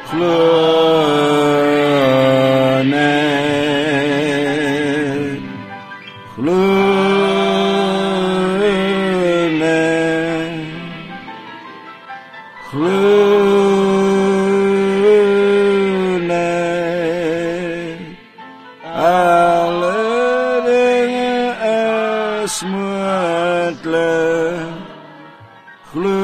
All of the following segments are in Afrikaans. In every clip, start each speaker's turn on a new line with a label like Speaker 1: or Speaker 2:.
Speaker 1: glo net, alle dingen is moontlik, glo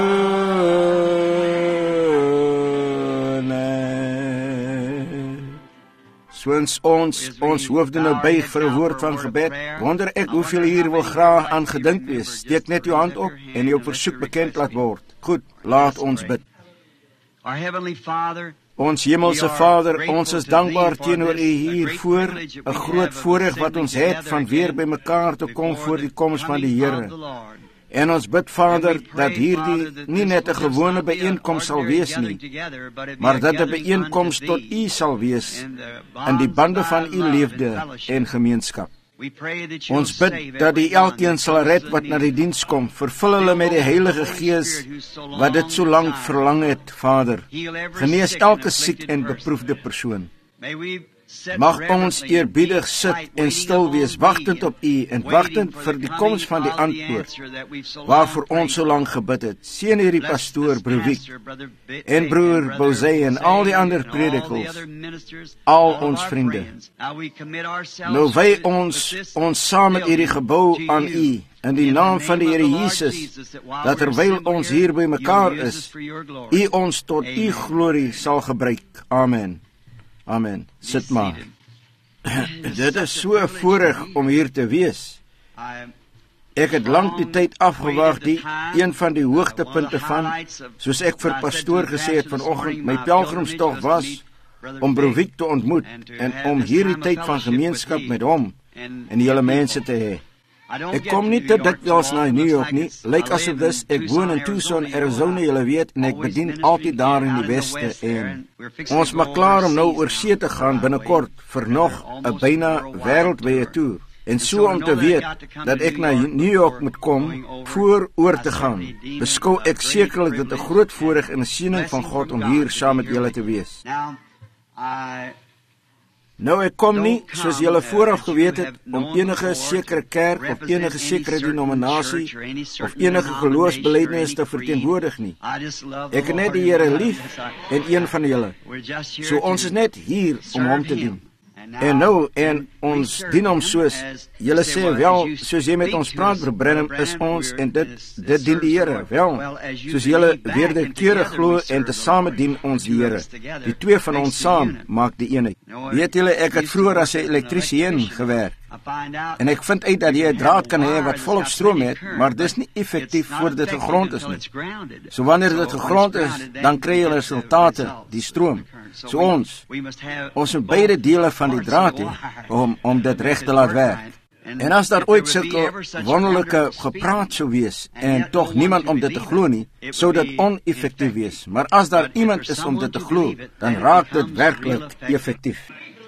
Speaker 1: net. Soos ons hoofde nou buig vir 'n woord van gebed, wonder ek hoeveel hier wil graag aan gedink wees. Steek net jou hand op en jou versoek bekend laat word. Goed, laat ons bid.
Speaker 2: Our Heavenly Father,
Speaker 1: Ons hemelse Vader, ons is dankbaar teenoor U hiervoor, 'n groot voorreg wat ons het van weer by mekaar te kom voor die koms van die Here. En ons bid, Vader, dat hierdie nie net 'n gewone byeenkoms sal wees nie, maar dat 'n byeenkoms tot U sal wees in die bande van U liefde en gemeenskap. Ons bid dat U elkeen sal red wat na die diens kom. Vervul hulle met die Heilige Gees wat dit so lank verlang het, Vader. Genees elke siek en beproefde persoon. Mag ons eerbiedig sit en stil wees, wagtend op U en wagtend vir die koms van die antwoord waarvoor ons so lank gebid het. Seën hierdie pastoor Browiek en broer Bozey en al die ander predikers, al ons vriende. Nou wy ons saam met hierdie gebou aan U in die naam van die Here Jesus, dat terwyl ons hier by mekaar is, U ons tot U glorie sal gebruik. Amen. Amen. Sit maar. Dit is so 'n voorreg om hier te wees. Ek het lank die tyd afgewag, een van die hoogtepunte van, soos ek vir pastoor gesê het vanoggend, my pelgrimstog was om Browiek te ontmoet en om hierdie tyd van gemeenskap met hom en die hele mense te hê. Ek kom nie te dikwels na New York nie, lyk asof dis, ek woon in Tucson, Arizona, julle weet, en ek bedien altyd daar in die weste, en ons maak klaar om nou oor see te gaan binnekort vir nog 'n byna wêreldwye toer. En so om te weet dat ek na New York moet kom voor oor te gaan, beskou ek sekerlik dit 'n groot voorreg en 'n seëning van God om hier saam met julle te wees. Nou, ek kom nie, soos julle vooraf geweet het, om enige sekere kerk of enige sekere denominasie of enige geloofsbelijdenis te verteenwoordig nie. Ek het net die Here lief en een van julle. So ons is net hier om hom te dien. En nou, en ons dien hom soos, julle sê wel, soos jy met ons praat, Broer Branham, is ons, en dit dien die Here, wel, soos julle wederkerig glo, en tesame dien ons die Here. Die twee van ons saam maak die eenheid. Weet julle, ek het vroeër as 'n elektriesien gewerk, en ek vind uit dat jy 'n draad kan hê wat volop stroom het, maar dis nie effektief voor dit gegrond is nie. So wanneer dit gegrond is, dan kry jy resultate, die stroom. So ons moet beide dele van die draad hê, om dit reg te laat werk. En as daar ooit sulke wonderlike gepraat sou wees, en tog niemand om dit te glo nie, sou dit oneffektief wees. Maar as daar iemand is om dit te glo, dan raak dit werklik effektief.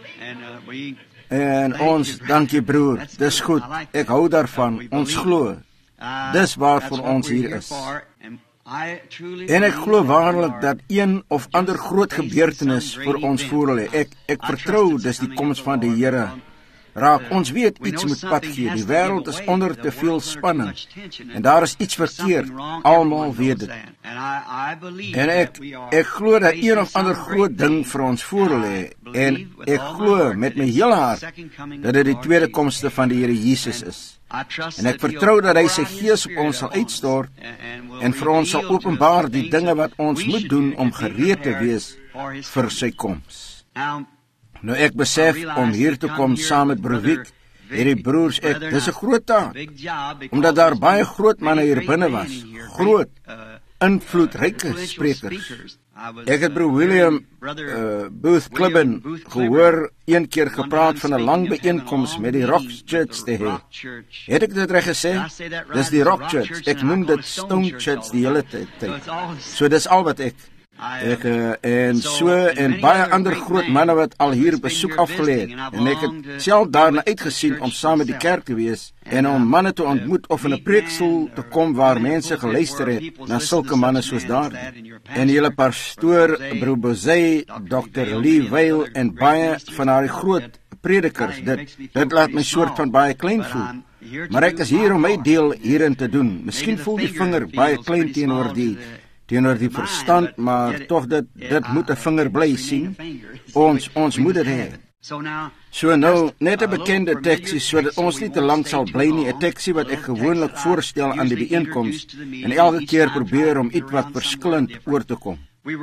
Speaker 1: En ons, dankie broer, dis goed, ek hou daarvan, ons glo. Dis waarvoor ons hier is. En ek glo waarlik dat een of ander groot gebeurtenis vir ons voor lê. Ek vertrou dis die koms van die Here raak. Ons weet iets moet pad gee. Die wêreld is onder te veel spanning. En daar is iets verkeerd. Almal weet dit. En ek glo dat een of ander groot ding vir ons voor lê. En ek glo met my hele hart dat dit die tweede komste van die Here Jesus is. En ek vertrou dat hy sy Gees op ons sal uitstort en vir ons sal openbaar die dinge wat ons moet doen om gereed te wees vir sy koms. Nou ek besef om hier te kom saam met Browiek, hierdie broers, dis 'n groot taak, omdat daar baie groot manne hier binne was, groot, invloedryke sprekers. Ek het broer William Booth Clibben gehoor een keer gepraat van 'n lang byeenkoms met die Rock Church te hê. Het ek dit reg gesê? Dis die Rock Church. Ek noem dit Stone Church die hele tyd. So dis al wat ek. En baie ander groot manne wat al hier besoek afgelê het. En ek het self daarna uitgesien om saam met die kerk te wees en om manne te ontmoet of in 'n preekstoel te kom waar mense geluister het na sulke manne soos daardie. En julle pastoor, broer Bozey, Dr. Lee Weil en baie van haar groot predikers, dit laat my soort van baie klein voel. Maar ek is hier om my deel hierin te doen. Miskien voel die vinger baie klein teenoor die verstand, maar tog dit moet 'n vinger bly sien. Ons moet dit hê. So nou, net 'n bekende teksie sodat ons nie te lank sal bly nie, 'n teksie wat ek gewoonlik voorstel aan die byeenkoms en elke keer probeer om iets wat verskillend oor te kom.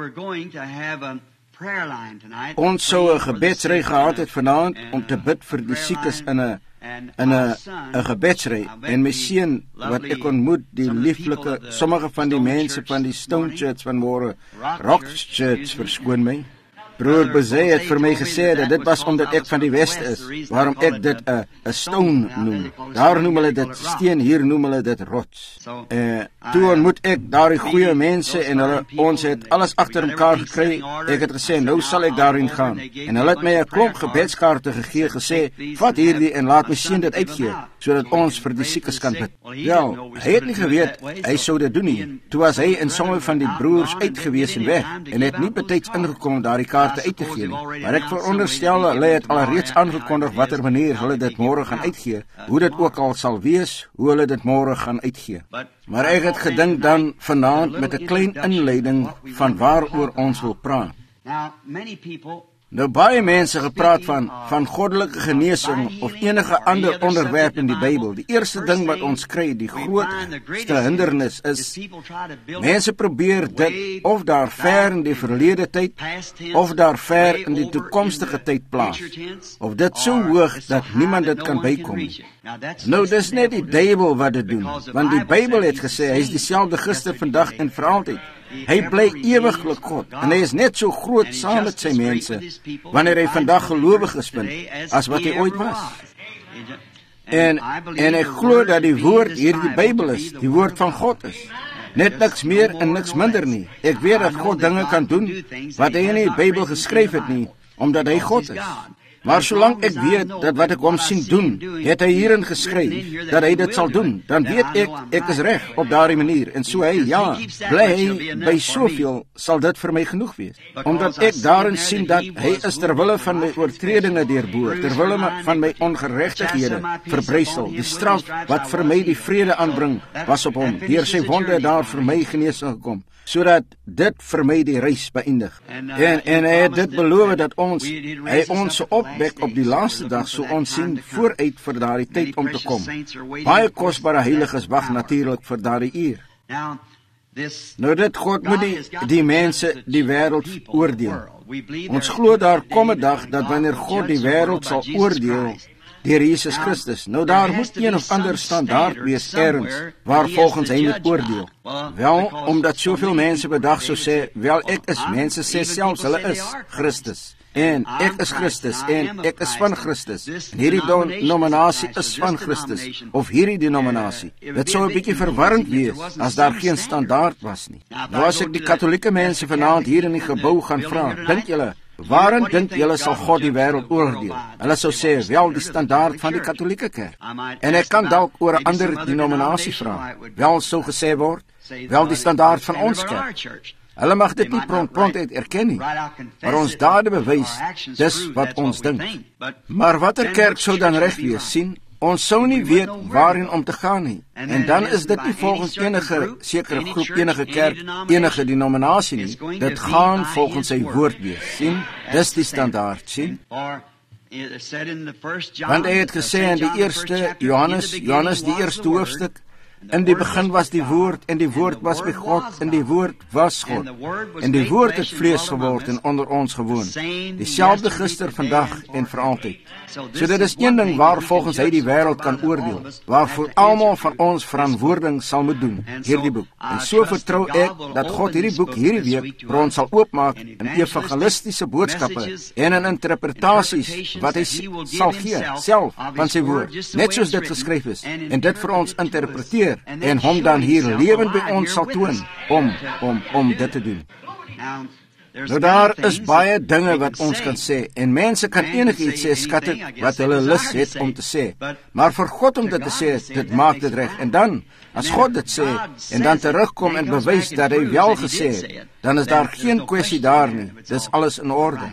Speaker 1: Ons sou 'n gebedsry gehad het vanaand om te bid vir die siekes in 'n gebedsry en my seun wat ek ontmoet, die lieflike sommige van die mense van die Stone Church van môre, Rock Church, verskoon my. Broer Bozey het vir my gesê dat dit was omdat ek van die Weste is, waarom ek dit 'n stone noem. Daar noem hulle dit steen, hier noem hulle dit rots. Toe ontmoet ek daardie goeie mense en ons het alles agter mekaar gekry. Ek het gesê, nou sal ek daarin gaan. En hulle het my 'n klomp gebedskaarte gegee, gesê, vat hierdie en laat my seun dit uitgee, sodat ons vir die siekes kan bid. Wel, hy het nie geweet hy sou dit doen nie. Toe was hy en sommige van die broers uitgewees en weg en het nie betyds ingekom om daardie kaarte uit te gee nie. Maar ek veronderstel hulle het alreeds aangekondig watter manier hulle dit môre gaan uitgee, hoe dit ook al sal wees, hoe hulle dit môre gaan uitgee. Maar ek het gedink dan vanaand met 'n klein inleiding van waaroor ons wil praat. Nou baie mense gepraat van goddelike genesing of enige ander onderwerp in die Bybel. Die eerste ding wat ons kry, die grootste hindernis is, mense probeer dit of daar ver in die verlede tyd, of daar ver in die toekomstige tyd plaas, of dit so hoog dat niemand dit kan bykom nie. Nou, dis net die duiwel wat dit doen, want die Bybel het gesê, hy is dieselfde gister, vandag en vir altyd. Hy bly ewiglik God, en hy is net so groot saam met sy mense, wanneer hy vandag gelowig is as wat hy ooit was. En ek glo dat die woord hier die Bybel is, die woord van God is. Net niks meer en niks minder nie. Ek weet dat God dinge kan doen, wat hy in die Bybel geskryf het nie, omdat hy God is. Maar solank ek weet dat wat ek hom sien doen, het hy hierin geskryf, dat hy dit sal doen, dan weet ek is reg op daardie manier. En so hy, bly hy by soveel, sal dit vir my genoeg wees. Omdat ek daarin sien dat hy is terwille van my oortredinge deurboor, terwille van my ongeregtighede verbrysel. Die straf wat vir my die vrede aanbring, was op hom. Deur sy wonde daar vir my genesing gekom, sodat dit vir my die reis beëindig. En hy het dit beloof dat hy ons opwek op die laaste dag, so ons sien vooruit vir daardie tyd om te kom. Baie kosbare heiliges wag natuurlik vir daardie uur. Nou dit God moet die mense, die wêreld oordeel. Ons glo daar kom 'n dag dat wanneer God die wêreld sal oordeel deur Jesus Christus. Nou daar moet een of ander standaard wees ergens waar volgens hy moet oordeel. Wel, omdat soveel mense bedag sou sê, wel ek is, mense sê selfs hulle is Christus. En ek is Christus en ek is van Christus. En hierdie denominasie is van Christus, of hierdie denominasie. Dit sou 'n bietjie verwarrend wees as daar geen standaard was nie. Nou as ek die katholieke mense vanaand hier in die gebou gaan vra, dink julle, waarin dink julle sal God die wêreld oordeel? Hulle sou sê, wel die standaard van die katholieke kerk. En ek kan dalk oor 'n ander denominasie vra. Wel sou gesê word, wel die standaard van ons kerk. Hulle mag dit nie prontuit erken nie, maar ons dade bewys, dis wat ons dink. Maar watter kerk sou dan reg wees, sien? Ons sou nie weet waarin om te gaan nie. En dan is dit nie volgens enige sekere groep, enige kerk, enige denominasie nie. Dit gaan volgens sy woord wees, sien? Dis die standaard, sien? Want hy het gesê in die eerste Johannes die eerste hoofstuk, in die begin was die woord, en die woord was by God, en die woord was God. En die woord het vlees geword en onder ons gewoon. Dieselfde gister, vandag en vir altyd. So dit is een ding waar volgens hy die wêreld kan oordeel, waarvoor almal van ons verantwoording sal moet doen, hierdie boek. En so vertrou ek dat God hierdie boek hierdie week vir ons sal oopmaak in evangelistiese boodskappe en in interpretasies wat hy sal gee, self van sy woord, net soos dit geskryf is, en dit vir ons interpreteer en hom dan hier lewend by ons sal toon om dit te doen. Nou daar is baie dinge wat ons kan sê, en mense kan enigiets sê, skat ek, wat hulle lus het om te sê. Maar vir God om dit te sê, dit maak dit reg. En dan, as God dit sê, en dan terugkom en bewys dat hy wel gesê het, dan is daar geen kwessie daar nie. Dis alles in orde.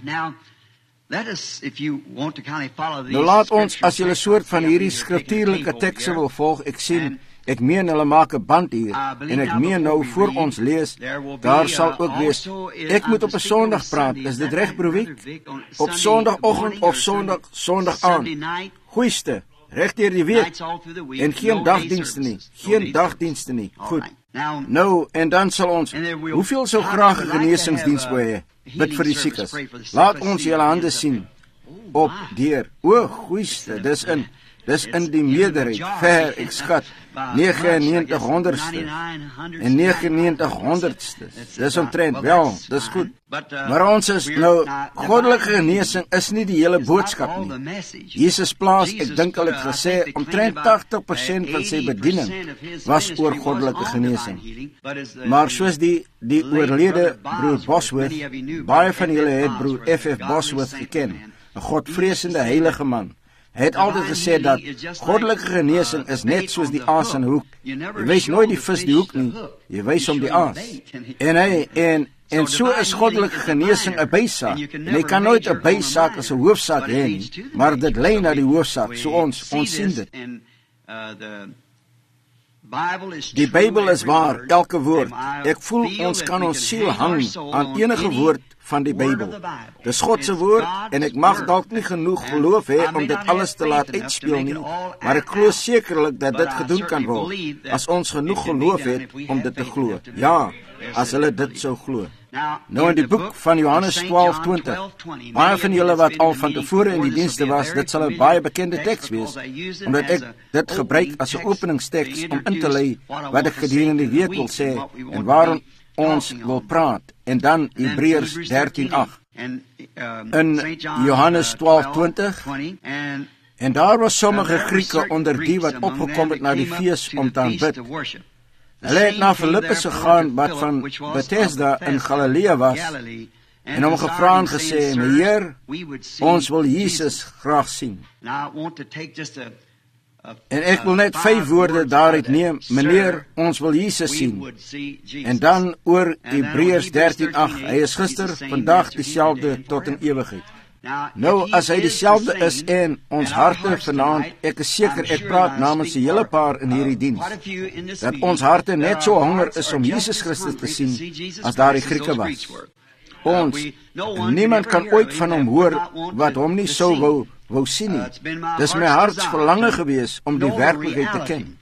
Speaker 1: Nou laat ons, as julle soort van hierdie skriftuurlike tekste wil volg, ek meen hulle maak 'n band hier, en ek meen nou voor ons lees, daar sal ook wees, ek moet op 'n Sondag praat, is dit reg broer? Op Sondagoggend of Sondagaand, goeieste, reg deur die week, en geen dagdienste nie, goed. Nou, en dan sal ons, hoeveel sou graag 'n genesingsdiens wou hê? Bid vir die siekes. Laat ons julle hande sien, op, deur, o, goeieste, dis in die meerderheid, ver, ek skat, 99/100ste en 99/100stes. Dis omtrent, wel, dis goed. Maar ons is nou, goddelike genesing is nie die hele boodskap nie. Jesus plaas, ek dink al het gesê, omtrent 80% van sy bediening was oor goddelike genesing. Maar soos die oorlede broer Bosworth, baie van julle het broer F.F. Bosworth geken, 'n godvreesende heilige man. Hy het altyd gesê dat goddelike genesing is net soos die aas in 'n hoek. Jy wys nooit die vis die hoek nie, jy wys hom die aas. En so is goddelike genesing 'n bysaak. En jy kan nooit 'n bysaak as 'n hoofsaak hê nie, maar dit lei na die hoofsaak, so ons sien dit. Die Bybel is waar, elke woord. Ek voel ons kan ons siel hang aan enige woord van die Bybel. Dis God se woord en ek mag dalk nie genoeg geloof hê om dit alles te laat uitspeel nie, maar ek glo sekerlik dat dit gedoen kan word as ons genoeg geloof het om dit te glo. Ja, as hulle dit sou glo. Nou in die boek van Johannes 12:20, baie van julle wat al van tevore in die dienste was, dit sal 'n baie bekende teks wees, omdat ek dit gebruik as 'n openingsteks om in te lei wat ek gedurende die week wil sê en waarom ons wil praat. En dan Hebreërs 13:8. In Johannes 12:20, en daar was sommige Grieke onder die wat opgekom het na die fees om te aanbid. Hulle het na Filippus gegaan wat van Bethesda in Galilea was en hom gevra en gesê, Heer, ons wil Jesus graag sien. En ek wil net 5 woorde daaruit neem, meneer, ons wil Jesus sien. En dan oor Hebreërs 13:8, hy is gister, vandag dieselfde tot in ewigheid. Nou, as hy dieselfde is en ons harte vanaand, ek is seker, ek praat namens die hele paar in hierdie diens, dat ons harte net so honger is om Jesus Christus te sien, as daar die Grieke was. Ons, niemand kan ooit van hom hoor, wat hom nie sou wou sien nie. Dis my harts verlange gewees om die werklikheid te ken.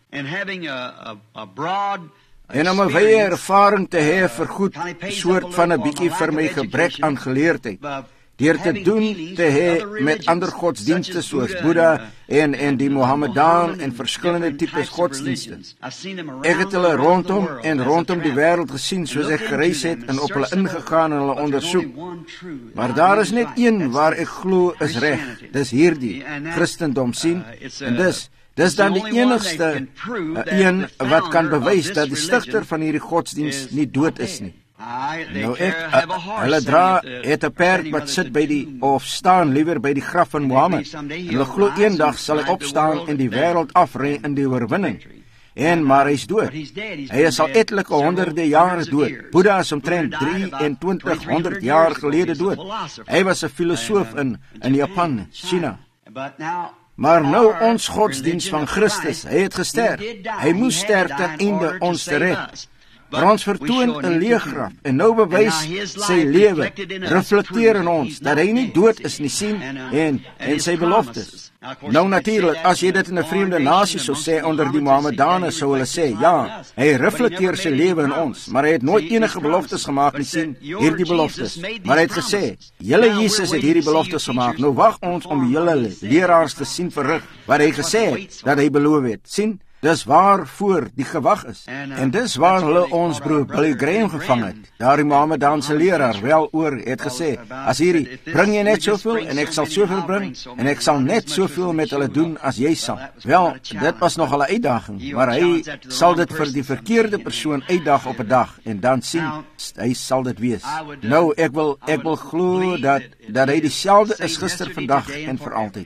Speaker 1: En om 'n wye ervaring te hê vir goed, soort van 'n bietjie vir my gebrek aan geleerdheid, deur te doen te hê met ander godsdienste soos Boeddha en die Mohammedaan en verskillende tipes godsdienste. Ek het hulle rondom die wêreld gesien soos ek gereis het en op hulle ingegaan en hulle ondersoek. Maar daar is net een waar ek glo is reg. Dis hierdie Christendom sien en dis dan die enigste een wat kan bewys dat die stigter van hierdie godsdienst nie dood is nie. Nou hulle het 'n perd wat sit by of staan liewer by die graf van Mohammed. En hulle glo eendag sal hy opstaan en die wêreld afry in die oorwinning. Maar hy's dood. Hy is al etlike honderde jare dood. Boeddha is omtrent 2300 jaar gelede dood. Hy was 'n filosoof in Japan, China. Maar nou ons godsdienst van Christus, hy het gesterf. Hy moes sterf ten einde ons te red. Maar ons vertoon 'n leeggraf en nou bewys sy lewe, reflekteer in ons dat hy nie dood is nie, sien en sy beloftes. Nou natuurlik, as jy dit in 'n vreemde nasie sou sê onder die Mohammedane, sou hulle sê, ja, hy reflekteer sy lewe in ons, maar hy het nooit enige beloftes gemaak nie, sien, hierdie beloftes. Maar hy het gesê, julle Jesus het hierdie beloftes gemaak, nou wag ons om julle leraars te sien verrig, wat hy gesê het, dat hy beloof het, sien. Dis waarvoor die gewag is. En dis waar hulle ons broer Billy Graham gevang het. Daardie Mohammedaanse leraar wel oor het gesê, as hierdie, bring jy net soveel en ek sal soveel bring en ek sal net soveel met hulle doen as jy sal. Wel, dit was nogal 'n uitdaging, maar hy sal dit vir die verkeerde persoon uitdag op 'n dag en dan sien hy sal dit wees. Nou, ek wil glo dat hy dieselfde is gister, vandag en vir altyd.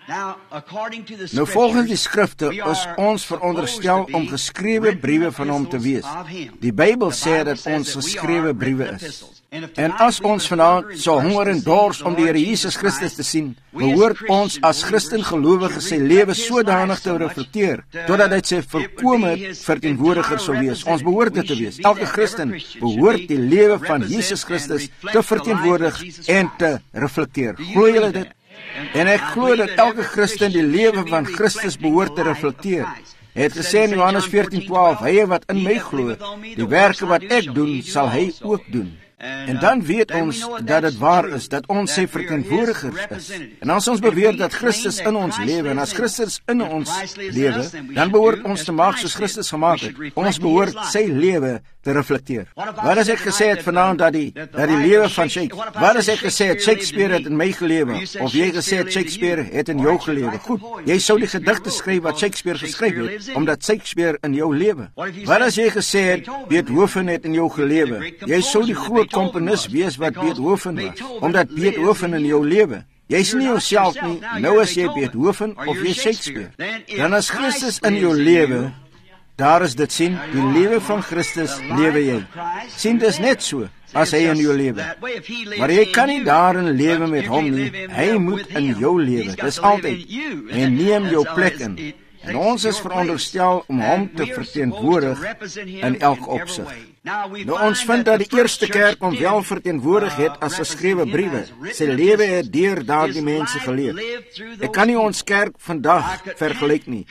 Speaker 1: Nou, volgens die skrifte is ons veronderstel om geskrewe briewe van hom te wees. Die Bybel sê dat ons geskrewe briewe is. En as ons vanaand so honger en dors om die Here Jesus Christus te sien, behoort ons as Christen gelowiges sy lewe sodanig te reflekteer, totdat hy sy volkome verteenwoordiger sou wees. Ons behoort dit te wees. Elke Christen behoort die lewe van Jesus Christus te verteenwoordig en te reflekteer. Glo julle dit? En ek glo dat elke Christen die lewe van Christus behoort te reflekteer. Hy het gesê in Johannes 14:12, hy wat in my glo, die werke wat ek doen, sal hy ook doen. En dan weet ons dat dit waar is, dat ons sy verteenwoordigers is. En as ons beweer dat Christus in ons lewe, en as Christus in ons lewe, dan behoort ons te maak soos Christus gemaak het. Ons behoort sy lewe te reflekteer. Wat as ek gesê het vanaand dat die lewe van Shakespeare, wat as ek gesê het Shakespeare het in my gelewe, of jy gesê het Shakespeare het in jou gelewe? Goed, jy sou die gedigte skryf wat Shakespeare geskryf het, omdat Shakespeare in jou lewe. Wat as jy gesê het Beethoven het in jou gelewe? Jy sou die groot komponis wees wat Beethoven was, omdat Beethoven in jou lewe. Jy is nie jouself nie, nou is jy Beethoven of jy Shakespeare. Dan as Christus in jou lewe, daar is dit sien, die lewe van Christus lewe jy. Sien, dis net so, as hy in jou lewe. Maar jy kan nie daarin lewe met hom nie, hy moet in jou lewe, dis altyd. En neem jou plek in. En ons is veronderstel om hom te verteenwoordig in elke opsig. Nou, ons vind dat die eerste kerk hom wel verteenwoordig het as geskrewe briewe. Sy lewe het deur daardie mense geleef. Ek kan nie ons kerk vandag vergelyk nie.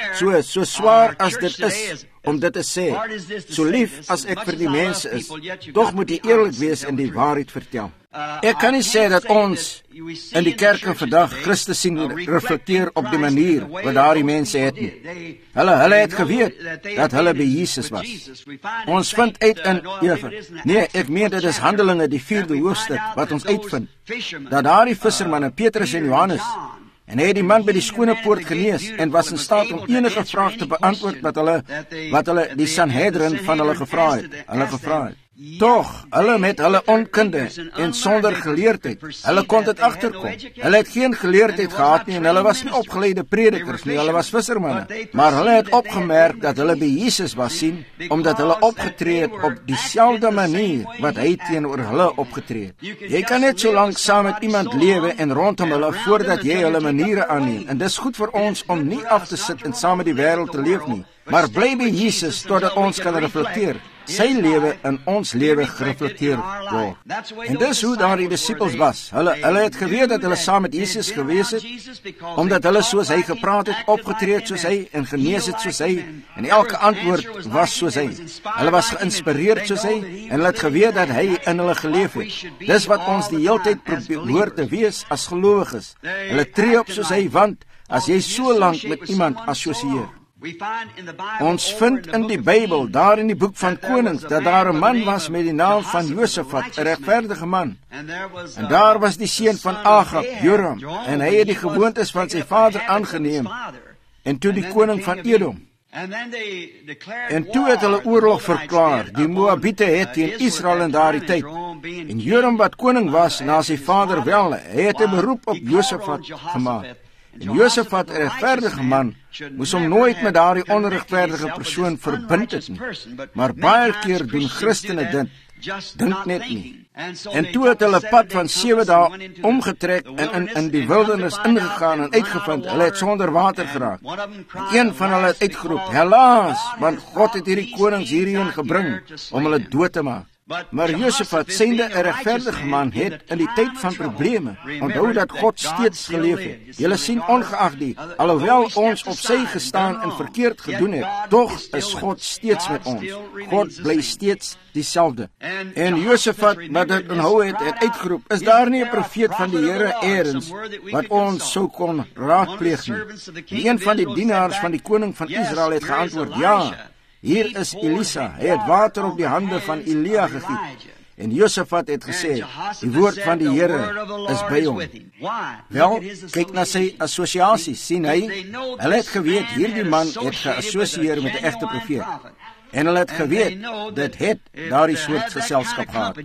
Speaker 1: So swaar as dit is om dit te sê, so lief as ek vir die mense is, tog moet jy eerlik wees en die waarheid vertel. Ek kan nie sê dat ons in die kerke vandag Christus sien reflekteer op die manier wat daardie mense het nie. Hulle het geweet dat hulle by Jesus was. Ons vind uit in ek meen dit is Handelinge die 4de hoofstuk wat ons uitvind, dat daardie vissermanne Petrus en Johannes, en hy het die man by die skone poort genees en was in staat om enige vraag te beantwoord wat hulle die Sanhedrin van hulle gevra het. Tog, hulle met hulle onkunde en sonder geleerdheid, hulle kon dit agterkom. Hulle het geen geleerdheid gehad nie en hulle was nie opgeleide predikers nie, hulle was vissermanne. Maar hulle het opgemerk dat hulle by Jesus was sien, omdat hulle opgetree het op dieselfde manier wat hy teenoor hulle opgetree het. Jy kan net so lank saam met iemand lewe en rondom hulle voordat jy hulle maniere aanneem. En dis goed vir ons om nie af te sit en saam met die wêreld te leef nie, maar bly by Jesus totdat ons kan reflekteer. Sy lewe in ons lewe gereflekteer word. En dis hoe daardie disippels was. Hulle het geweet dat hulle saam met Jesus gewees het, omdat hulle soos hy gepraat het, opgetree het soos hy en genees het soos hy, en elke antwoord was soos hy. Hulle was geïnspireerd soos hy en hulle het geweet dat hy in hulle geleef het. Dis wat ons die hele tyd probeer te wees as gelowiges. Hulle tree op soos hy, want as jy so lank met iemand assosieer. Ons vind in die Bybel, daar in die boek van Konings, dat daar 'n man was met die naam van Josafat, 'n regverdige man. En daar was die seun van Agab, Joram, en hy het die gewoontes van sy vader aangeneem. En toe die koning van Edom. En toe het hulle oorlog verklaar. Die Moabiete het teen Israel in daardie tyd. En Joram wat koning was na sy vader wel, hy het 'n beroep op Josafat gemaak. En Josafat, 'n regverdige man, moes hom nooit met daardie onregverdige persoon verbind het nie. Maar baie keer doen Christene dit, dink net nie. En toe het hulle pad van 7 dae omgetrek en in die wildernis ingegaan en uitgevind. Hulle het sonder water geraak. En een van hulle het uitgeroep, helaas, want God het hierdie konings hierheen gebring om hulle dood te maak. Maar Josafat, synde 'n regverdige man, het in die tyd van probleme onthou dat God steeds geleef het. Julle sien, ongeag die, alhoewel ons op sy gestaan en verkeerd gedoen het, tog is God steeds met ons. God bly steeds dieselfde. En Josafat, wat dit onthou het, het uitgeroep, is daar nie 'n profeet van die Here eers wat ons sou kon raadpleeg nie? Die een van die dienaars van die koning van Israel het geantwoord, ja, hier is Elisa, hy het water op die hande van Elia gegiet. En Josafat het gesê, die woord van die Here is by hom. Wel, kyk na sy assosiasies, sien hy, hulle het geweet, hierdie man het geassosieer met 'n egte profeet. En hulle het geweet, dit het daardie soort geselskap gehad.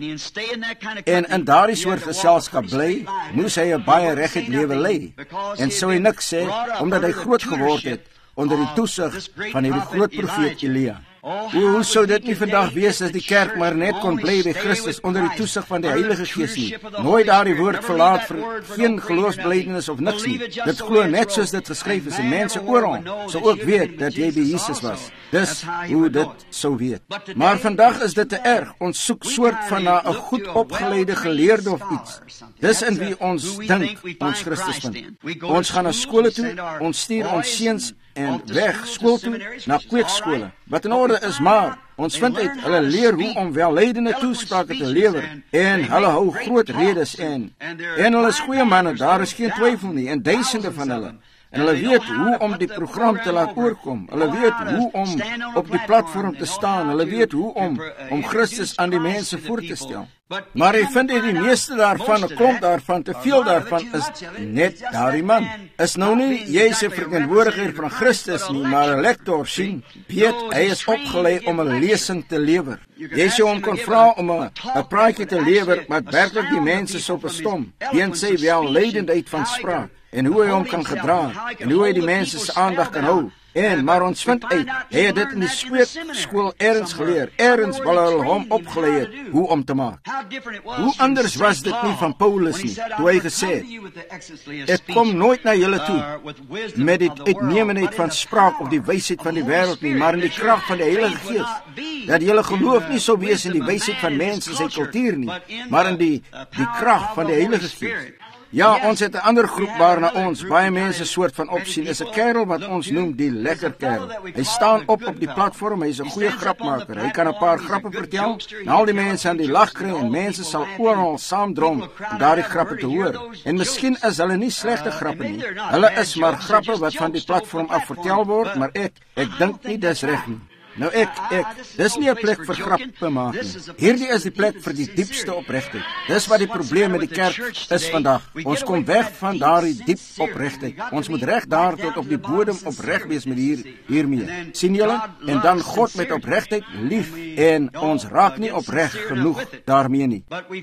Speaker 1: En in daardie soort geselskap bly, moes hy 'n baie reguit lewe lei. En sou hy niks sê, omdat hy groot geword het, onder die toesig van hierdie groot profeet Elia. Hoe sou dit nie vandag wees as die kerk maar net kon bly by Christus onder die toesig van die Heilige Gees nie? Nooit daardie woord verlaat vir geen geloofsbelydenis of niks nie. Dit glo net soos dit geskryf is en mense oral sou ook weet dat jy by Jesus was. Dis hoe dit sou weet. Maar vandag is dit te erg. Ons soek soort van na 'n goed opgeleide geleerde of iets. Dis in wie ons dink ons Christus vind. Ons gaan na skole toe, ons stuur ons seuns en weg skool toe, na kweekskole, wat in orde is, maar ons vind uit, hulle leer hoe om welleidende toesprake te lewer, en hulle hou groot redes en hulle is goeie manne, daar is geen twyfel nie, en duisende van hulle. En hulle weet hoe om die program te laat oorkom. Hulle weet hoe om op die platform te staan. Hulle weet hoe om Christus aan die mense voor te stel. Maar hy vind die meeste daarvan, 'n klomp daarvan, te veel daarvan, is net daardie man. Is nou nie jy se verteenwoordiger van Christus nie, maar 'n lektor, sien. Weet, hy is opgelei om 'n lesing te lewer. Jy sou hom kon vra om 'n praatjie te lewer, maar werklik die mense sou verstom, weens sy welleidendheid van spraak. En hoe hy hom kan gedra, en hoe hy die mense se aandag kan hou. Maar ons vind uit, hy het dit in die spreekskool ergens geleer, ergens waar hulle hom opgelei het, hoe om te maak. Hoe anders was dit nie van Paulus nie, toe hy gesê, ek kom nooit na julle toe, met die uitnemendheid van spraak of die wysheid van die wêreld nie, maar in die krag van die Heilige Gees, dat julle geloof nie sou wees in die wysheid van mense sy kultuur nie, maar in die krag van die Heilige Gees. Ja, ons het 'n ander groep waarna ons baie mense soort van opsien, is 'n kerel wat ons noem die lekker kerel. Hy staan op die platform, hy is 'n goeie grapmaker. Hy kan 'n paar grappe vertel, en al die mense aan die lag kry en mense sal oral saamdrom om daardie grappe te hoor. En miskien is hulle nie slegte grappe nie. Hulle is maar grappe wat van die platform af vertel word, maar ek dink nie dis reg nie. Nou dis nie 'n plek vir grappe maak nie. Hierdie is die plek vir die diepste opregtheid. Dis wat die probleem met die kerk is vandag. Ons kom weg van daardie diep opregtheid. Ons moet reg daar tot op die bodem opreg wees met hiermee. Sien julle? En dan God met opregtheid lief, en ons raak nie opreg genoeg daarmee nie.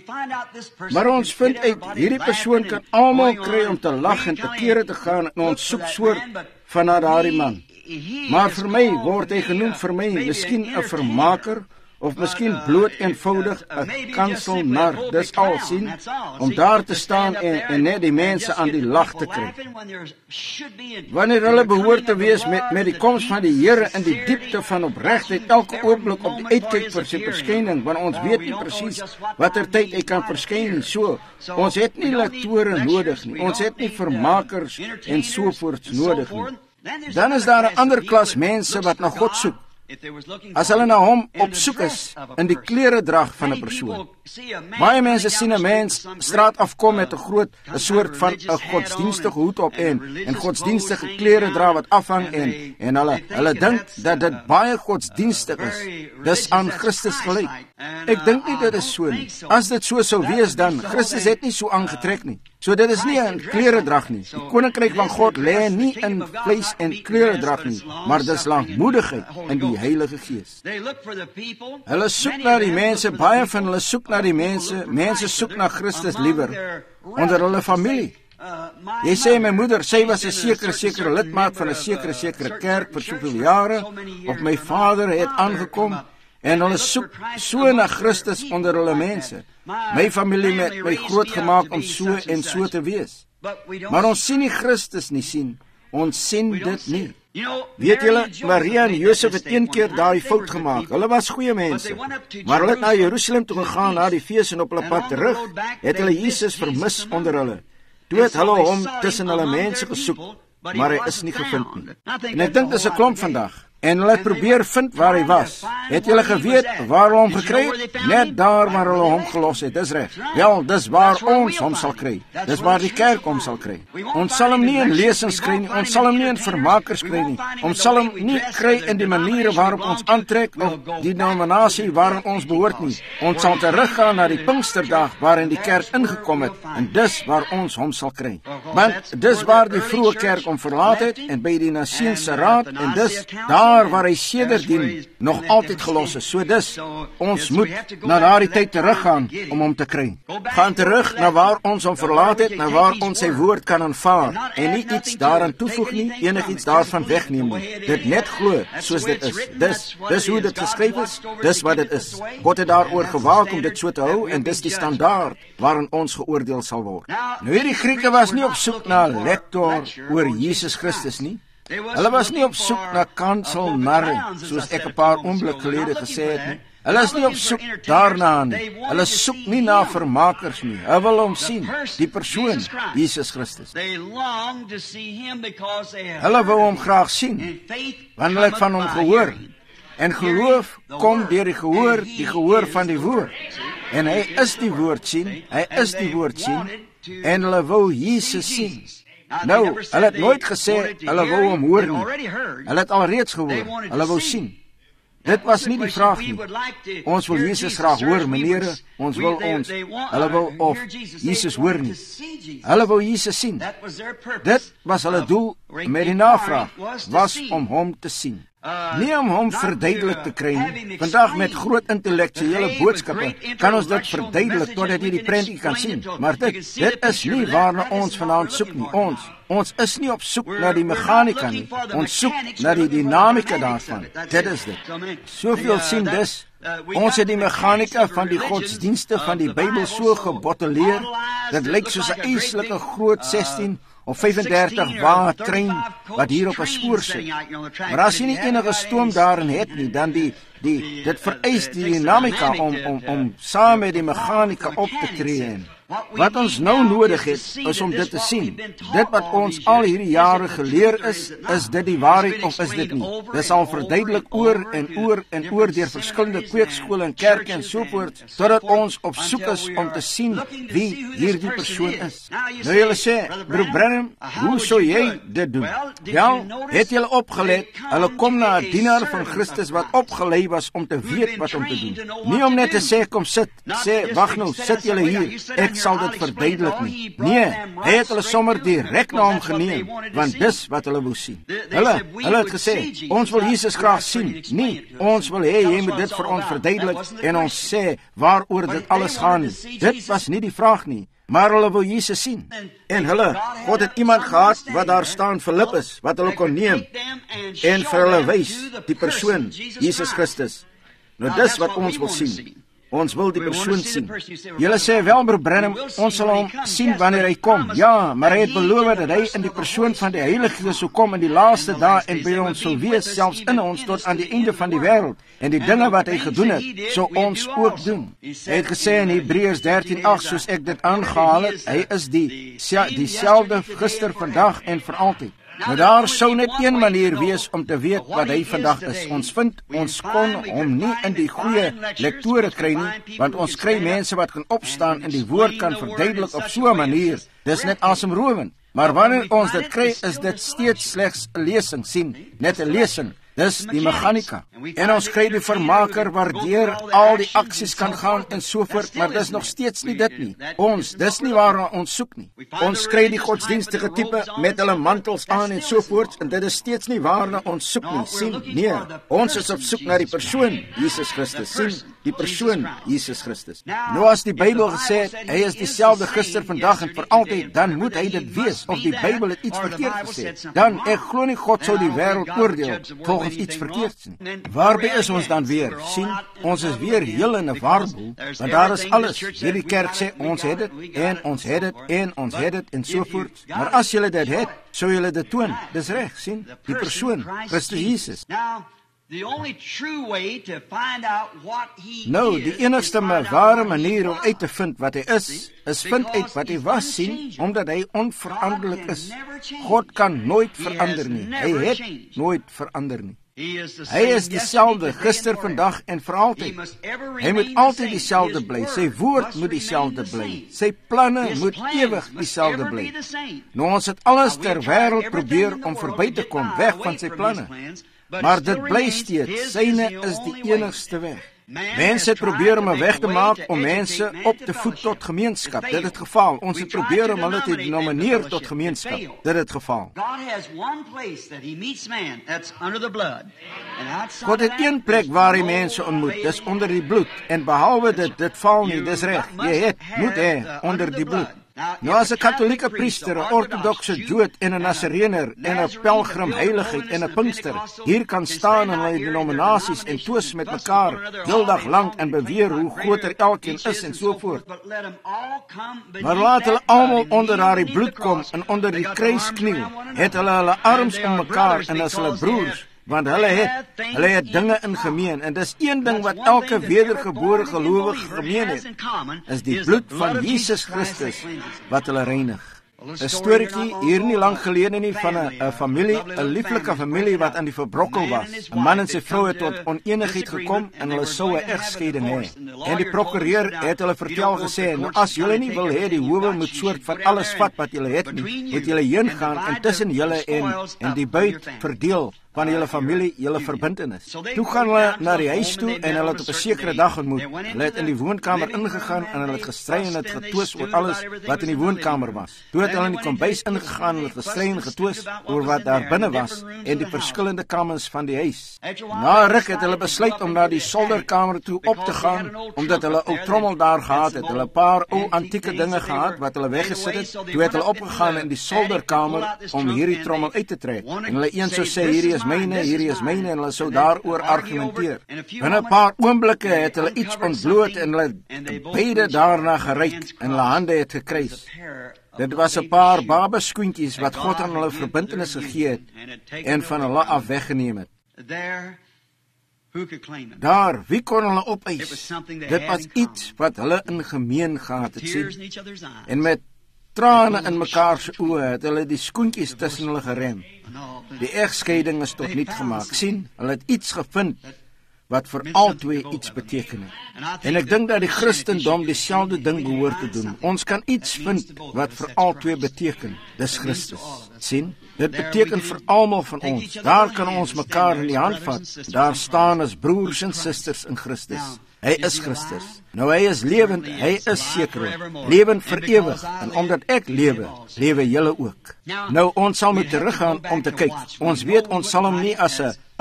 Speaker 1: Maar ons vind uit, hierdie persoon kan almal kry om te lag en te kere te gaan, en ons soek soort van daardie man. Maar vir my word hy genoem vir my miskien 'n vermaker, of miskien bloot eenvoudig 'n kanselnar, dis al, sien, om daar te staan en net die mense aan die lag te kry. Wanneer hulle behoort te wees met die koms van die Here in die diepte van opregtheid, elke oomblik op die uitkyk vir sy verskyning, want ons weet nie presies watter tyd hy kan verskyn nie. So, ons het nie lektore nodig nie, ons het nie vermakers en sovoorts nodig nie. Dan is daar 'n ander klas mense wat na God soek. As hulle na hom op soek is in die kleredrag van 'n persoon. Baie mense sien 'n mens straat afkom met 'n soort van 'n godsdienstige hoed op en godsdienstige klere dra wat afhang en hulle dink dat dit baie godsdienstig is. Dis aan Christus gelyk. Ek dink nie dit is so nie. As dit so sou wees, dan Christus het nie so aangetrek nie. So dit is nie 'n kleredrag nie. Die koninkryk van God lê nie in vleis en kleredrag nie, maar dis lankmoedigheid in die Heilige Gees. Hulle soek na die mense, baie van hulle soek na die mense soek na Christus liewer onder hulle familie. Jy sê, my moeder, sy was 'n sekere lidmaat van 'n sekere kerk vir soveel jare, of my vader het aangekom, en hulle soek so na Christus onder hulle mense. My familie het my groot gemaak om so en so te wees. Maar ons sien nie Christus nie, sien. Ons sien dit nie. Weet julle, Maria en Josef het een keer daai fout gemaak. Hulle was goeie mense, maar hulle het na Jerusalem toe gegaan na die fees en op hulle pad terug, het hulle Jesus vermis onder hulle. Toe het hulle hom tussen hulle mense gesoek, maar hy is nie gevind nie. En ek dink dis 'n klomp vandag. En hulle het probeer vind waar hy was. Het julle geweet waar hulle hom gekry het? Net daar waar hulle hom gelos het, dis reg. Wel, dis waar ons hom sal kry. Dis waar die kerk hom sal kry. Ons sal hom nie in lesings kry nie, ons sal hom nie in vermakers kry nie. Ons sal hom nie kry in die maniere waarop ons aantrek of die denominasie waarin ons behoort nie. Ons sal teruggaan na die Pinksterdag waarin die kerk ingekom het, en dis waar ons hom sal kry. Want dis waar die vroeë kerk hom verlaat het, en by die Nasiense Raad, en dis daar waar hy sedertdien nog altyd gelos is. So dis, ons moet na daardie tyd teruggaan om hom te kry. Gaan terug na waar ons hom verlaat het, na waar ons sy woord kan aanvaar, en nie iets daaraan toevoeg nie, enigiets daarvan wegneem nie. Dit net glo, soos dit is. Dis hoe dit geskryf is, dis wat dit is. God het daaroor gewaak om dit so te hou, en dis die standaard waarin ons geoordeel sal word. Nou hierdie Grieke was nie op soek na 'n lektor oor Jesus Christus nie. Hulle was nie op soek na kanselnarre, soos ek 'n paar oomblik gelede gesê het nie. Hulle is nie op soek daarna nie. Hulle soek nie na vermakers nie. Hulle wil hom sien, die persoon, Jesus Christus. Hulle wou hom graag sien, want hulle het van hom gehoor. En geloof kom deur die gehoor van die woord. En hy is die woord sien, en hulle wou Jesus sien. Nou, hulle het nooit gesê, hulle wou hom hoor nie. Hulle het alreeds gehoor, hulle wou sien. Dit was nie die vraag nie. Ons wil Jesus graag hoor, meneere, hulle wil of Jesus hoor nie. Hulle wou Jesus sien. Dit was hulle doel met die navraag, was om hom te sien. Nie om hom verduidelik te kry nie. Vandag met groot intellektuele boodskappe kan ons dit verduidelik totdat jy die prentjie kan sien. Maar dit is nie waarna ons vanaand soek nie. Ons is nie op soek na die mechanika nie. Ons soek na die dinamika daarvan. Dit is dit. Soveel sien dus. Ons het die mechanika van die godsdienste van die Bybel so gebotteleer. Dit lyk soos 'n eislike groot 16 of 35 wa trein wat hier op 'n spoor sit. Maar as jy nie enige stoom daarin het nie, dan dit vereis die dinamika om saam met die mechanika op te tree. Wat ons nou nodig het, is om dit te sien. Dit wat ons al hierdie jare geleer is dit die waarheid of is dit nie? Dit sal verduidelik oor en oor deur verskillende kweekskole en kerke en sovoort, totdat ons op soek is om te sien wie hierdie persoon is. Nou julle sê, broer Branham, hoe sou jy dit doen? Wel, het julle opgelet, hulle kom na 'n dienaar van Christus wat opgelei was om te weet wat om te doen. Nie om net te sê, kom sit, sê, wag nou, sit julle hier, ek sal dit verduidelik nie. Nee, hy het hulle sommer direk na hom geneem, want dis wat hulle wou sien. Hulle het gesê, ons wil Jesus graag sien. Nie, ons wil hê, jy moet dit vir ons verduidelik, en ons sê, waaroor dit alles gaan nie. Dit was nie die vraag nie, maar hulle wou Jesus sien. En God het iemand gehad, wat daar staan, Filippus, wat hulle kon neem, en vir hulle wys, die persoon, Jesus Christus. Nou dis wat ons wil sien. Ons wil die persoon sien. Julle sê wel, broer Branham, ons sal hom sien wanneer hy kom. Ja, maar hy het beloof dat hy in die persoon van die Heilige Gees sou kom in die laaste dae en by ons sou wees, selfs in ons tot aan die einde van die wêreld. En die dinge wat hy gedoen het, sou ons ook doen. Hy het gesê in Hebreërs 13:8, soos ek dit aangehaal het, hy is dieselfde gister, vandag en vir altyd. Maar daar sou net een manier wees om te weet wat hy vandag is. Ons kon hom nie in die goeie lektore kry nie, want ons kry mense wat kan opstaan en die woord kan verduidelik op so 'n manier. Dis net asemrowend. Maar wanneer ons dit kry, is dit steeds slegs 'n lesing, sien, net 'n lesing. Dis die mechanika. En ons kry die vermaker waardeur al die aksies kan gaan en sovoort, maar dis nog steeds nie dit nie. Dis nie waarna ons soek nie. Ons kry die godsdienstige tipe met hulle mantels aan en sovoort, en dit is steeds nie waarna ons soek nie. Sien, nee, ons is op soek na die persoon, Jesus Christus. Sien, die persoon Jesus Christus. Nou as die Bybel gesê het, hy is dieselfde gister, vandag en vir altyd, dan moet hy dit wees, of die Bybel het iets verkeerd gesê. Dan, ek glo nie God sou die wêreld oordeel volgens iets verkeerds nie. Waarby is ons dan weer? Sien, ons is weer heel in 'n warboel, want daar is alles. Hierdie kerk sê, ons het dit, en ons het dit, en ons het dit, en sovoorts. Maar as julle dit het, sou julle dit toon. Dis reg, sien, die persoon, Christus Jesus. Nou, die enigste ware manier om uit te vind wat hy is vind uit wat hy was, sien, omdat hy onveranderlik is. God kan nooit verander nie. Hy het nooit verander nie. Hy is dieselfde gister, vandag en vir altyd. Hy moet altyd dieselfde bly. Sy woord moet dieselfde bly. Sy planne moet ewig dieselfde bly. Nou, ons het alles ter wêreld probeer om verby te kom, weg van sy planne. Maar dit bly steeds, syne is die enigste weg. Mense het probeer om 'n weg te maak om mense op te voed tot gemeenskap. Dit het gefaal. Ons het probeer om hulle te nomineer tot gemeenskap. Dit het gefaal. God het een plek waar hy mense ontmoet, dis onder die bloed. En behalwe dit val nie, dis reg. Jy moet hê onder die bloed. Nou as 'n katholieke priester, 'n ortodokse Jood en 'n Nasarener en 'n pelgrim heiligheid en 'n Pinkster hier kan staan in hulle denominasies en twis met mekaar heeldag lank en beweer hoe groter elkeen is en so voort. Maar laat hulle almal onder daardie bloed kom en onder die kruis kniel, het hulle arms om mekaar en as hulle broers. Want hulle het dinge in gemeen, en dis een ding wat elke wedergebore gelowige gemeen het, is die bloed van Jesus Christus wat hulle reinig. 'n Storieetjie hier nie lank gelede nie van 'n familie, 'n lieflike familie wat aan die verbrokkel was. 'n Man en sy vrou het tot onenigheid gekom en hulle sou 'n egskeiding hê. En die prokureur het hulle vertel gesê, nou as julle nie wil hê die howe moet soort van alles vat wat julle het nie, moet julle heen gaan en tussen julle en die buit verdeel van julle familie, julle verbintenis. Toe gaan hulle na die huis toe en hulle het op 'n sekere dag ontmoet. Hulle het in die woonkamer ingegaan en hulle het gestry en het getwis oor alles wat in die woonkamer was. Toe het hulle in die kombuis ingegaan en het gestry en getwis oor wat daar binne was en die verskillende kamers van die huis. Na 'n ruk het hulle besluit om na die solderkamer toe op te gaan, omdat hulle 'n ou trommel daar gehad het. Hulle 'n paar ou antieke dinge gehad wat hulle weggesit het. Toe het hulle opgegaan in die solderkamer om hierdie trommel uit te trek. En hulle een sou sê, hierdie is myne, en hulle sou daaroor argumenteer. Binne 'n paar oomblikke het hulle iets ontbloot en hulle beide daarna geryk en hulle hande het gekruis. Dit was 'n paar babeskoentjies wat God aan hulle verbintenis gegee het en van hulle af weggeneem het. Daar, wie kon hulle opeis? Dit was iets wat hulle in gemeen gehad het, sien. En met trane in mekaar se oë het hulle die skoentjies tussen hulle gerem. Die egskeiding is tot niet gemaak. Sien, hulle het iets gevind wat vir albei iets beteken het. En ek dink dat die Christendom dieselfde ding behoort te doen. Ons kan iets vind wat vir albei beteken. Dis Christus. Sien, dit beteken vir almal van ons. Daar kan ons mekaar in die hand vat. Daar staan as broers en susters in Christus. Hy is Christus. Nou hy is lewend, hy is sekerlik lewend vir ewig, en omdat ek lewe, lewe julle ook. Nou ons sal moet teruggaan om te kyk. Ons weet ons sal hom nie as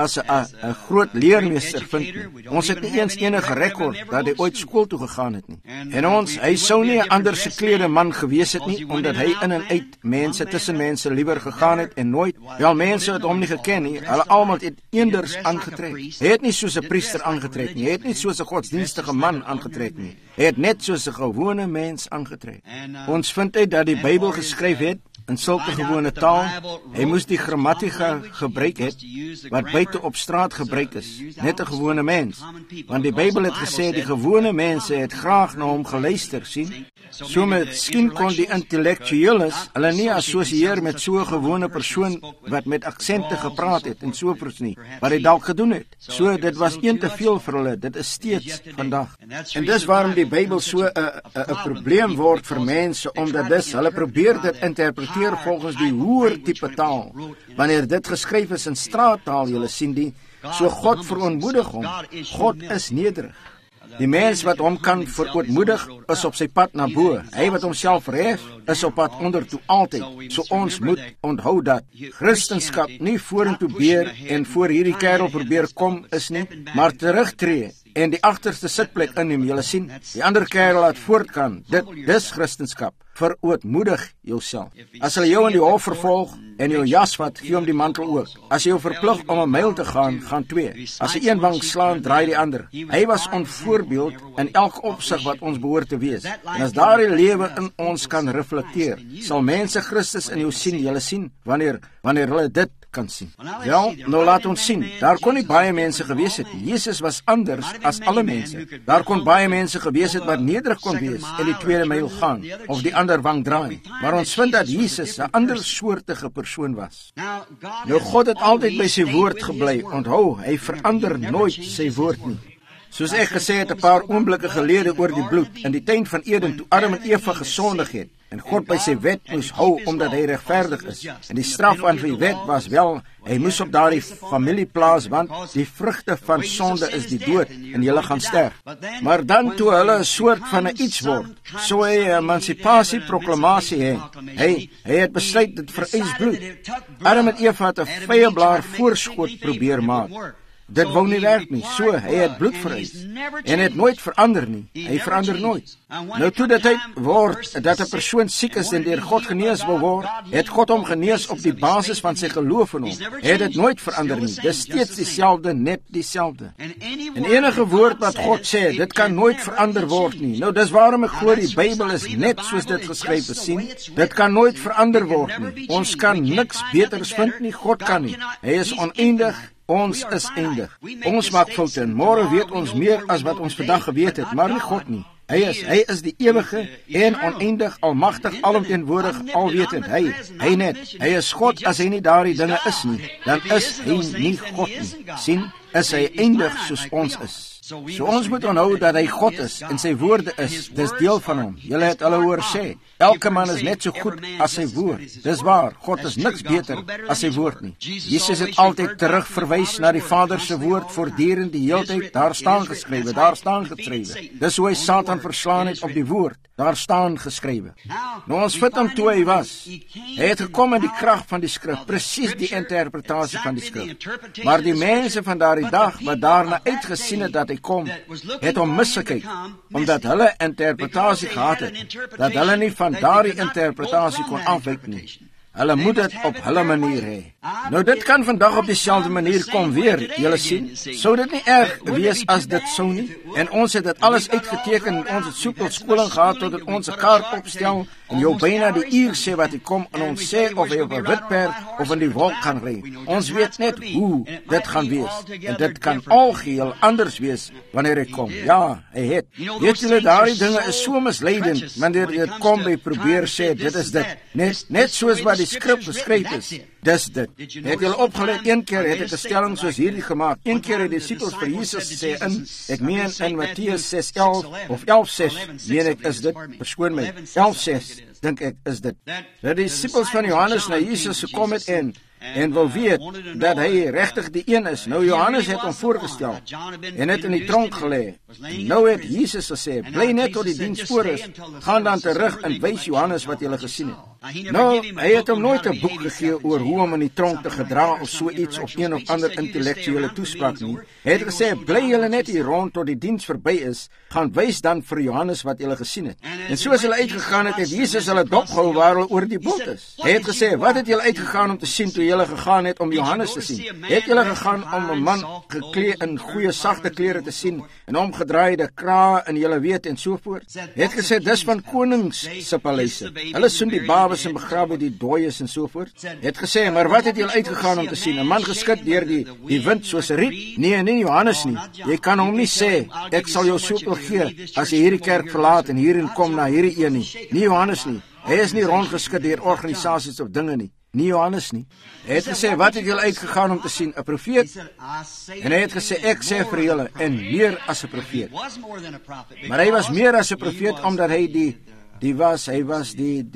Speaker 1: 'n groot leermeester vind nie. Ons het nie eens enige rekord dat hy ooit skool toe gegaan het nie. En hy sou nie 'n ander se klere man gewees het nie, omdat hy in en uit mense tussen mense liewer gegaan het en nooit. Wel, mense het hom nie geken nie. Hulle almal het eenders aangetrek. Hy het nie soos 'n priester aangetrek nie. Hy het nie soos 'n godsdienstige man aangetrek nie. Hy het net soos 'n gewone mens aangetrek. Ons vind uit dat die Bybel geskryf het in sulke gewone taal. Hy moes die grammatika gebruik het wat buite op straat gebruik is, net 'n gewone mens. Want die Bybel het gesê die gewone mense het graag na hom geluister, sien. So miskien kon die intellektueles hulle nie assosieer met so 'n gewone persoon wat met aksente gepraat het en sovoorts nie, wat hy dalk gedoen het. So dit was een te veel vir hulle. Dit is steeds vandag. En dis waarom die Bybel so 'n probleem word vir mense, omdat hulle probeer dit interpreteer volgens die hoër tipe taal. Wanneer dit geskryf is in straattaal, julle sien die, so God verootmoedig hom. God is nederig. Die mens wat hom kan verootmoedig is op sy pad na bo. Hy wat homself verhef is op pad onder toe altyd. So ons moet onthou dat Christendom nie vorentoe beer en voor hierdie kerel probeer kom is nie, maar terugtreë en die agterste sitplek inneem. Julle sien, die ander kerel laat voortgaan. Dis Christenskap. Verootmoedig jouself. As hulle jou in die hof vervolg en jou jas vat, gee hom die mantel ook. As jy jou verplig om 'n myl te gaan, gaan 2. As jy een wang slaan, draai die ander. Hy was ons voorbeeld in elke opsig wat ons behoort te wees. En as daardie lewe in ons kan reflekteer, sal mense Christus in jou sien. Julle sien, wanneer hulle dit kan sien. Wel, nou laat ons sien, daar kon nie baie mense gewees het. Jesus was anders as alle mense. Daar kon baie mense gewees het wat nederig kon wees en die tweede myl gaan, of die ander wang draai. Maar ons vind dat Jesus 'n ander soortige persoon was. Nou, God het altyd by sy woord gebly. Onthou, hy verander nooit sy woord nie. Soos ek gesê het 'n paar oomblikke gelede oor die bloed in die tuin van Eden, toe Adam en Eva gesondig het en God by sy wet moes hou omdat hy regverdig is. En die straf van die wet was wel, hy moes op daardie familie plaas, want die vrugte van sonde is die dood en julle gaan sterf. Maar dan toe hulle 'n soort van 'n iets word, so hy 'n emansipasie proklamasie hê. Hy het besluit dit vereis bloed. Adam en Eva het 'n vyeblaar voorskot probeer maak. Dit wou nie werk nie, so hy het bloed vereis en het nooit verander nie. Hy verander nooit. Nou toe dit tyd word dat 'n persoon siek is en deur God genees wil word, het God hom genees op die basis van sy geloof in hom. Hy het dit nooit verander nie. Dis steeds dieselfde, net dieselfde. En enige woord wat God sê, dit kan nooit verander word nie. Nou dis waarom ek glo die Bybel is net soos dit geskryf is. Sien, dit kan nooit verander word nie. Ons kan niks beters vind nie, God kan nie. Hy is oneindig. Ons is eindig. Ons maak foute en môre weet ons meer as wat ons vandag geweet het, maar nie God nie. Hy is die ewige en oneindig, almagtig, alomteenwoordig, alwetend. Hy net. Hy is God. As hy nie daardie dinge is nie, dan is hy nie God nie. Sien, is hy eindig soos ons is. So ons moet onthou dat hy God is en sy woorde is, dis deel van hom. Julle het hulle hoor sê, elke man is net so goed as sy woord. Dis waar, God is niks beter as sy woord nie. Jesus het altyd terug verwys na die Vader se woord voortdurend die heeltyd. Daar staan geskrywe, daar staan geskrywe. Dis hoe hy Satan verslaan het op die woord. Daar staan geskrywe. Nou ons vind hom toe hy was. Hy het gekom in die krag van die skrif, presies die interpretasie van die skrif. Maar die mense van daardie dag wat daarna uitgesien het dat hy kom, het hom misgekyk, omdat hulle interpretasie gehad het, dat hulle nie van daardie interpretasie kon afwyk nie. Hulle moet dit op hulle manier hê. Nou dit kan vandag op dieselfde manier kom weer, julle sien. Sou dit nie erg wees as dit sou nie? En ons het dit alles uitgeteken en ons het soveel skoling gehad tot ons 'n kaart opstel en jou byna die uur sê wat hy kom en ons sê of hy op 'n wit perd of in die wolk gaan ry. Ons weet net hoe dit gaan wees. En dit kan algeheel anders wees wanneer hy kom. Ja, hy het. Weet julle, daardie dinge is so misleidend wanneer jy dit kom by probeer sê dit is dit. Net soos wat die skrif geskryf is. Dis dit. Het julle opgelet, een keer het ek 'n stelling soos hierdie gemaak. Een keer het die disippels vir Jesus sê ek meen in Matteus 6:11 of 11:6, meen ek is dit, verskoon my, 11:6 dink ek is dit. Dat die disippels van Johannes na Jesus gekom het en wil weet dat hy regtig die een is. Nou Johannes het hom voorgestel en het in die tronk gelê. Nou het Jesus gesê, bly net tot die diens voor is, gaan dan terug en wys Johannes wat julle gesien het. Nou, hy het hom nooit 'n boek gegee oor hoe om in die tronk te gedra of so iets of een of ander intellektuele toespraak nie. Hy het gesê, bly julle net hier rond tot die diens verby is, gaan wys dan vir Johannes wat julle gesien het. En soos hulle uitgegaan het Jesus hulle dopgehou waar hulle oor die boot is. Hy het gesê, wat het julle uitgegaan om te sien toe julle gegaan het om Johannes te sien? Het julle gegaan om 'n man geklee in goeie sagte klere te sien en omgedraaide krae en julle weet en so voort? Hy het gesê, dis van konings se paleise. Hulle soen die babes en begrawe die dooies en so voort. Hy het gesê, maar wat het julle uitgegaan om te sien? 'n Man geskit deur die wind soos 'n riet? Nee, Johannes nie. Jy kan hom nie sê, ek sal jou soveel gee as jy hierdie kerk verlaat en hierin kom na hierdie een nie. Nie Johannes nie. Hy is nie rondgeskit deur organisasies of dinge nie. Nie Johannes nie. Hy het gesê, wat het julle uitgegaan om te sien? 'n Profeet? En hy het gesê, ek sê vir julle, en meer as 'n profeet. Maar hy was meer as 'n profeet omdat hy hy was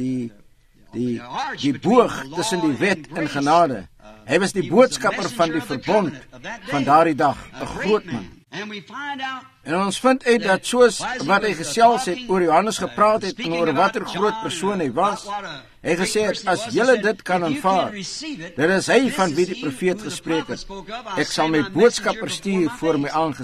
Speaker 1: die boog tussen die wet en genade. Hy was die boodskapper van die verbond van daardie dag, 'n groot man. En ons vind uit dat soos wat hy gesels het oor Johannes gepraat het en oor watter groot persoon hy was, hy gesê het, as julle dit kan aanvaar, dit is hy van wie die profeet gespreek het. Ek sal my boodskapper stuur voor my aangesig.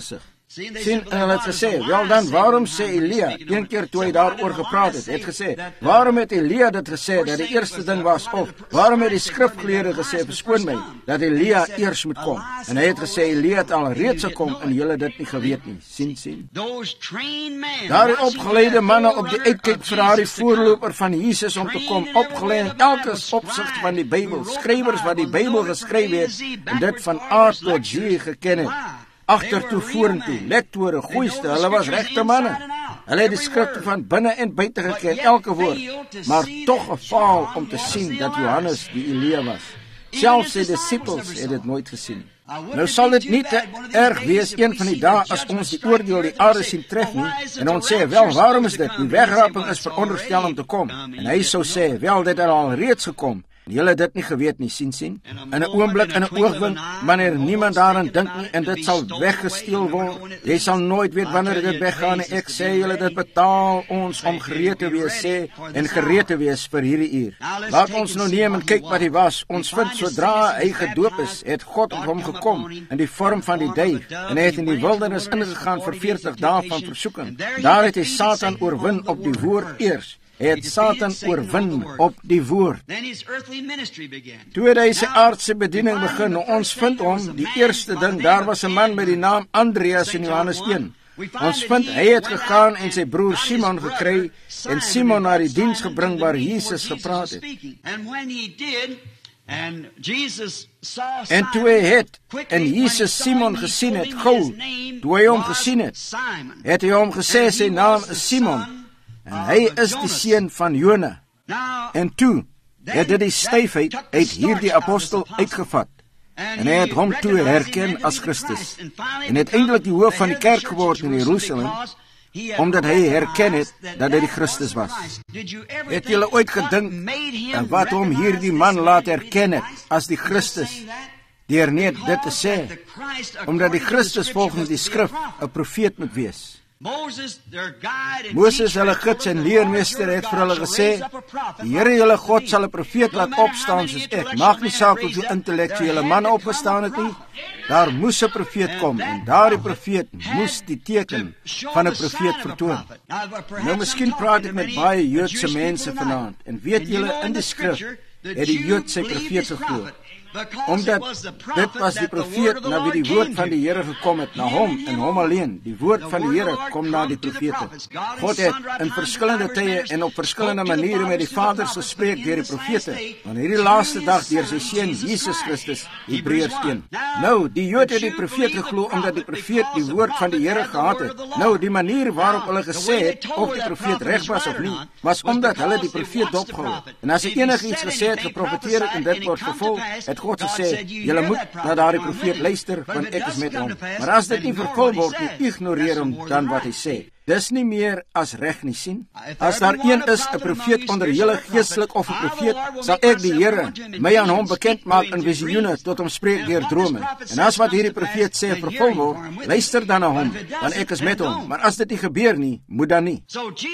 Speaker 1: Sien, en hulle het gesê, wel dan, waarom sê Elia, een keer toe hy daaroor gepraat het gesê, waarom het Elia dit gesê, dat die eerste ding was, of waarom het die skrifgeleerde gesê, verskoon my, dat Elia eers moet kom, en hy het gesê, Elia het al reeds gekom, en julle dit nie geweet nie, sien, daar die opgeleide manne op die uitkyk vir haar die voorloper van Jesus om te kom, opgeleid in elke opzicht van die Bybel, skrywers wat die Bybel geskryf het, en dit van A tot Z geken het, agtertoe, vorentoe, lektore, goeiste, hulle was regte manne. Hulle het die skrifte van binne en buite geken, elke woord, maar toch gefaal om te sien dat Johannes die Elia was. Selfs die disciples het dit nooit gesien. Nou sal dit nie te erg wees een van die dae as ons die oordeel die aarde sien tref nie, en ons sê, wel, waarom is dit? Die wegraping is veronderstel om te kom. En hy sou sê, wel, dit het al reeds gekom. En julle het dit nie geweet nie, sien. In 'n oomblik, in 'n oogwink, wanneer niemand daaraan dink nie, en dit sal weggesteel word. Jy sal nooit weet wanneer dit weggaan nie. Ek sê julle, dit betaal ons om gereed te wees, sê, en gereed te wees vir hierdie uur. Laat ons nou neem en kyk wat hy was. Ons vind, sodra hy gedoop is, het God op hom gekom, in die vorm van die duif, en hy het in die wildernis ingegaan vir 40 dae van versoeking. Daar het hy Satan oorwin op die woord eers. Hy het Satan oorwin op die woord. Toe het hy sy aardse bediening begin, ons vind hom, die eerste ding, daar was 'n man met die naam Andreas in Johannes 1. Ons vind, hy het gegaan en sy broer Simon gekry, en Simon na die diens gebring waar Jesus gepraat het. En toe hy het, en Jesus Simon gesien het, gou, toe hy hom gesien het hy hom gesê, sy naam is Simon, en hy is die seun van Jona. En toe het dit die styfheid uit hierdie apostel uitgevat, en hy het hom toe herken as Christus, en het eintlik die hoof van die kerk geword in Jerusalem, omdat hy herken het dat hy die Christus was. Het julle ooit gedink wat hom hierdie man laat herken het as die Christus, deur net dit te sê, omdat die Christus volgens die skrif 'n profeet moet wees. Moses, hulle gids en leermeester, het vir hulle gesê, die Here julle God sal 'n profeet laat opstaan soos ek. Maak nie saak hoe intellektuele manne opgestaan het nie, daar moes 'n profeet kom, en daardie profeet moes die teken van 'n profeet vertoon. Nou miskien praat ek met baie Joodse mense vanaand, en weet julle, in die skrif het die Jood sy profeet geglo, omdat dit was die profeet na wie die woord van die Here gekom het, na hom en hom alleen. Die woord van die Here kom na die profete. God het in verskillende tye en op verskillende maniere met die vaders gespreek deur die profete, maar hierdie laaste dag deur sy seun Jesus Christus, Hebreërs 1. Nou, die Jood het die profeet geglo omdat die profeet die woord van die Here gehad het. Nou, die manier waarop hulle gesê het of die profeet reg was of nie, was omdat hulle die profeet dopgehou. En as hy enigiets gesê het, geprofeteer het en dit word vervul, het God gesê, julle moet na daardie profeet luister, want ek is met hom. Maar as dit nie vervul word nie, ignoreer hom dan wat hy sê. Dis nie meer as reg nie, sien. As daar een is, 'n profeet onder julle, geestelik of 'n profeet, sal ek die Here my aan hom bekend maak in visioene, tot hom spreek deur drome. En as wat hierdie profeet sê vervul word, luister dan na hom, want ek is met hom. Maar as dit nie gebeur nie, moet dan nie.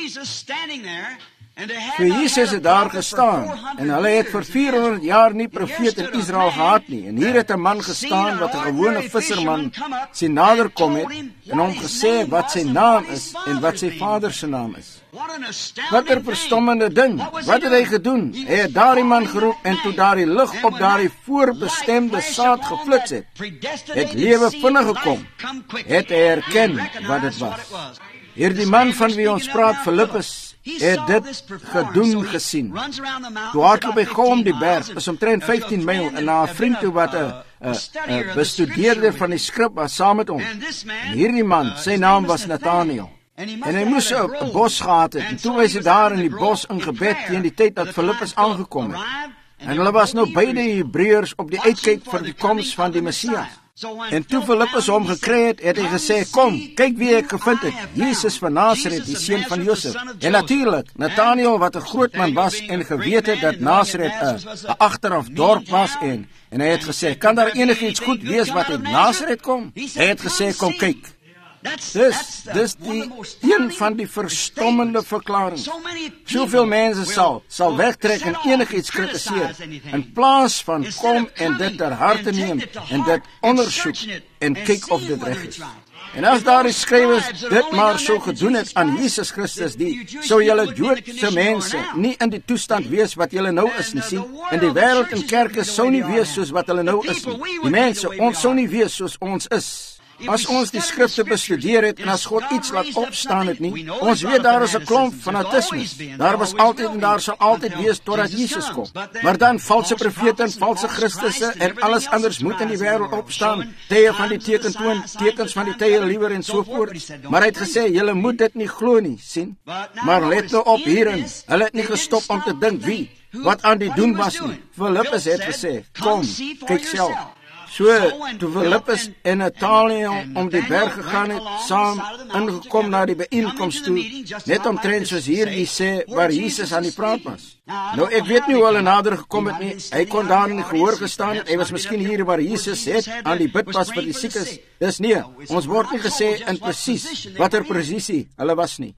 Speaker 1: So Jesus het daar gestaan, en hulle het vir 400 jaar nie profeet in Israel gehad nie, en hier het 'n man gestaan wat 'n gewone visserman sien naderkom het, en hom gesê wat sy naam is, en wat sy vader se naam is. Wat 'n verstommende ding, wat het hy gedoen? Hy het daardie man geroep, en toe daardie lig op daardie voorbestemde saad geflits het lewe vinnig gekom, het hy herken wat dit was. Hierdie man van wie ons praat, Filippus, het dit gedoen gesien. Toe hardloop hy gou om die berg, is omtrent 15 myl, en na 'n vriend toe wat 'n bestudeerder van die skrif was saam met hom. En hierdie man, sy naam was Nathanael. En hy moes 'n bos gehad het, en toe was hy daar in die bos in gebed teen die tyd dat Filippus aangekom het. En hulle was nou beide Hebreërs op die uitkyk vir die koms van die Messias. En toe Filippus hom gekry het, het hy gesê, kom, kyk wie ek gevind het, Jesus van Nasaret, die seun van Josef. En natuurlik, Nathanael wat 'n groot man was en geweet het dat Nasaret 'n agteraf dorp was, en hy het gesê, kan daar enigiets goed wees wat uit Nasaret kom? Hy het gesê, kom kyk. Dis die een van die verstommende verklaringe. Soveel mense sal wegtrek en enigiets kritiseer, in plaas van kom en dit ter harte neem, en dit ondersoek, en kyk of dit reg is. En as daar die skrywers dit maar so gedoen het aan Jesus Christus, sou julle Joodse mense nie in die toestand wees wat julle nou is nie, sien? En die wêreld en kerke sou nie wees soos wat hulle nou is nie. Die mense, ons sou nie wees soos ons is. As ons die skrifte bestudeer het en as God iets laat opstaan het nie, ons weet daar is 'n klomp fanatisme. Daar was altyd en daar sal altyd wees totdat Jesus kom. Maar dan valse profete en valse Christusse en alles anders moet in die wêreld opstaan. Tye van die tekentoon, tekens van die tye liewer en so voort. Maar hy het gesê, julle moet dit nie glo nie, sien? Maar let nou op hierin. Hulle het nie gestop om te dink wat aan die doen was nie. Filippus het gesê, kom, kyk self. So, toe Filippus en Nathanael om die berg gegaan het, saam ingekom na die bijeenkomst toe, net omtrent soos hierdie sê, waar Jesus aan die praat was. Nou, ek weet nie hoe hulle nader gekom het nie, hy kon daar in die gehoor gestaan het, hy was miskien hier waar Jesus het, aan die bid was vir die siekes. Dis nie, ons word nie gesê in presies, wat presisie hulle was nie.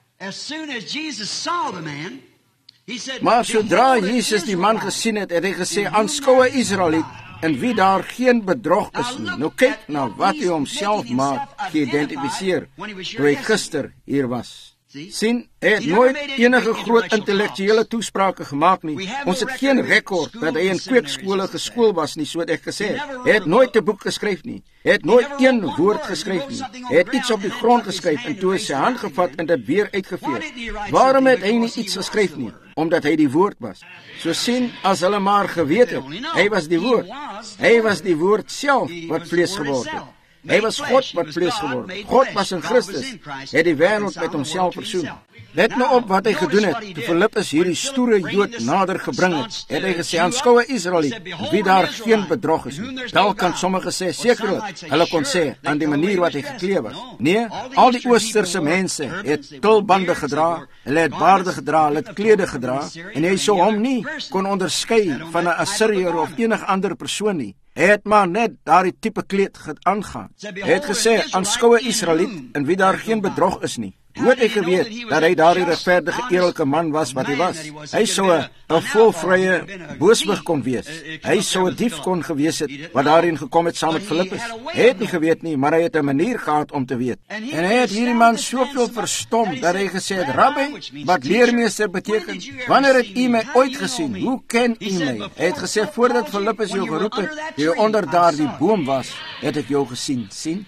Speaker 1: Maar sodra Jesus die man gesien het, het hy gesê, aanskoue Israeliet, en wie daar geen bedrog is nie. Nou kyk na wat hy homself maak geïdentifiseer, toe hy gister hier was. Sien, hy het nooit enige groot intellektuele toesprake gemaak nie. Ons het geen rekord dat hy in kweekskole geskool was nie, so het ek gesê. Hy het nooit 'n boek geskryf nie. Hy het nooit een woord geskryf nie. Hy het iets op die grond geskryf en toe hy sy hand gevat en dit weer uitgevee. Waarom het hy nie iets geskryf nie? Omdat hy die woord was. So sien, as hulle maar geweet het, hy was die woord. Hy was die woord self wat vlees geword het. Hy was God wat vlees geword het. God was in Christus. Hy het die wêreld met homself versoen. Let nou op wat hy gedoen het. Toe Filippus hierdie stoere Jood nader gebring het hy gesê, aanskoue Israeliet, wie daar geen bedrog is nie. Wel kan sommige sê, sekerlik, hulle kon sê, aan die manier wat hy geklee was. Nee, al die Oosterse mense het tulbande gedra, hulle het baarde gedra, hulle het klede gedra, en hy sou hom nie kon onderskei van 'n Assiriër of enige ander persoon nie. Hy het maar net daardie tipe kleed aangaan. Hy het gesê, aanskoue Israeliet, in wie daar geen bedrog is nie. Hoe het hy geweet dat hy daardie regverdige, eerlike man was wat hy was? Hy sou 'n volvrye booswig kon wees. Hy sou 'n dief kon gewees het wat daarin gekom het saam met Filippus. Hy het nie geweet nie, maar hy het 'n manier gehad om te weet. En hy het hierdie man soveel verstom dat hy gesê het, Rabbi, wat leermeester beteken? Wanneer het u my ooit gesien? Hoe ken u my? Hy het gesê, voordat Filippus jou geroep het, jy onder daardie boom was, het ek jou gesien. Sien?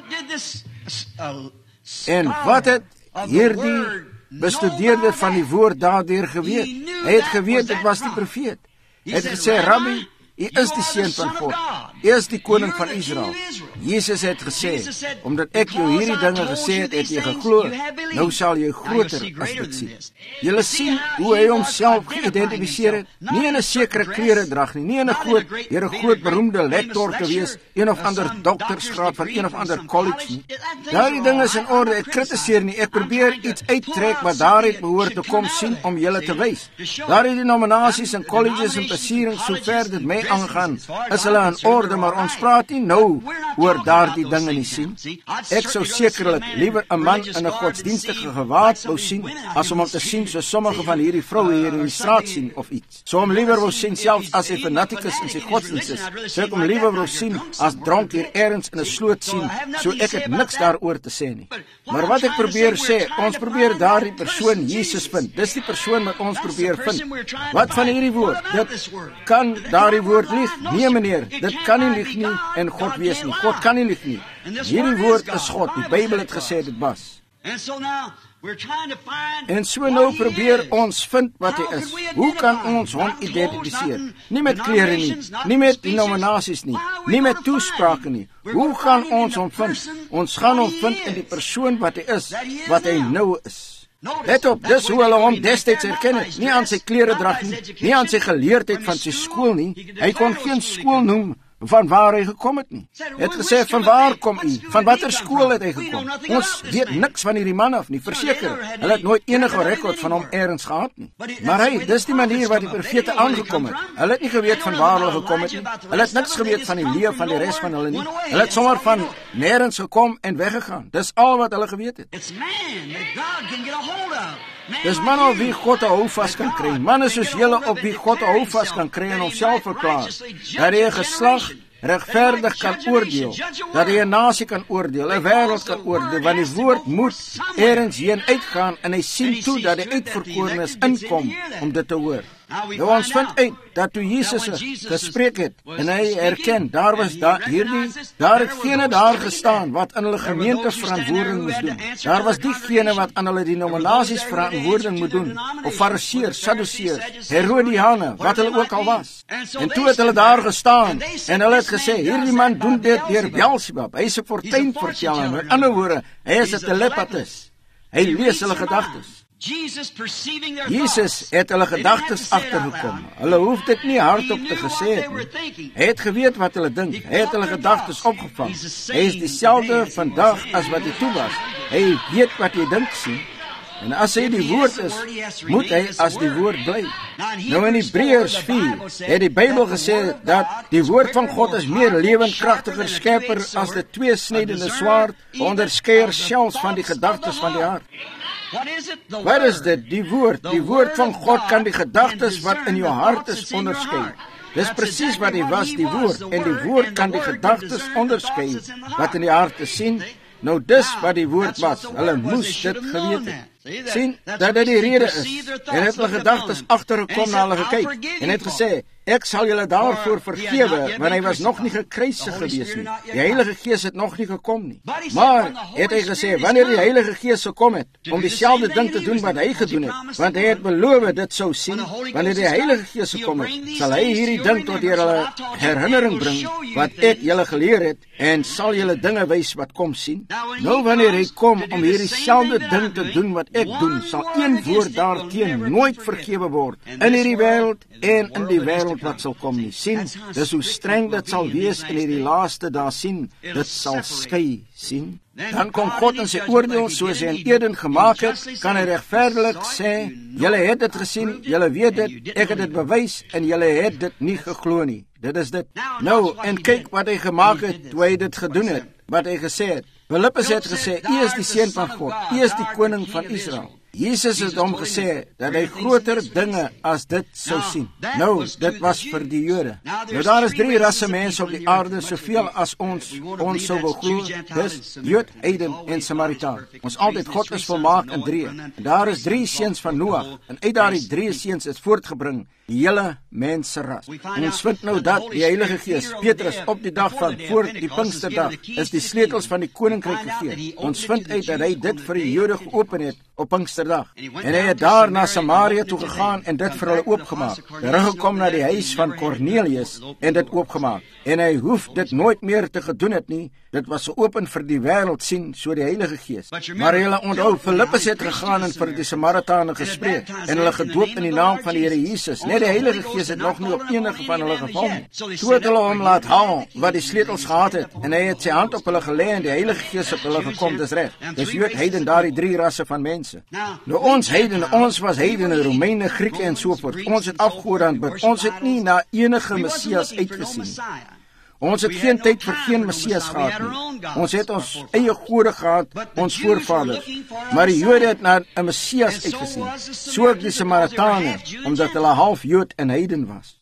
Speaker 1: En wat het hierdie bestudeerder van die woord daardeur geweet? Hy het geweet, dit was die profeet. Hy het gesê, Rabbi, u is die seun van God. U is die koning van Israel. Jesus het gesê, omdat ek jou hierdie dinge gesê het jy geglo, nou sal jy groter as dit sien. Julle sien hoe hy homself geïdentifiseer het, nie in 'n sekere kleredrag nie, nie in 'n groot beroemde lektor te wees, een of ander doktersgraad van een of ander college nie. Daardie dinge is in orde, ek kritiseer nie, ek probeer iets uittrek wat daaruit behoort te kom sien om julle te wys. Daardie denominasies en colleges en passierings, so ver dit my aangaan, is hulle in orde, maar ons praat nie nou oor daardie dinge nie, sien. Ek sou sekerlik liewer 'n man in 'n godsdienstige gewaad wou sien, as om te sien so sommige van hierdie vroue hier in die straat sien of iets. So om liewer wou sien, selfs as hy fanatikus in sy godsdienst is, so ek om liewer wou sien, as dronk hier ergens in 'n sloot sien, so ek het niks daaroor te sê nie. Maar wat ek probeer sê, ons probeer daardie persoon Jesus vind, dis die persoon wat ons probeer vind. Wat van hierdie woord? Dit kan daardie woord lieg? Nee meneer, dit kan nie lieg nie en God wees nie. God kan nie lieg nie. Hierdie woord is God, die Bybel het gesê dit was. En so nou probeer ons vind wat hy is. Hoe kan ons hom identifiseer? Nie met klere nie, nie met denominasies nie, nie met toesprake nie. Hoe gaan ons hom vind? Ons gaan hom vind in die persoon wat hy is, wat hy nou is. Let op, dis hoe hulle hom destyds herken het, nie aan sy kleredrag nie, nie aan sy geleerdheid van sy skool nie. Hy kon geen skool noem van waar hy gekom het nie. Hy het gesê, van waar kom u? Van watter skool het hy gekom? Ons weet niks van hierdie man af nie, verseker. Hulle het nooit enige rekord van hom ergens gehad nie. Maar hy, dis die manier waar die profete aangekom het. Hulle het nie geweet van waar hulle gekom het nie. Hulle het niks geweet van die lewe van die res van hulle nie. Hulle het sommer van nêrens gekom en weggegaan. Dis al wat hulle geweet het. Dis man op wie God 'n houvas kan kry. Manne soos julle op wie God 'n houvas kan kry en homself verklaar. Dat hy 'n geslag regverdig kan oordeel, dat hy 'n nasie kan oordeel, 'n wêreld kan oordeel, want die woord moet ergens heen uitgaan en hy sien toe dat die uitverkorenes inkom om dit te hoor. Nou ons vind uit dat toe Jesus gespreek het en hy erken, daar het gene daar gestaan wat aan hulle gemeente verantwoording moes doen. Daar was diegene wat aan hulle denominasies verantwoording moet doen, of Fariseërs, Sadduseërs, Herodiane, wat hulle ook al was. En toe het hulle daar gestaan en hulle het gesê, hierdie man doen dit deur Beelzebub, hy is 'n fortuinverteller, met ander woorde, hy is 'n telepathus, hy lees hulle gedagtes. Jesus het hulle gedagtes agtergekom. Hulle hoef dit nie hardop te gesê het nie. Hy het geweet wat hulle dink. Hy het hulle gedagtes opgevang. Hy is dieselfde vandag as wat hy toe was. Hy weet wat jy dink, sien. En as hy die woord is, moet hy as die woord bly. Nou in Hebreërs 4 het die Bybel gesê dat die woord van God is meer lewendkragtiger, skerper as 'n tweesnydende swaard, onderskeier selfs van die gedagtes van die hart. Wat is dit? Die woord van God kan die gedagtes wat in jou hart is onderskei. Dis presies wat hy was, die woord, en die woord kan die gedagtes onderskei wat in die hart is, sien. Nou dis wat die woord was, hulle moes dit geweet het. Sien, dat dit die rede is, en het hulle gedagtes agtergekom na hulle gekyk, en het gesê, ek sal julle daarvoor vergewe, want hy was nog nie gekruisig gewees nie. Die Heilige Gees het nog nie gekom nie. Maar, het hy gesê, wanneer die Heilige Gees gekom het, om dieselfde ding te doen wat hy gedoen het, want hy het beloof dit sou sien, wanneer die Heilige Gees gekom het, sal hy hierdie ding tot julle herinnering bring, wat ek julle geleer het, en sal julle dinge wys wat kom sien. Nou wanneer hy kom om hierdie selfde ding te doen wat ek doen, sal een woord daarteen nooit vergewe word, in hierdie wêreld en in die wêreld wat sal kom nie. Sien, dis hoe streng dit sal wees in hierdie laaste dae, sien, dit sal skei, sien. Dan kom God in sy oordeel, soos hy in Eden gemaak het, kan hy regverdig sê, julle het dit gesien, julle weet dit, ek het dit bewys, en julle het dit nie geglo nie. Dit is dit. Nou, en kyk wat hy gemaak het, toe hy dit gedoen het, wat hy gesê het. Filippus het gesê, U is die seun van God, U is die koning van Israel. Jesus het hom gesê dat hy groter dinge as dit sou sien. Nou, dit was vir die Jode. Nou daar is 3 rasse mense op die aarde, soveel as ons sou wil glo, dis Jood, Heiden en Samaritaan. Ons altyd God is volmaak in 3. En daar is 3 seuns van Noag, en uit daardie 3 seuns is voortgebring die hele menseras. En ons vind nou dat die Heilige Gees, Petrus, op die dag van voor die Pinksterdag, is die sleutels van die koninkryk gegee. Ons vind uit dat hy dit vir die Jode geopen het op Pinksterdag. En hy het daar na Samaria toe gegaan en dit vir hulle oopgemaak. Teruggekom na die huis van Cornelius en dit oopgemaak. En hy hoef dit nooit meer te gedoen het nie. Dit was geopen vir die wêreld, sien, so die Heilige Gees. Maar julle onthou, Filippus het gegaan en vir die Samaritane gespreek en hulle gedoop in die naam van die Here Jesus. Net die Heilige Gees het nog nie op enige van hulle geval nie. So het hulle hom laat haal wat die sleutels gehad het en hy het sy hand op hulle gelê en die Heilige Gees op hulle gekom. Dis reg. Dis Jood, Heiden, daardie 3 rasse van mense. Nou ons heidene, ons was heidene, Romeine, Grieke en so voort. Ons het afgode aanbid. Ons het nie na enige Messias uitgesien nie. Ons het geen tyd vir geen Messias gehad nie. Ons het ons eie gode gehad, ons voorvaders. Maar die Jode het na 'n Messias uitgesien. So ook die Samaritane, omdat hulle half Jood en heiden was.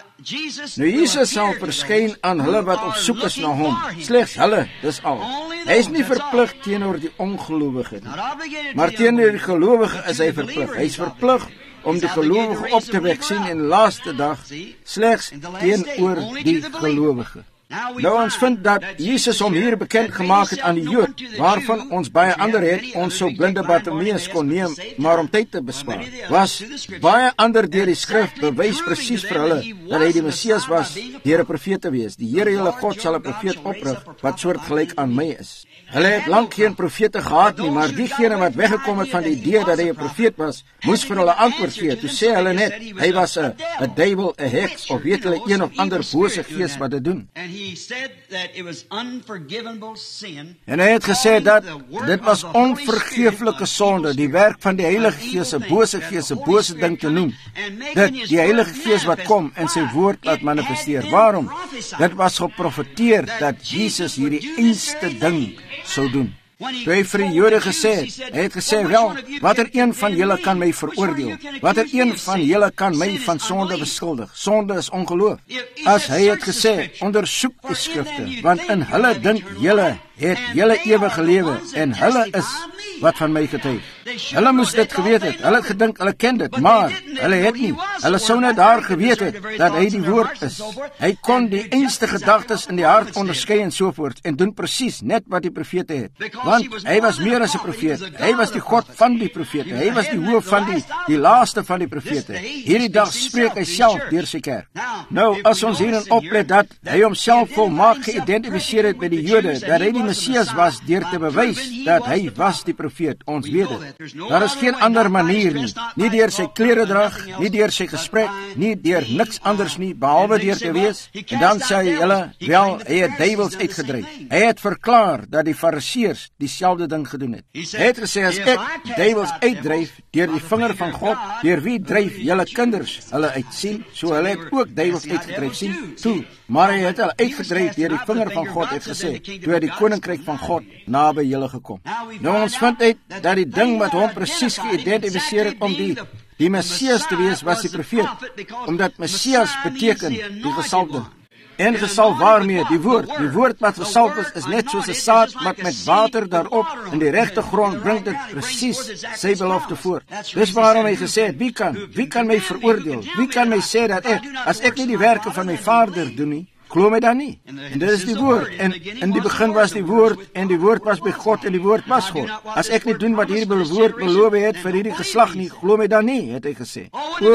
Speaker 1: Nou Jesus sal verskyn aan hulle wat op soek is na hom. Slegs hulle, dis al. Hy is nie verplig teenoor die ongelowige nie. Maar teenoor die gelowige is hy verplig. Hy is verplig om die gelowige op te wek, sien, in die laaste dag, slegs teenoor die gelowige. Nou ons vind dat Jesus hom hier bekend gemaak het aan die Jood, waarvan ons baie ander het, ons sou blinde Bartimeus kon neem, maar om tyd te bespaar, was baie ander deur die skrif bewys presies vir hulle, dat hy die Messias was, deur 'n profeet te wees. Die Here julle God sal 'n profeet oprig, wat soortgelyk aan my is. Hulle het lank geen profete gehad nie, maar diegene wat weggekom het van die idee dat hy 'n profeet was, moes vir hulle antwoord gee. Toe sê hulle net, hy was 'n duiwel, 'n heks, of weet hulle een of ander bose gees wat dit doen. En hy het gesê dat dit was onvergeeflike sonde, die werk van die Heilige Gees, 'n bose ding te noem. Dit, die Heilige Gees wat kom en sy woord laat manifesteer. Waarom? Dit was geprofeteer dat Jesus hierdie einste ding sou doen. Toe hy vir die Jode gesê het, hy het gesê, wel, watter een van julle kan my veroordeel? Watter een van julle kan my van sonde beskuldig? Sonde is ongeloof. As hy het gesê, ondersoek die skrifte, want in hulle dink julle het julle ewige lewe, en hulle is wat van my getuig. Hulle moes dit geweet het, hulle het gedink, hulle ken dit, maar hulle het nie. Hulle sou net daar geweet het, dat hy die woord is. Hy kon die einste gedagtes in die hart onderskei en sovoorts, en doen presies net wat die profete het. Want hy was meer as 'n profeet, hy was die God van die profete, hy was die hoof van die laaste van die profete. Hierdie dag spreek hy self deur sy kerk. Nou, as ons hierin oplet dat hy homself volmaak geïdentifiseer het met die Jode, dat hy die Messias was deur te bewys dat hy was die profeet, ons weet dit. Daar is geen ander manier nie deur sy kleredrag, nie deur sy gesprek, nie deur niks anders nie, behalwe deur te wees, en dan sê hy hulle, wel, hy het duiwels uitgedryf. Hy het verklaar dat die Fariseërs dieselfde ding gedoen het. Hy het gesê, as ek duiwels uitdryf deur die vinger van God, deur wie dryf julle kinders hulle uit? Sien, so hulle het ook duiwels uitgedryf, sien, toe. Maar hy het hulle uitgedryf deur die vinger van God, het gesê, toe het die koninkryk van God naby julle gekom. Nou ons vind uit dat die ding wat hom presies geïdentifiseer het om die Messias te wees, was die profeet, omdat Messias beteken die gesalfde. En gesalf waarmee? Die woord wat gesalf is net soos 'n saad wat met water daarop in die regte grond bring dit presies sy belofte voort. Dis waarom hy gesê het, wie kan my veroordeel? Wie kan my sê dat as ek nie die werke van my Vader doen nie, glo my dan nie. En dit is die woord. En in die begin was die woord, en die woord was by God, en die woord was God. As ek nie doen wat hierdie woord beloof het vir hierdie geslag nie, glo my dan nie, het hy gesê.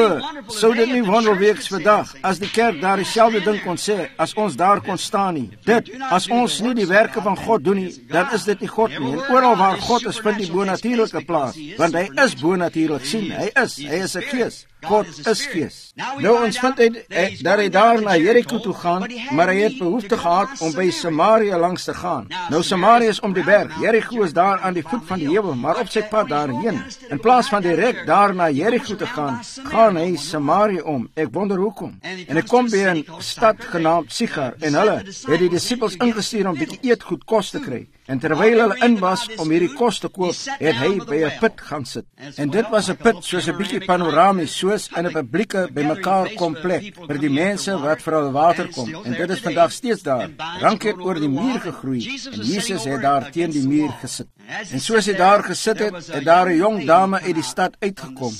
Speaker 1: Sou dit nie wonder wees vandag, as die kerk daar dieselfde ding kon sê, as ons daar kon staan nie. As ons nie die werke van God doen nie, dan is dit nie God nie. En oral waar God is, vind die bonatuurlike plaas, want hy is bonatuurlik, sien, hy is 'n gees. God is gees. Nou ons vind dat hy daar na Jericho toe gaan, maar hy het behoefte gehad om by Samaria langs te gaan. Nou Samaria is om die berg, Jericho is daar aan die voet van die heuwel, maar op sy pad daarheen. In plaas van direk daar na Jericho te gaan hy Samaria om. Ek wonder hoekom. En hy kom by 'n stad genaamd Sichar, en hulle het die disippels ingestuur om bietjie eetgoed kos te kry. En terwyl hulle in was om hierdie kos te koop, het hy by 'n put gaan sit. En dit was 'n put soos 'n bietjie panoramies, soos in 'n publieke bymekaar kom plek vir die mense wat vir hul water kom. En dit is vandag steeds daar. Rank het oor die muur gegroei, en Jesus het daar teen die muur gesit. En soos hy daar gesit het daar 'n jong dame uit die stad uitgekom.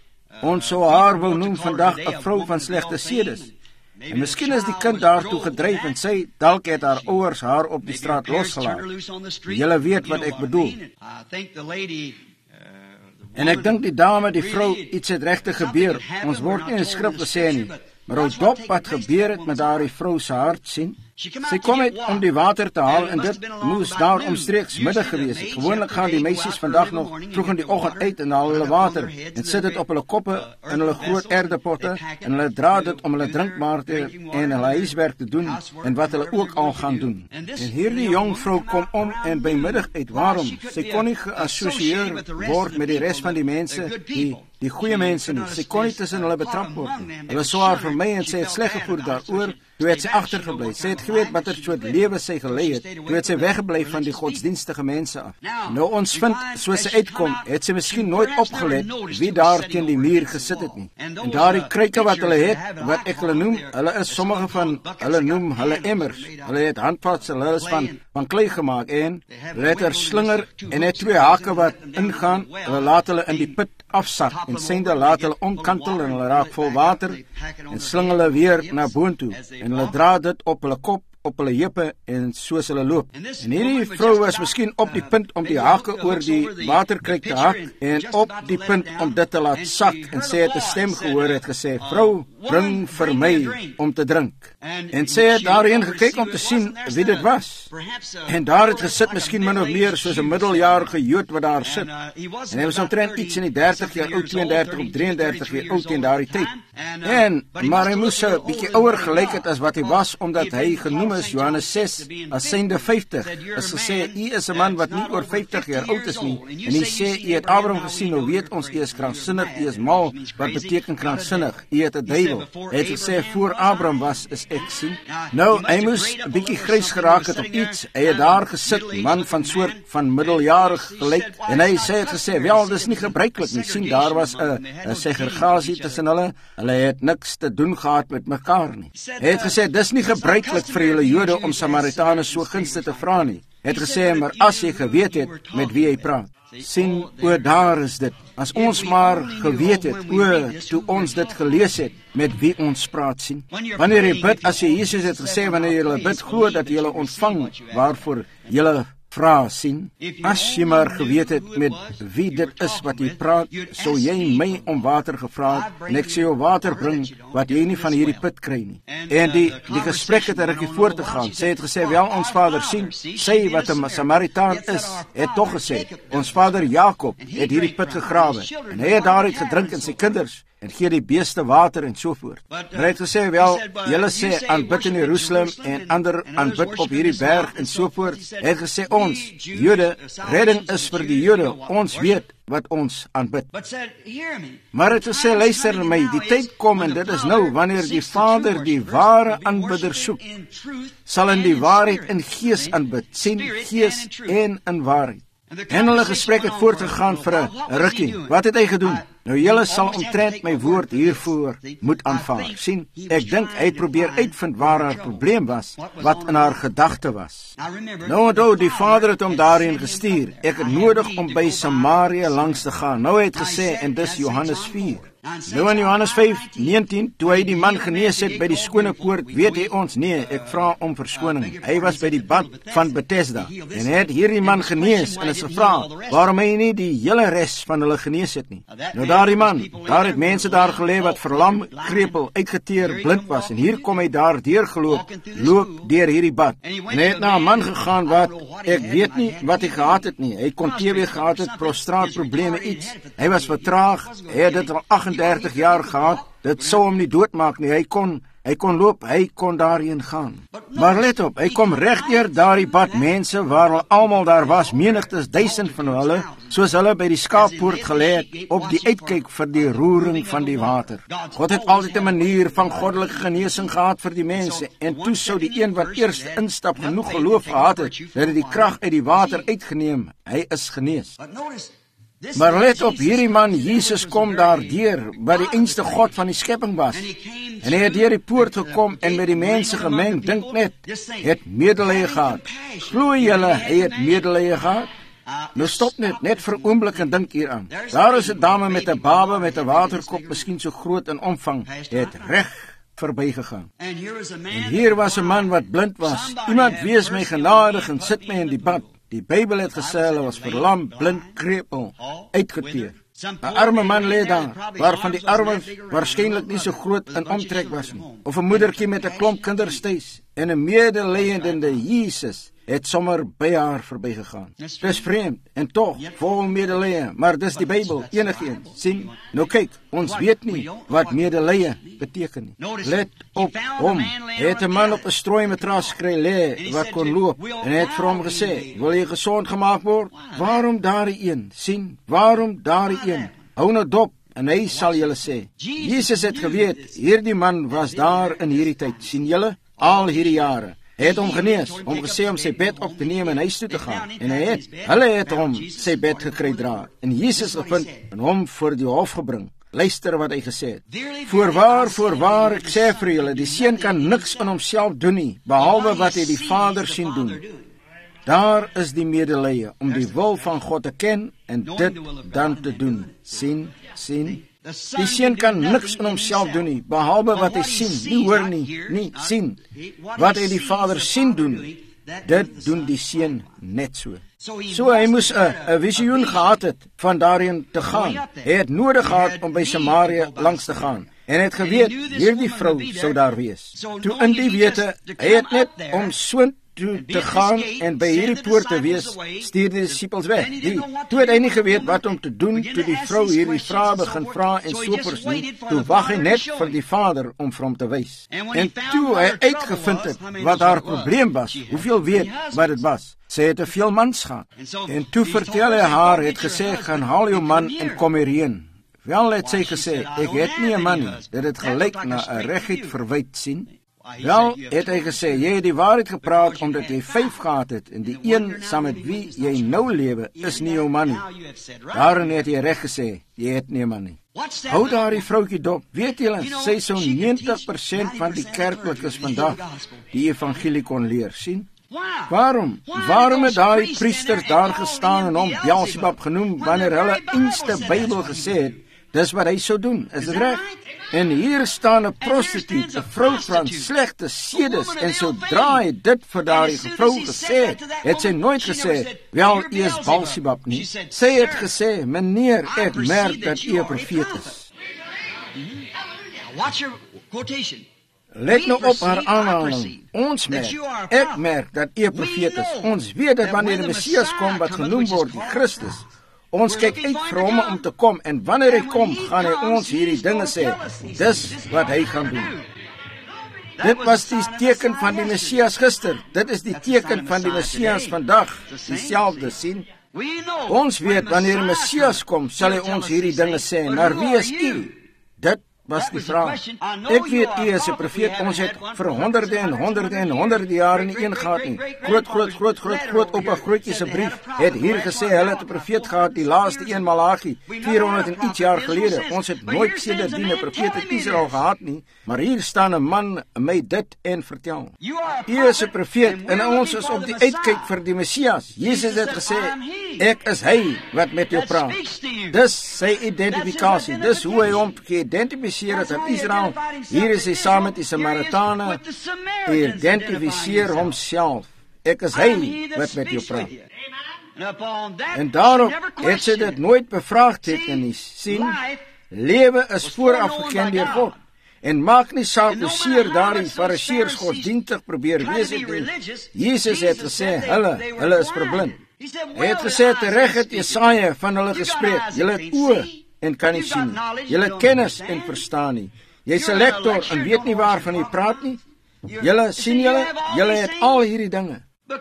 Speaker 1: Ons sou haar wil noem vandag 'n vrou van slegte sedes. En miskien is die kind daartoe gedryf en sy dalk het haar ouers haar op die straat losgelaat. Julle weet wat ek bedoel. En ek dink die dame, die vrou, iets het regtig gebeur. Ons word nie in die skrif gesê nie, maar hoe dop wat gebeur het met daardie vrou se hart, sien? Sy kom uit om die water te haal en dit moes daar omstreeks middag gewees het. Gewoonlik gaan die meisies vandag nog vroeg in die oggend uit en haal hulle water en sit dit op hulle koppe in hulle groot erdepotte en hulle dra dit om hulle drinkmate en hulle huiswerk te doen en wat hulle ook al gaan doen. En hierdie jong vrou kom om en by middag uit. Waarom? Sy kon nie geassosieer word met die res van die mense, die goeie mense nie. Sy kon nie tussen hulle betrap word nie. Hulle sou haar vermy en sy het sleg gevoel daaroor. Toe het sy agtergebly. Sy het geweet watter soort lewe sy gelei het. Toe het sy weggebly van die godsdienstige mense af. Nou ons vind, soos sy uitkom, het sy miskien nooit opgelet wie daar teen die muur gesit het nie. En daardie kruike wat hulle het, wat ek hulle noem, hulle is sommige van, hulle noem hulle emmers. Hulle het handvatsel, hulle is van klei gemaak en hulle het 'n slinger en het 2 hake wat ingaan. Hulle laat hulle in die put afsak en sende laat hulle omkantel en hulle raak vol water en sling hulle weer na boontoe. En hulle dra dit op hulle kop, op hulle heupe en soos hulle loop. En hierdie vrou was miskien op die punt om die hake oor die waterkruik te hak en op die punt om dit te laat sak en sy het 'n stem gehoor het gesê, vrou, bring vir my om te drink. En sy het daarheen gekyk om te sien wie dit was. En daar het gesit miskien min of meer soos 'n middeljarige Jood wat daar sit. En hy was omtrent iets in die 30 jaar oud, 32 of 33 jaar oud in daardie tyd. Maar hy moes 'n bietjie ouer gelyk het as wat hy was, omdat hy genoem genoem is, Johannes 6, as synde 50, is gesê, u is 'n man wat nie oor 50 jaar oud is nie, en hy sê, u het Abraham gesien, nou weet ons, u is kranksinnig, u is mal, wat beteken kranksinnig, u het 'n duiwel. Hy het gesê, voor Abraham was, is ek, sien. Nou, hy moes 'n bietjie grys geraak het op iets, hy het daar gesit, man van soort van middeljarig gelyk, en hy het gesê, wel, dis nie gebruiklik nie, sien, daar was 'n segregasie tussen hulle het niks te doen gehad met mekaar nie. Hy het gesê, dis nie gebruiklik vir julle Jode om Samaritane so gunste te vra nie. Hy het gesê, maar as jy geweet het met wie jy praat, sien, daar is dit. As ons maar geweet het, toe ons dit gelees het, met wie ons praat, sien. Wanneer jy bid, as jy Jesus het gesê, wanneer jy bid, glo dat jy ontvang waarvoor jy vra, sien. As jy maar geweet het met wie dit is wat jy praat, sou jy my om water gevra het, en ek sê jou water bring, wat jy nie van hierdie put kry nie. En die gesprek het rukkie voort te gaan. Sy het gesê, wel, ons vader, sien, sy wat 'n Samaritaan is, het tog gesê, ons vader Jakob het hierdie put gegrawe, en hy het daaruit gedrink en sy kinders, en gee die beeste water en sovoort. Maar hy het gesê, wel, julle sê aanbid in Jerusalem en ander aanbid op hierdie berg en sovoort. Hy het gesê, ons, Jode, redding is vir die Jode, ons weet wat ons aanbid. Maar hy het gesê, luister na my, die tyd kom en dit is nou, wanneer die Vader die ware aanbidder soek, sal in die waarheid in gees aanbid, sien, gees en in waarheid. En hulle gesprek het voortgegaan vir 'n rukkie. Wat het hy gedoen? Nou julle sal omtrent my woord hiervoor moet aanvaar. Sien, ek dink hy het probeer uitvind waar haar probleem was, wat in haar gedagte was. Nou onthou, die Vader het hom daarheen gestuur. Ek het nodig om by Samaria langs te gaan. Nou het gesê, en dis Johannes 4. Nou in Johannes 5:19, toe hy die man genees het by die skone poort, weet hy ons, nee, ek vra om verskoning. Hy was by die bad van Bethesda, en hy het hierdie man genees, en is gevra, waarom hy nie die hele res van hulle genees het nie. Nou daardie man, daar het mense daar gelê wat verlam, krepel, uitgeteer, blind was, en hier kom hy daar deurgeloop, loop deur hierdie bad. En hy het na 'n man gegaan wat, ek weet nie wat hy gehad het nie, hy kon TB gehad het, prostraatprobleme, iets. Hy was vertraag, hy het dit al 38 jaar gehad, dit sou hom nie doodmaak nie, hy kon loop, hy kon daarheen gaan. Maar let op, hy kom reg deur daardie bad mense, waar hulle almal daar was, menigtes, 1000 van hulle, soos hulle by die skaappoort gelê het, op die uitkyk vir die roering van die water. God het altyd 'n manier van goddelike genesing gehad vir die mense, en toe sou die een wat eers instap genoeg geloof gehad het, dat hy die krag uit die water uitgeneem, hy is genees. Maar let op, hierdie man, Jesus, kom daar deur, wat die einste God van die skepping was. En hy het deur die poort gekom en met die mense gemeng, dink net, het medelee gehad. Glo julle, hy het medelee gehad? Nou stop net vir 'n oomblik en dink hieraan. Daar is 'n dame met 'n baba met 'n waterkop, miskien so groot in omvang, het reg verbygegaan. En hier was 'n man wat blind was. Iemand wees my genadig en sit my in die bad. Die Bybel het gesê, hulle was verlam, blind, krepel, uitgeteer. 'n arme man lê daar, waarvan die arme waarskynlik nie so groot in omtrek was nie. Of 'n moedertjie met 'n klomp kinders tuis, en 'n medelydende Jesus het sommer by haar verbygegaan. Dis vreemd, en tog, vol medelee, maar dis die Bybel, enigeen, sien? Nou kyk, ons weet nie wat medelee beteken nie. Let op hom, het 'n man op 'n strooimatras gekry lê, wat kon loop, en het vir hom gesê, wil jy gesond gemaak word? Waarom daardie een, sien? Waarom daardie een? Hou nou dop, en hy sal julle sê. Jesus het geweet, hierdie man was daar in hierdie tyd, sien julle? Al hierdie jare. Hy het hom genees, hom gesê om sy bed op te neem en huis toe te gaan. En hulle het hom sy bed gekry dra. En Jesus gevind en hom voor die hof gebring. Luister wat hy gesê het. Voorwaar, ek sê vir julle, die seun kan niks in homself doen nie, behalwe wat hy die Vader sien doen. Daar is die medelee om die wil van God te ken en dit dan te doen. Sien. Die seun kan niks in homself doen nie, behalwe wat hy sien, nie hoor nie, sien. Wat hy die Vader sien doen, dit doen die seun net so. So hy moes 'n visioen gehad het van daarheen te gaan. Hy het nodig gehad om by Samaria langs te gaan. En het geweet, hierdie vrou sou daar wees. Toe in die wete, hy het net om soont toe te gaan en by hierdie poort te wees, stuur die disippels weg. Toe het hy nie geweet wat om te doen, toe die vrou hierdie vrae begin vra en sopers nie, toe wag hy net vir die Vader om vir hom te wys. En toe hy uitgevind het wat haar probleem was, hoeveel weet wat dit was, sy het 'n veel mans gehad. En toe vertel hy haar, het gesê, gaan haal jou man en kom hierheen. Wel, het sy gesê, ek het nie 'n man nie, dit het gelyk na 'n reguit verwyd sien. Wel, het hy gesê, jy het die waarheid gepraat, omdat jy 5 gehad het, en die een saam met wie jy nou lewe, is nie jou man nie. Daarin het jy reg gesê, jy het nie 'n man nie. Hou daar die vroukie dop, weet julle, sy sou 90% van die kerklikes vandag die evangelie kon leer, sien? Waarom het daai priesters daar gestaan en hom Beelzebub genoem, wanneer hulle eens die Bybel gesê het, dis wat hy sou doen, is dit reg? En hier staan 'n prostituut, 'n vrou van slegte sedes, en sodra hy dit vir daardie vrou gesê het sy nooit gesê, wel, u is Beelzebub nie. Sy het gesê, meneer, ek merk dat u 'n profeet is. Let nou op haar aanhaling. Ons merk, ek merk dat u 'n profeet is. Ons weet dat wanneer die Messias kom wat genoem word die Christus, ons kyk uit vir hom om te kom, en wanneer hy kom, gaan hy ons hierdie dinge sê. Dis wat hy gaan doen. Dit was die teken van die Messias gister. Dit is die teken van die Messias vandag. Dieselfde, sien. Ons weet, wanneer die Messias kom, sal hy ons hierdie dinge sê. Maar wie is u? Dit was die vraag. Ek weet u is 'n profeet. Ons het vir honderde en honderde en honderde jare nie een gehad nie. Groot op 'n grootjie se brief het hier gesê hulle het 'n profeet gehad, die laaste een Malagi, 400 en iets jaar gelede. Ons het nooit sedertdien 'n profeet in Israel gehad nie, maar hier staan 'n man my dit en vertel. U is 'n profeet en ons is op die uitkyk vir die Messias. Jesus het gesê, ek is hy wat met jou praat. Dis sy identifikasie. Dis hoe hy hom geïdentifiseer het in Israel. Hier is hy saam met die Samaritane. Hy identifiseer homself. Ek is hy wat met jou praat. En daarop het sy dit nooit bevraagteken nie. Sien, lewe is vooraf geken deur God. En maak nie saak hoe seer daardie fariseërs godsdienstig probeer wees het nie. Jesus het gesê, hulle is verblind. Hy het gesê, tereg het Jesaja van hulle gespreek, julle het oë en kan nie sien nie. Julle het kennis en verstaan nie. Jy's 'n lektor en weet nie waarvan jy praat nie. Julle sien julle het al hierdie dinge.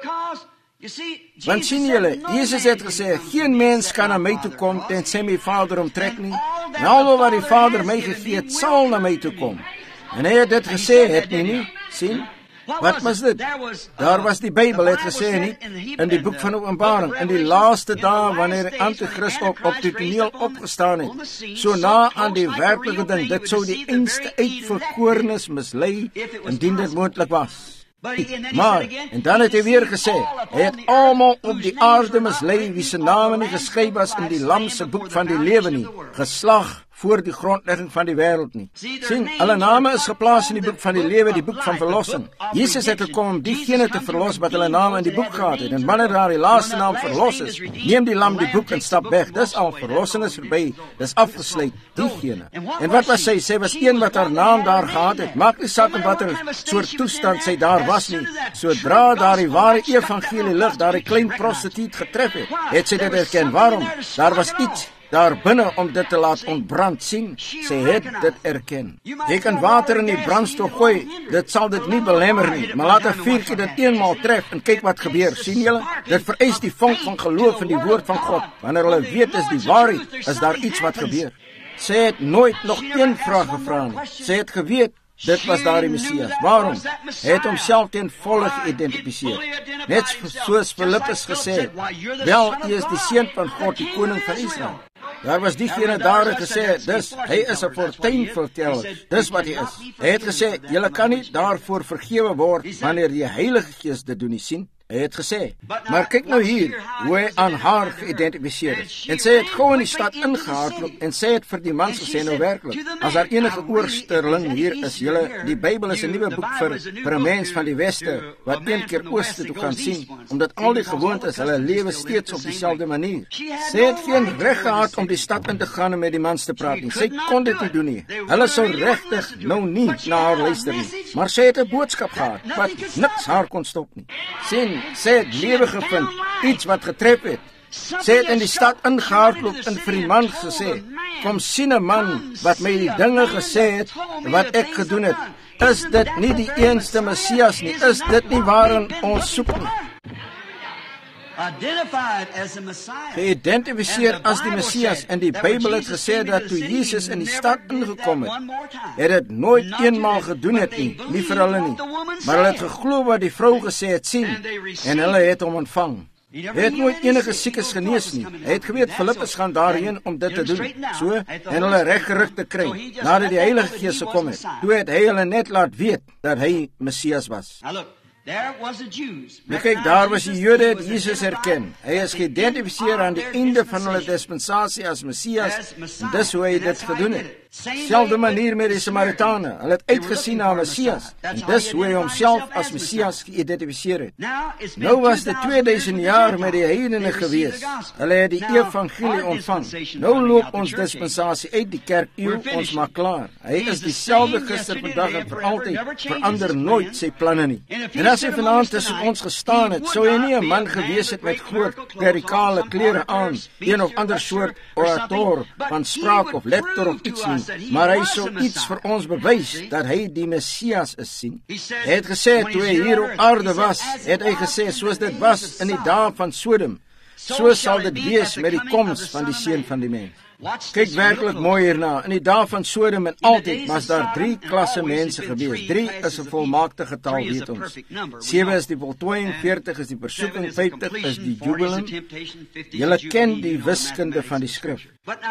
Speaker 1: Want sien julle, Jesus het gesê, geen mens kan na my toe kom tensy my Vader hom trek nie. En al wat die Vader my gegee het, sal na my toe kom. En hy het dit gesê, het nie, sien? Wat was dit? Daar was die Bybel, het gesê nie, in die boek van Openbaring, in die laaste dae, wanneer die Antichrist op die toneel opgestaan het, so na aan die werklike ding, dit sou die einste uitverkorenes mislei, indien dit moontlik was. Maar, en dan het hy weer gesê, hy het almal op die aarde mislei, wie se name nie geskryf was in die Lam se boek van die lewe nie, geslag voor die grondlegging van die wêreld nie. Sien, hulle name is geplaas in die boek van die lewe, die boek van verlossing. Jesus het gekom om diegene te verlos wat hulle name in die boek gehad het. En wanneer daar die laaste naam verlos is, neem die Lam die boek en stap weg. Dis al, verlossing is verby, dis afgesluit, diegene. En wat was sy? Sy was een wat haar naam daar gehad het. Maak nie saak in watter soort toestand sy daar was nie. Sodra daar die ware evangelie lig, daar die klein prostituut getref het sy dit herken. Waarom? Daar was iets daar binne om dit te laat ontbrand, sien, sy het dit erken. Jy kan water in die brandstof gooi, dit sal dit nie belemmer nie, maar laat 'n vuurtjie dit eenmaal tref en kyk wat gebeur, sien julle? Dit vereis die vonk van geloof in die woord van God. Wanneer hulle weet is die waarheid, is daar iets wat gebeur. Sy het nooit nog een vraag gevra nie. Sy het geweet, dit was daardie Messias. Waarom? Hy het homself ten volle geïdentifiseer. Net soos Filippus gesê het, wel, u is die seun van God, die koning van Israel. Daar was diegene daar het gesê, hy is 'n fortuinverteller, dis wat hy is. Hy het gesê, julle kan nie daarvoor vergewe word, wanneer die Heilige Gees dit doen nie, sien. Hy het gesê, maar kyk nou hier, hoe hy aan haar geïdentifiseer het. En sy het gou in die stad ingehardloop, en sy het vir die mans gesê, nou werklik, as daar enige oorsterling hier is, julle, die Bybel is 'n nuwe boek vir 'n mens van die Weste, wat een keer ooste toe gaan sien, omdat al die gewoontes, hulle lewe steeds op dieselfde manier. Sy het geen reg gehad om die stad in te gaan en met die mans te praat nie. Sy kon dit nie doen nie. Hulle sou regtig nou nie na haar luister nie. maar sy het 'n boodskap gehad wat niks haar kon stop nie. Sien, sy het lewe gevind, iets wat getref het. Sy het in die stad ingehardloop en vir die man gesê, kom sien 'n man wat my die dinge gesê het wat ek gedoen het. Is dit nie die enigste Messias nie? Is dit nie waarin ons soek nie? Geïdentifiseer as die Messias, en die Bybel het gesê dat toe Jesus in die stad ingekom het dit nooit eenmaal gedoen het nie vir hulle nie, maar hulle het geglo wat die vrou gesê het sien, en hulle het hom ontvang. Hy het nooit enige siekes genees nie. Hy het geweet Filippus gaan daarheen om dit te doen, so, en hulle reggerig te kry, nadat die Heilige Gees gekom het. Toe het hy hulle net laat weet dat hy Messias was. Nou kyk, daar was die Jode het Jesus herken. Hy is geïdentifiseer aan die einde van hulle dispensasie as Messias, en dis hoe hy dit gedoen het. Selfde manier met die Samaritane. Hulle het uitgesien na Messias, en dis hoe hy homself as Messias geïdentifiseer het. Nou was dit 2000 jaar met die heidene gewees. Hulle het die evangelie ontvang. Nou loop ons dispensasie uit, die kerk eeu ons maar klaar. Hy is dieselfde gister, vandag en vir altyd, verander nooit sy planne nie. En as hy vanaand tussen ons gestaan het, sou hy nie 'n man gewees het met groot klerikale klere aan, een of ander soort orator van spraak of lektor of iets nie, maar hy sou iets vir ons bewys dat hy die Messias is sien. Hy het gesê, toe hy hier op aarde was, het hy gesê, soos dit was in die dae van Sodom, so sal dit wees met die koms van die Seun van die Mens. Kyk werklik mooi hierna. In die dae van Sodom en altyd was daar 3 klasse mense gewees. 3 is 'n volmaakte getal, weet ons. 7 is die voltooiing, 40 is die versoeking, 50 is die jubileum. Julle ken die wiskunde van die skrif.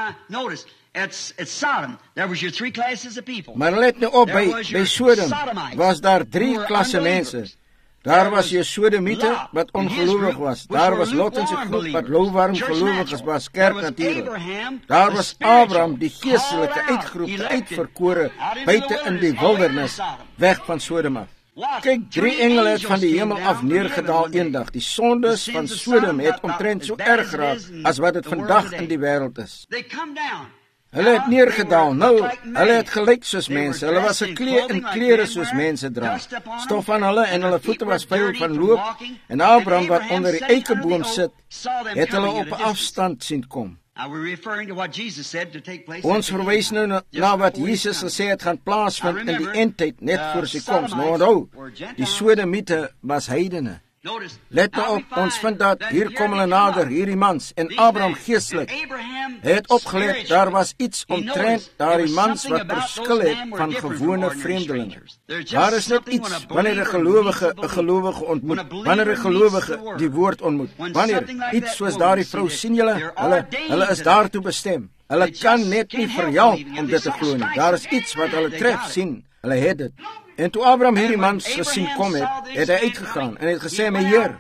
Speaker 1: Maar let nou op, by Sodom was daar 3 klasse mense. Daar was jou Sodomiete wat ongelowig was. Daar was Lot en sy groep wat louwarm gelowig was, kerk natuurlik. Daar was Abraham, die geestelike uitgeroepte, uitverkore, buite in die wildernis, weg van Sodom af. Kyk, 3 engele het van die hemel af neergedaal eendag. Die sondes van Sodom het omtrent so erg geraak as wat dit vandag in die wêreld is. Hulle het neergedaal, nou, hulle het gelyk soos mense, hulle was gekleed in klere soos mense dra, stof aan hulle en hulle voete was vuil van loop, en Abraham wat onder die eikeboom sit, het hulle op 'n afstand sien kom. Ons verwys nou na wat Jesus gesê het gaan plaasvind in die eindtyd, net voor sy koms. Nou onthou, die Sodomiete was heidene. Let nou op, ons vind dat hier kom hulle nader, hierdie mans, en Abraham geestelik. Hy het opgelet, daar was iets omtrent daardie mans wat verskil het van gewone vreemdelinge. Daar is net iets, wanneer 'n gelowige ontmoet, wanneer 'n gelowige die woord ontmoet, wanneer iets soos daardie vrou, sien julle, hulle is daartoe bestem. Hulle kan net nie verhelp om dit te glo nie. Daar is iets wat hulle tref, sien, hulle het dit. En toe Abraham hierdie mans gesien kom het hy uitgegaan en het gesê, my Heer,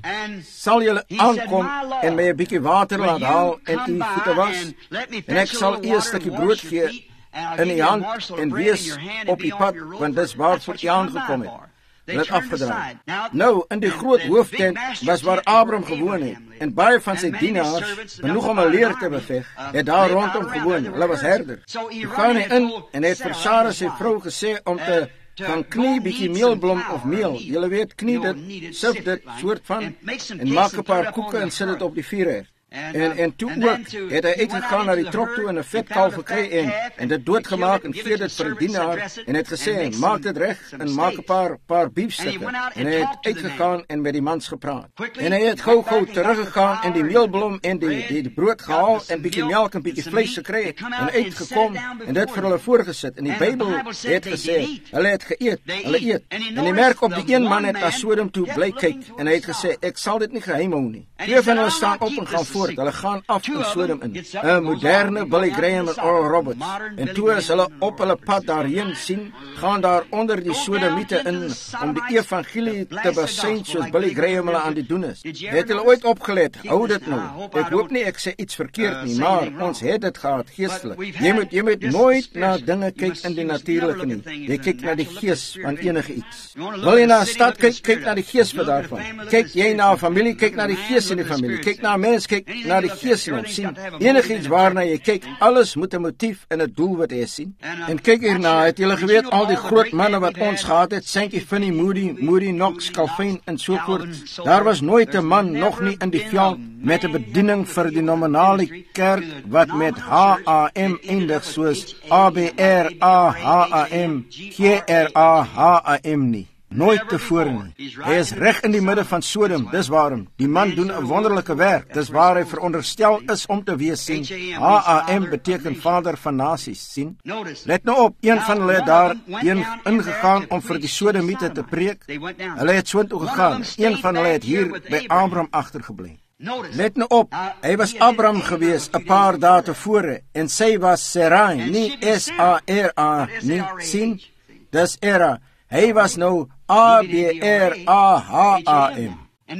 Speaker 1: sal julle aankom en my 'n bietjie water laat haal en u voete was, en ek sal u 'n stukkie brood gee in die hand en wees op die pad, want dis waarvoor u aangekom het. Hulle het afgedraai. Nou, in die groot hooftent was waar Abraham gewoon het, en baie van sy dienaars, genoeg om 'n leer te beveg, het daar rondom gewoon. Hulle was herder. Toe gaan hy in en het vir Sara sy vrou gesê om te gaan knie bietjie meelblom of meel. Julle weet, knie dit, sif dit, soort van, en maak 'n paar koeke en sit dit op die vuurherd. En toe ook het hy uitgegaan na die trok toe en 'n vet kalf gekry en dit doodgemaak en gee dit vir die dienaar en het gesê, maak dit reg en maak 'n paar biefstukke. En hy het uitgegaan en met die mans gepraat. En hy het gou teruggegaan en die meelblom en die brood gehaal en bietjie melk en bietjie vleis gekry en uitgekom en dit vir hulle voorgesit. En die Bybel het gesê, hulle het geëet, hulle eet. En die merk op die een man het na Sodom toe bly kyk en hy het gesê, ek sal dit nie geheim hou nie. 2 van hulle staan op en gaan voort. Hulle gaan af in Sodom in. 'n moderne Billy Graham en Oral Roberts. En toe as hulle op hulle pad daarheen sien, gaan daar onder die Sodomiete in om die evangelie te besyn soos Billy Graham hulle aan die doen is. Het hulle ooit opgelet? Hou dit nou. Ek hoop nie ek sê iets verkeerd nie, maar ons het dit gehad geestelik. Jy moet nooit na dinge kyk in die natuurlike nie. Jy kyk na die gees van enige iets. Wil jy na 'n stad kyk na die gees van daarvan. Kyk jy na 'n familie, kyk na die gees in die familie. Kyk na 'n mens, kyk na die gees in hom, sien, enigiets waarna jy kyk, alles moet 'n motief en 'n doelwit hê, sien. En kyk hierna, het julle geweet, al die groot manne wat ons gehad het, Sankey, Finney, Moody, Knox, Calvin en so voort, daar was nooit 'n man, nog nie in die veld, met 'n bediening vir die nominale kerk, wat met HAM eindig, soos ABRAHAM, GRAHAM nie. Nooit tevore nie. Hy is reg in die midde van Sodom, dis waarom. Die man doen 'n wonderlike werk, dis waar hy veronderstel is om te wees, sien. HAM beteken Vader van Nasies, sien. Let nou op, een van hulle het daarheen ingegaan om vir die Sodomiete te preek. Hulle het soontoe gegaan, een van hulle het hier by Abraham agtergebly. Let nou op, hy was Abraham gewees 'n paar dae tevore, en sy was Sarai, nie S-A-R-A, nie, sien. Dis Era. Hy was nou ABRAHAM.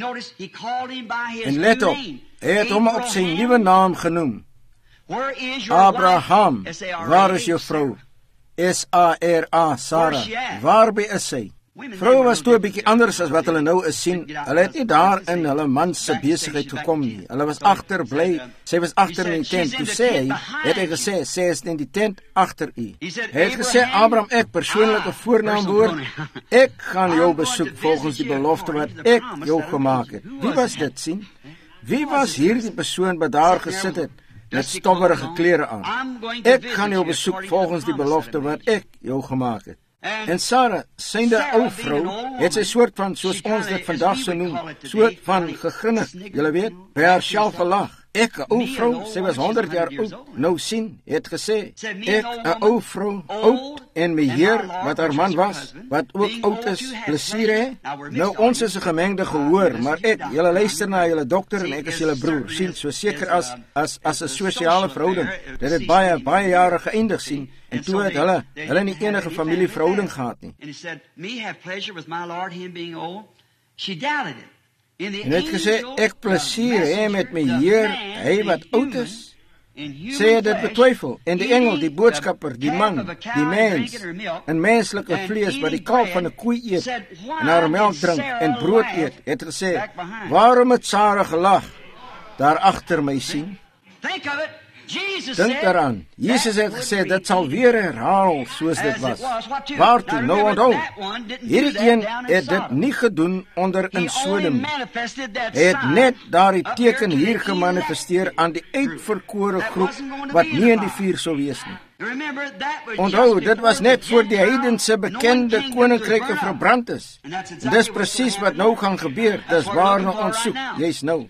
Speaker 1: En let op, hy het hom op sy nuwe naam genoem. Abraham, waar is jou vrou? S-A-R-A, Sarah, waarby is sy? Vrou was toe 'n bietjie anders as wat hulle nou is, sien. Hulle het nie daar in hulle man se besigheid gekom nie. Hulle was agterbly. Sy was agter in die tent. Toe sê hy, het hy gesê, sy is in die tent agter u. Hy het gesê, Abraham, ek, persoonlike voornaamwoord, ek gaan jou besoek volgens die belofte wat ek jou gemaak het. Wie was dit, sien? Wie was hierdie persoon wat daar gesit het met stowwerige klere aan? Ek gaan jou besoek volgens die belofte wat ek jou gemaak het. En Sarah, synde ou vrou, het sy soort van, soos ons dit vandag so noem, soort van gegrinnik, julle weet, by haarself gelag. Ek, 'n ou vrou, sy was 100 jaar oud, nou sien, het gesê, ek, 'n ou vrou, oud, en my Heer, wat haar man was, wat ook oud is, plesier hê. Nou, ons is 'n gemengde gehoor, maar ek, julle luister na julle dokter en ek is julle broer, sien, so seker as 'n sosiale verhouding, dit het baie jare geëindig, sien, en toe het hulle nie enige familieverhouding gehad nie. En het gesê, ek plesier hê met my Heer, hy wat oud is. Sy het dit betwyfel, en die engel, die boodskapper, die man, die mens, in menslike vlees, wat die kalf van 'n koei eet, en haar melk drink, en brood eet, het gesê, waarom het Sarah gelag, daar agter my, sien? Dink daaraan, Jesus het gesê, dit sal weer herhaal soos dit was. Waartoe, nou onthou, hierdie een het dit nie gedoen onder in Sodom. Hy het net daardie teken hier gemanifesteer aan die uitverkore groep, wat nie in die vuur sou wees nie. Onthou, dit was net voor die heidense bekende koninkryke verbrand is. En dis presies wat nou gaan gebeur, dis waarna ons soek, jy's nou.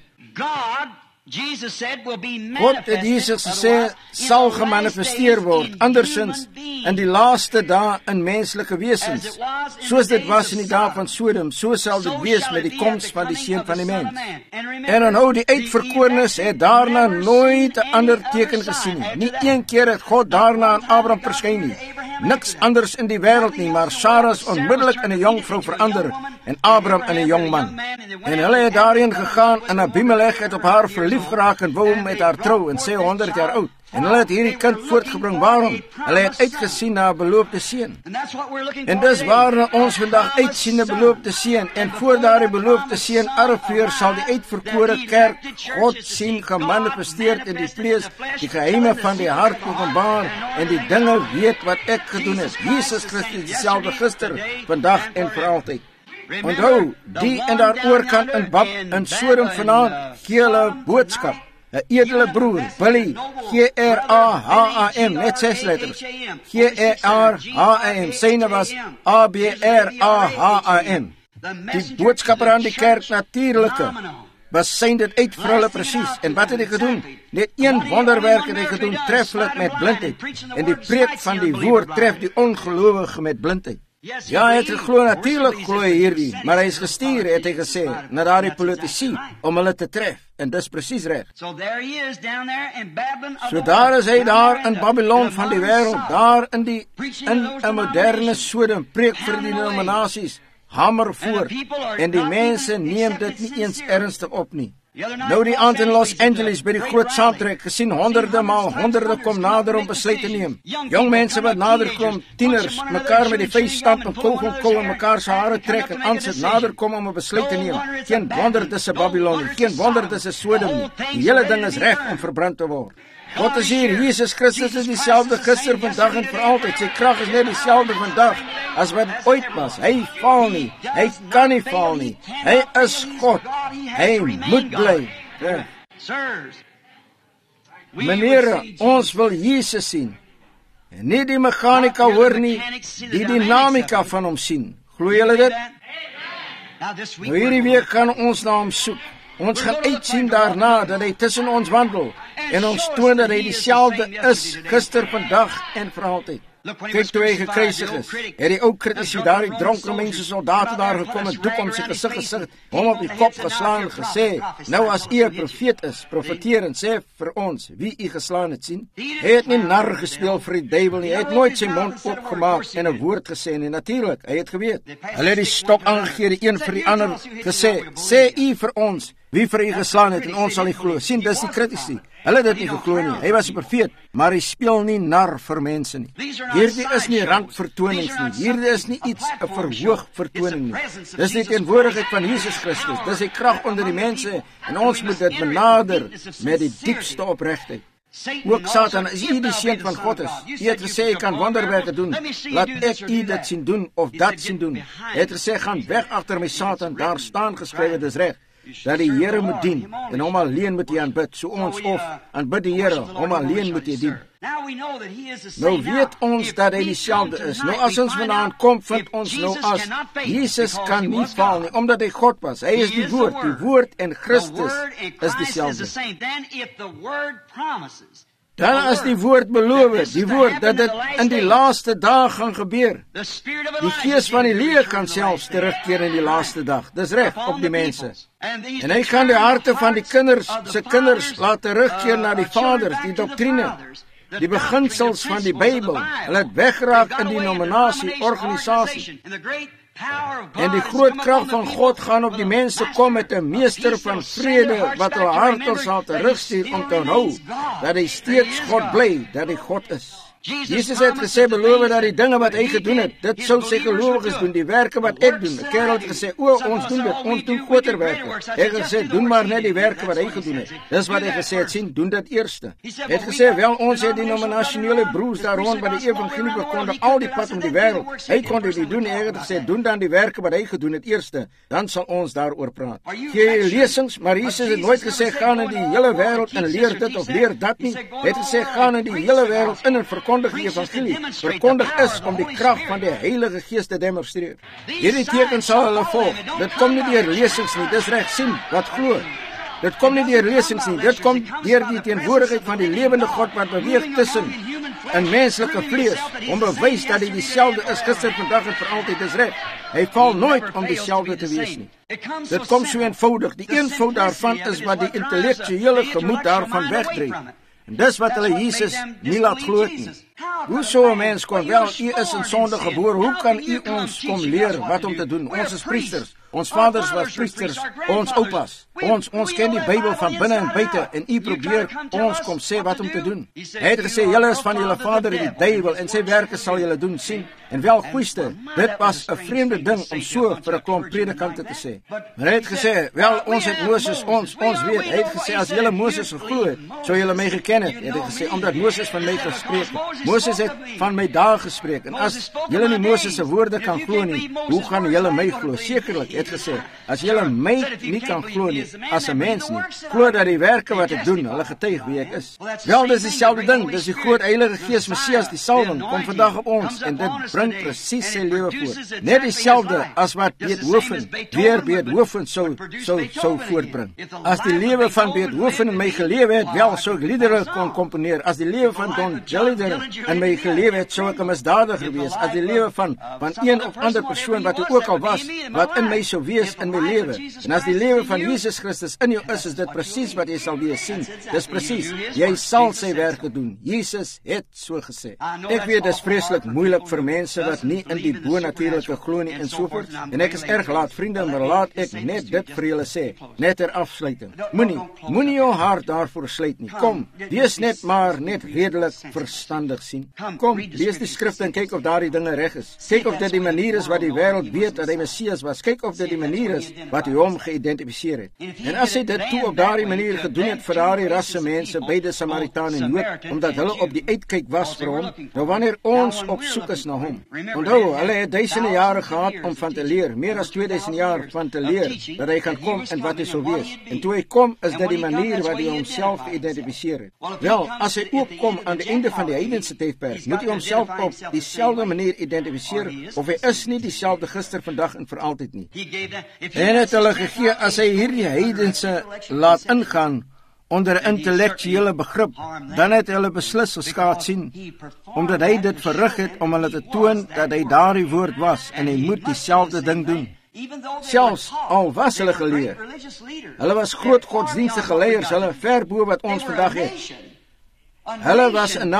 Speaker 1: God het Jesus gesê, sal gemanifesteer word, andersins in die laaste dae in menslike wesens. Soos dit was in die dae van Sodom, so sal dit wees met die koms van die Seun van die mens. En onthou, die uitverkorenes het daarna nooit 'n ander teken gesien nie. Nie een keer het God daarna aan Abraham verskyn nie. Niks anders in die wêreld nie, maar Sarah is onmiddellik in 'n jong vrou verander en Abraham in 'n jong man. En hulle het daarheen gegaan en Abimelech het op haar verlief geraak en wou met haar trou en sy 100 jaar oud. En hulle het hierdie kind voortgebring. Waarom? Hulle het uitgesien na 'n beloofde seun. En dis waarna ons vandag uitsien, 'n beloofde seun. En voor daardie beloofde seun arriveer, sal die uitverkore kerk God sien gemanifesteerd in die vlees, die geheime van die hart openbaar en die dinge weet wat ek gedoen het. Jesus Christus dieselfde gister, vandag en vir altyd. Onthou, die en daar oorkant in Sodom vanaand gee hulle boodskap. 'n edele broer, Billy, G-R-A-H-A-M, net 6 letters. G-R-A-H-A-M, syne was A-B-R-A-H-A-M. Die boodskapper aan die kerk, natuurlike, was sy dit uit vir hulle presies. En wat het hy gedoen? Net een wonderwerk het hy gedoen, treffelik met blindheid. En die preek van die woord tref die ongelowige met blindheid. Ja, hy het geglo, natuurlik glo hierdie, maar hy is gestuur, het hy gesê, na daardie politici, om hulle te tref, en dis presies reg. So daar is hy daar in Babylon van die wêreld, daar in 'n moderne Sodom, preek vir die denominasies, hamer voor, en die mense neem dit nie eens ernstig op nie. Nou die aand in Los Angeles by die groot saamtrek, gesien honderde maal honderde kom nader om besluit te neem. Jong mense wat nader kom, tieners, mekaar met die vuist stamp en kogel en mekaar se hare trek en aansit nader kom om 'n besluit te neem. Geen wonder dis 'n Babylon, geen wonder dis 'n Sodom nie. Die hele ding is reg om verbrand te word. God is hier, Jesus Christus is dieselfde gister, vandag en vir altyd. Sy krag is net dieselfde vandag as wat ooit was. Hy val nie, hy kan nie val nie. Hy is God, hy moet bly. Ja. Meneer, ons wil Jesus sien. En nie die mechanika hoor nie, die dinamika van hom sien. Glo julle dit? Nou hierdie week gaan ons na hom soek. Ons gaan uitsien daarna dat hy tussen ons wandel en ons toon dat hy dieselfde is gister, vandag en vir altyd. Kyk toe hy gekruisig is, het die ou kritisie daar, die dronke mense soldate daar gekom en doek om sy gesig, hom op die kop geslaan en gesê, nou as u 'n profeet is, profeteer en sê vir ons, wie u geslaan het sien. Hy het nie narr gespeel vir die duiwel nie, hy het nooit sy mond opgemaak en 'n woord gesê nie, natuurlijk, hy het geweet. Hulle het die stok aangegee, die een vir die ander, gesê, sê u vir ons, wie vir u geslaan het en ons sal nie glo. Sien, dis die kritisie. Hulle het dit nie geglo nie. Hy was 'n profeet, maar hy speel nie nar vir mense nie. Hierdie is nie randvertonings nie. Hierdie is nie iets 'n verhoog vertoning nie. Dis die teenwoordigheid van Jesus Christus. Dis sy krag onder die mense en ons moet dit benader met die diepste opregtheid. Ook Satan, as u die seun van God is, u het gesê hy kan wonderwerke doen, laat ek u dit sien doen of dat sien doen. Hy het gesê, gaan weg agter my Satan, daar staan geskrywe, dis reg, dat die Here moet dien, en hom alleen moet jy aanbid, so ons of, aanbid die Here, hom alleen moet jy dien. Nou weet ons dat hy dieselfde is. Nou as ons vandaan kom, vind ons nou as, Jesus kan nie val nie, omdat hy God was. Hy is die woord en Christus is dieselfde. Dan as die woord beloof, die woord dat dit in die laaste dag gaan gebeur. Die gees van die lewe kan selfs terugkeer in die laaste dag. Dis reg op die mense. En hy gaan die harte van die kinders laat terugkeer na die vaders, die doktrine, die beginsels van die Bybel. Hulle het weggeraak in die nominasie, organisasie. En die groot krag van God gaan op die mense kom met 'n meester van vrede wat hulle harte sal terugstuur om te onthou dat hy steeds God bly, dat hy God is. Jesus het gesê, beloof dat die dinge wat hy gedoen het, dit sou sy gelowiges doen, die werke wat ek doen. Die kerel het gesê, ons doen dit, ons doen groter werke. Hy het gesê, doen maar net die werke wat hy gedoen het. Dis wat hy gesê het, sien, doen dit eerste. Hy het gesê, wel, ons het die nominasionele broers daar rond by die evangelie bekondig, al die pad om die wêreld. Hy kon dit nie doen, hy het gesê, doen dan die werke wat hy gedoen het eerste, dan sal ons daaroor praat. Gee lesings, maar Jesus het nooit gesê, gaan in die hele wêreld en leer dit of leer dat nie. Hy het gesê, gaan in die hele wêreld in en verkondig die evangelie. Verkondig is om die krag van die Heilige Gees te demonstreer. Hierdie teken sal hulle volg. Dit kom nie deur lesings nie, dis reg, sien wat glo. Dit kom nie deur lesings nie, dit kom deur die teenwoordigheid van die lewende God wat beweeg tussen in menslike vlees, om bewys dat hy dieselfde is gister, vandag en vir altyd. Dis reg. Hy val nooit om dieselfde te wees nie. Dit kom so eenvoudig. Die eenvoud daarvan is wat die intellektuele gemoed daarvan wegdryf. En dis wat hulle Jesus nie laat glo nie. Hoe sou 'n mens kon, wel, u is in sonde gebore, hoe kan u ons kom leer wat om te doen? Ons is priesters. Ons vaders was priesters, ons oupas. Ons ken die Bybel van binne en buite en u probeer ons kom sê wat om te doen. Hy het gesê, julle is van julle vader die duiwel en sy werke sal julle doen, sien. En wel, goeiste, dit was 'n vreemde ding om so vir 'n klomp predikante te sê. Maar hy het gesê, wel, ons het Moses, ons weet. Hy het gesê, as julle Moses geglo het, sou julle my geken het. Hy het gesê, omdat Moses van my gespreek het. Moses het van my dae gespreek. En as julle nie Moses se woorde kan glo nie, hoe gaan julle my glo? Sekerlik, het gesê, as julle my nie kan glo nie, as 'n mens nie, glo dat die werke wat ek doen, hulle getuig wie ek is. Wel, dis dieselfde ding, dis die groot Heilige Gees, Messias, die salwing, kom vandag op ons, en dit bring presies sy lewe voor. Net dieselfde as wat Beethoven, weer Beethoven sou voortbring. As die lewe van Beethoven in my gelewe het, wel, sou ek liedere kon komponeer. As die lewe van Don Gillider in my gelewe het, sou ek 'n misdadiger wees. As die lewe van een of ander persoon, wat hy ook al was, wat in my sou wees in my lewe. En as die lewe van Jesus Christus in jou is dit presies wat jy sal wees sien. Dis presies, jy sal sy werke doen. Jesus het so gesê. Ek weet, dis vreeslik moeilik vir mense wat nie in die bonatuurlike glo nie en so voort. En ek is erg laat, vriende, maar laat ek net dit vir julle sê, net ter afsluiting. Moenie jou hart daarvoor sluit nie. Kom, wees net redelik verstandig sien. Kom, lees die skrifte en kyk of daardie dinge reg is. Kyk of dit die manier is wat die wêreld weet dat hy Messias was. Kyk of dit die manier is wat hy hom geïdentifiseer het. En as hy dit toe op daardie manier gedoen het vir daardie rasse mense, beide Samaritaan en Jood, omdat hulle op die uitkyk was vir hom, nou wanneer ons op soek is na hom. Onthou, hulle het duisende jare gehad om van te leer, meer as 2000 jaar van te leer, dat hy kan kom en wat hy sou wees. En toe hy kom, is dit die manier wat hy homself geïdentifiseer het. Wel, as hy ook kom aan die einde van die heidense tydperk, moet hy homself op dieselfde manier identifiseer, of hy is nie dieselfde gister, vandag en vir altyd nie. En het hulle gegee, as hy hierdie heidense laat ingaan onder intellektuele begrip, dan het hulle beslis geskaad sien, omdat hy dit verrig het om hulle te toon dat hy daardie woord was, en hy moet dieselfde ding doen. Selfs al was hulle geleer, hulle was groot godsdienstige leiers, hulle ver bo wat ons vandag het. Hulle was 'n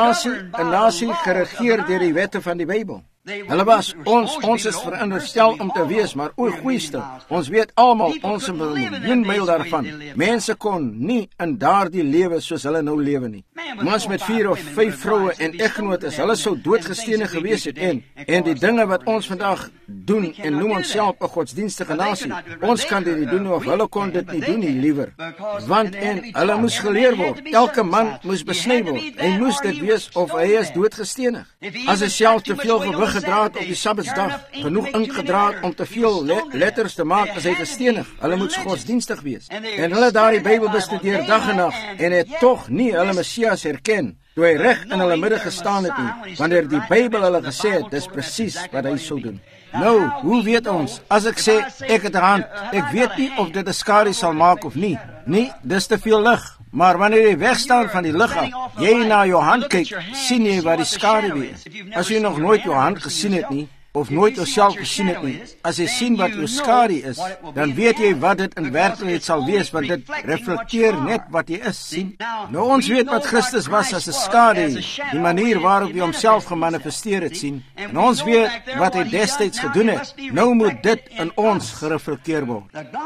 Speaker 1: nasie geregeer deur die wette van die Bybel. Hulle was, ons is veronderstel om te wees, maar o goeieste, ons weet almal, ons 'n miljoen myl daarvan. Mense kon nie in daardie lewe soos hulle nou lewe nie. Mans met 4 of 5 vroue en eggenotes, hulle sou doodgestenig gewees het en die dinge wat ons vandag doen en noem onsself 'n godsdienstige nasie. Ons kan dit nie doen of hulle kon dit nie doen nie, liewer. Want hulle moes geleer word. Elke man moes besny word. Hy moes dit wees of hy is doodgestenig. As hy self te veel gewig gedraad op die Sabbatsdag, genoeg ink gedraad om te veel letters te maak, as hy gestenig. Hulle moet godsdienstig wees. En hulle daar die Bybel bestudeer dag en nag en het tog nie hulle Messias herken toe hy reg in hulle midde gestaan het nie, wanneer die Bybel hulle gesê het, dis presies wat hy sou doen. Nou, hoe weet ons? As ek sê, ek het 'n hand, ek weet nie of dit 'n skadu sal maak of nie. Nee, dis te veel lig. Maar wanneer jy wegstaan van die lig af, jy na jou hand kyk, sien jy wat die skadu is. As jy nog nooit jou hand gesien het nie, of nooit jouself gesien het nie, as jy sien wat jou skadu is, dan weet jy wat dit in werklikheid sal wees, want dit reflekteer net wat jy is, sien. Nou ons weet wat Christus was as 'n skadu, die manier waarop hy homself gemanifesteer het, sien. En ons weet wat hy destyds gedoen het. Nou moet dit in ons gereflekteer word.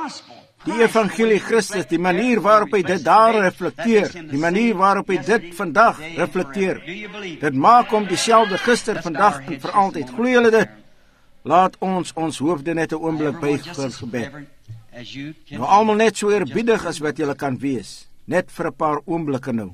Speaker 1: Die evangelie Christus, die manier waarop hy dit daar reflekteer, die manier waarop hy dit vandag reflekteer, dit maak hom dieselfde gister, vandag en vir altyd. Glo julle dit? Laat ons hoofde net 'n oomblik buig vir gebed. Nou almal net so eerbiedig as wat julle kan wees, net vir 'n paar oomblikke nou.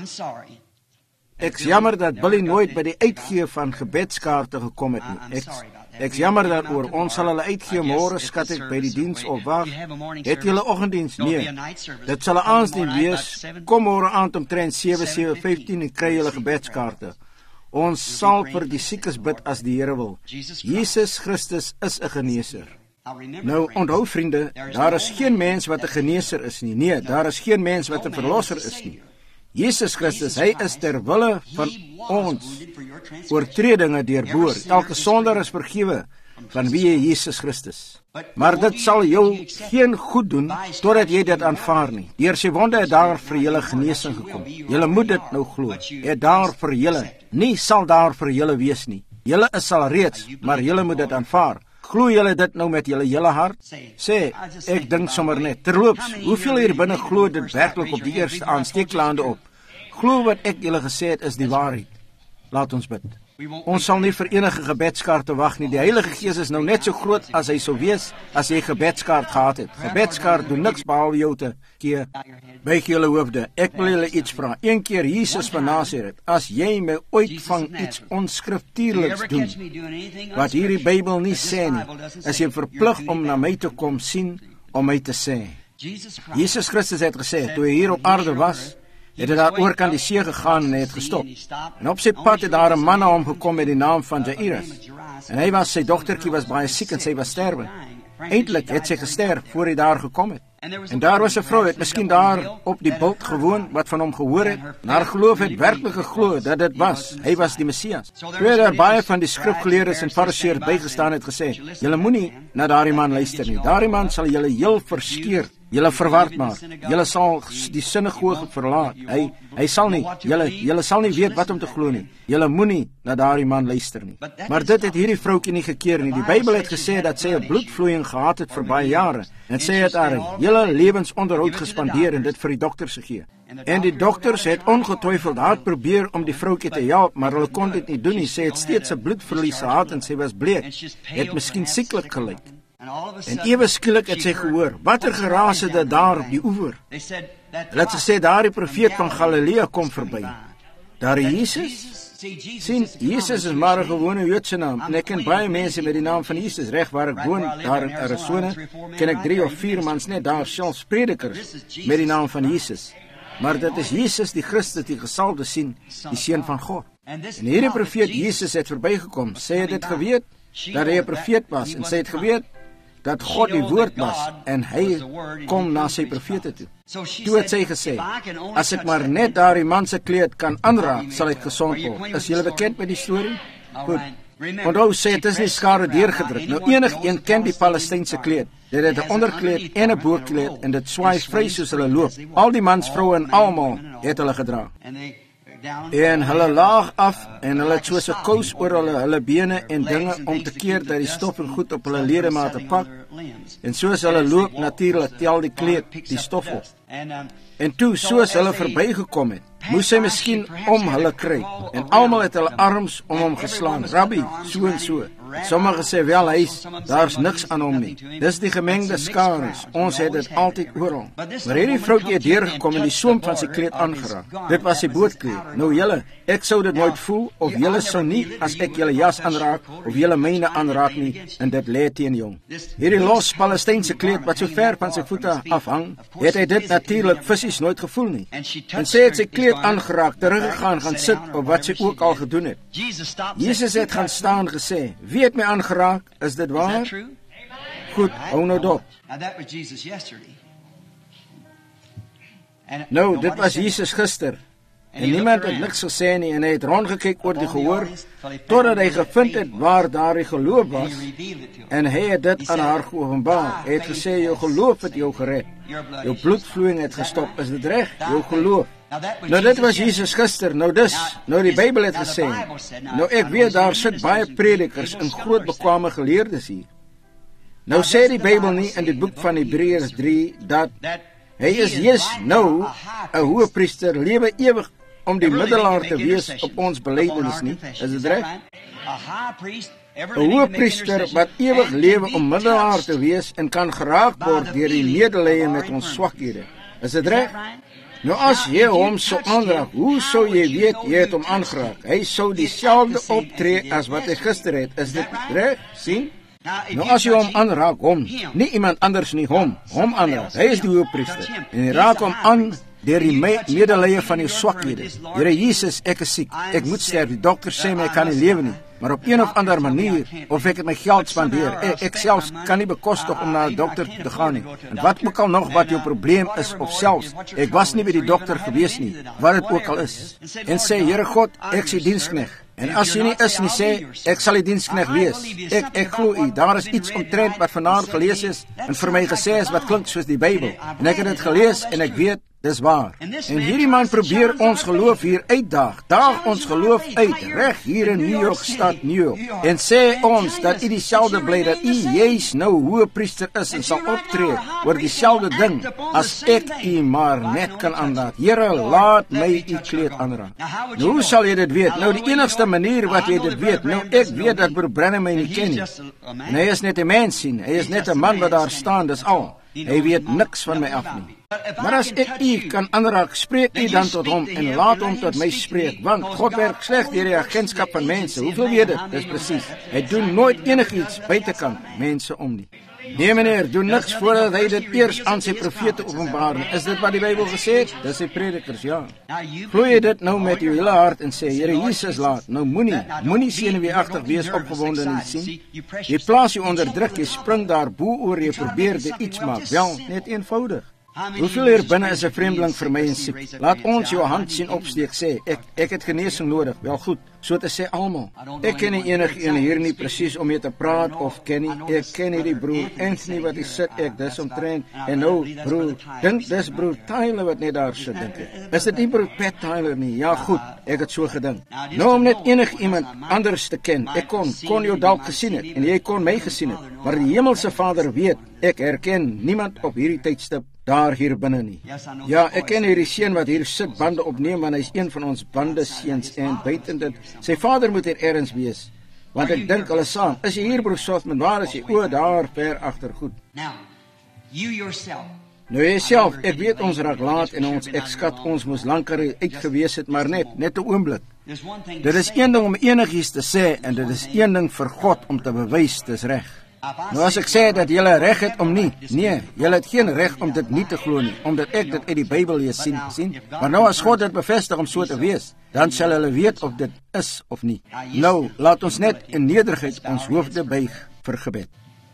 Speaker 1: Ek's jammer dat Billy nooit by die uitgee van gebedskaarte gekom het nie. Ek's jammer daaroor. Ons sal hulle uitgee môre, skat ek, by die diens of waar. Het julle oggenddiens? Nee. Dit sal 'n aansdien wees. Kom môre aand omtrent 7:15 en kry julle gebedskaarte. Ons sal vir die siekes bid as die Here wil. Jesus Christus is 'n geneeser. Nou onthou vriende, daar is geen mens wat 'n geneeser is nie. Nee, daar is geen mens wat 'n verlosser is nie. Jesus Christus, hy is ter wille van ons oortredinge deurboor. Elke sondaar is vergewe van wie jy Jesus Christus. Maar dit sal jou geen goed doen totdat jy dit aanvaar nie. Deur sy wonde het daar vir julle genesing gekom. Julle moet dit nou glo. Het daar vir julle, nie sal daar vir julle wees nie. Julle is al reeds, maar julle moet dit aanvaar. Glo julle dit nou met julle hele hart? Sê, ek dink sommer net. Terloops, hoeveel hier binne glo dit werklik op die eerste aansteeklande op? Glo wat ek julle gesê het is die waarheid. Laat ons bid. Ons sal nie vir enige gebedskaarte wag nie. Die Heilige Gees is nou net so groot as hy sou wees as jy gebedskaart gehad het. Gebedskaart doen niks behalwe jou te keer. Buig julle hoofde. Ek wil julle iets vra. Een keer Jesus van Nasaret, as jy my ooit van iets onskriftuurliks doen, wat hierdie Bybel nie sê nie, is jy verplig om na my te kom sien, om my te sê. Jesus Christus het gesê, toe hy hier op aarde was, het hy daar oor kan die see gegaan en hy het gestop. En op sy pad het daar 'n man na hom gekom met die naam van Jairus. En hy was, sy dogtertjie was baie siek en sy was sterwe. Eintlik het sy gesterf voor hy daar gekom het. En daar was 'n vrou, het miskien daar op die bult gewoon, wat van hom gehoor het, en haar geloof het werklik geglo dat dit was, hy was die Messias. Toe het daar baie van die skrifgeleerdes en fariseërs bygestaan het gesê, julle moenie na daardie man luister nie, daardie man sal julle heel verskeur, julle verward maak, julle sal die sinagoge verlaat, hy sal nie, julle sal nie weet wat om te glo nie, julle moenie na daardie man luister nie. Maar dit het hierdie vroukie nie gekeer nie. Die Bybel het gesê dat sy 'n bloedvloeiing gehad het vir baie jare, en sy het haar hele lewensonderhoud gespandeer en dit vir die dokters gegee. En die dokters het ongetwyfeld hard probeer om die vroukie te help, maar hulle kon dit nie doen nie. Sy het steeds 'n bloedverlies gehad en sy was bleek, het miskien sieklik gelyk. En ewe skielik het sy gehoor, watter geraas het dit daar op die oewer? Hulle het gesê, daar die profeet van Galilea kom verby. Daar Jesus? Sien, Jesus is maar 'n gewone Joodse naam, en ek ken baie mense met die naam van Jesus. Reg waar ek woon, daar in Arizona, ken ek 3 of 4 mans net daar, selfs predikers, met die naam van Jesus. Maar dit is Jesus die Christus, die gesalfde sien, die Seun van God. En hierdie profeet Jesus het verbygekom. Sy het dit geweet, dat hy 'n profeet was, en sy het geweet, dat God die woord was, en hy kom na sy profete toe. Toe het sy gesê, as ek maar net daardie man se kleed kan aanraak, sal ek gesond word. Is julle bekend met die storie? Goed. Onthou, sê het is nie skare deurgedruk. Nou enigeen ken die Palestynse kleed. Dit het 'n onderkleed en 'n bokleed, en dit swaai vry soos hulle loop. Al die mans, vroue en almal het hulle gedra. En hulle laag af, en hulle het soos 'n kous oor hulle bene en dinge om te keer dat die stof en goed op hulle ledemate pak. En soos hulle loop, natuurlik tel die kleed die stof op. En toe, soos hulle verbygekom het, moes hy miskien om hulle kry. En almal het hulle arms om hom geslaan. Rabbi, so en so. Sommige sê wel, daar's niks aan hom nie. Dis die gemengde skares. Ons het dit altyd oral. Maar hierdie vroukie het deurgekom en die soem van sy kleed aangeraak. Dit was sy boordkleed. Nou julle, ek sou dit nooit voel, of julle sou nie, as ek julle jas aanraak, of julle myne aanraak nie, en dit lê teen jou. Hierdie los Palestynse kleed, wat so ver van sy voete afhang, het hy dit natuurlik fisies nooit gevoel nie. En sy het sy kleed aangeraak, teruggegaan, gaan sit, op wat sy ook al gedoen het. Jesus het gaan staan gesê, wie het my aangeraak, is dit waar? Goed, hou nou dop. Nou, dit was Jesus gister. En niemand het niks gesê nie, en hy het rondgekyk oor die gehoor, totdat hy gevind het waar daar die geloof was, en hy het dit aan haar geopenbaar. Hy het gesê, jou geloof het jou gered. Jou bloedvloeiing het gestop, is dit reg? Jou geloof. Nou dit was Jesus gister, nou die Bybel het gesê, nou ek weet daar sit baie predikers en groot bekwame geleerdes hier. Nou sê die Bybel nie in die boek van Hebreërs 3, dat hy is nou 'n hoëpriester, lewe ewig om die middelaar te wees op ons belydenis nie, is dit reg? 'n Hoëpriester wat ewig lewe om middelaar te wees en kan geraak word deur die medelee met ons swakhede, is dit reg? Nou as jy hom sou aanraak, hoe sou jy weet jy het hom aangeraak? Hy sou dieselfde optree as wat hy gister het, is dit reg? Sien? Nou as jy hom aanraak, hom, nie iemand anders nie, hom aanraak, hy is die hoëpriester, en hy raak hom aan deur die medelee van die swakhede. Here Jesus, ek is siek, ek moet sterf, die dokter sê my ek kan nie lewe nie, maar op een of ander manier, of ek het my geld spandeer, ek selfs kan nie bekostig om na 'n dokter te gaan nie, en wat ook al nog wat jou probleem is, of selfs, ek was nie by die dokter gewees nie, wat het ook al is, en sê, Here God, ek is die diensknegt, en as jy nie is nie, sê, ek sal die diensknegt wees, ek glo u, daar is iets omtrent wat vanaand gelees is, en vir my gesê is wat klink soos die Bybel, en ek het dit gelees, en ek weet, dis waar. En hierdie man probeer ons geloof hier uitdaag, daag ons geloof uit, reg hier in New York stad, New York, en sê ons dat u dieselfde bly, dat u juis nou hoëpriester is, en sal optree oor dieselfde ding, as ek u maar net kan aanlaat. Here, laat my u kleed aanraak. Nou, hoe sal jy dit weet? Nou, die enigste manier wat jy dit weet, nou, ek weet dat broer Branham my nie ken nie, en hy is net 'n mens sien, hy is net 'n man wat daar staan, dis al. Hy weet niks van my af nie. Maar as ek u kan aanraak, spreek u dan tot hom en laat hom tot my spreek, want God werk slegs deur die agentskap van mense. Hoeveel weet dit? Dis presies. Hy doen nooit enigiets buitekant mense om nie. Nee meneer, doen niks voordat hy dit eers aan sy profete openbaar nie. Is dit wat die Bybel gesê het? Dis sy predikers, ja. Glo jy dit nou met jou hele hart en sê, Here Jesus laat, nou moenie senuweeagtig wees, opgewonde en sien. Jy plaas jy onder druk, jy spring daar bo oor, jy probeer dit iets maak. Wel, net eenvoudig. Hoeveel hier binne is 'n vreemdeling vir my en siek? Laat ons jou hand sien opsteek, sê, ek het genesing nodig. Wel goed, so te sê almal. Ek ken nie enige hier nie presies om mee te praat of ken nie. Ek ken hierdie broer Anthony wat hier sit, ek dis omtrent. En nou, broer, dink dis broer Tyler wat net daar sit, dink ek. Is dit nie broer Pat Tyler nie? Ja goed, ek het so gedink. Nou om net enige iemand anders te ken, ek kon jou dalk gesien het, en jy kon my gesien het, maar die hemelse Vader weet, ek herken niemand op hierdie tydstip daar hier binne nie. Ja, ek ken hierdie seun wat hier sit bande opneem, want hy's een van ons bande seuns en buiten dit, sy vader moet hier ergens wees, want ek dink hulle saam, is jy hier broer Sothman, waar is jy? O, daar ver agter, goed. Nou jyself, ek weet ons raak laat en ek skat ons moes langer uitgewees het, maar net 'n oomblik. Dit is een ding om enigiets te sê en dit is een ding vir God om te bewys, dis reg. Nou as ek sê dat julle reg het om nie, nee, julle het geen reg om dit nie te glo nie, omdat ek dit uit die Bybel lees sien. Maar nou as God dit bevestig om so te wees, dan sal hulle weet of dit is of nie. Nou, laat ons net in nederigheid ons hoofde buig vir gebed.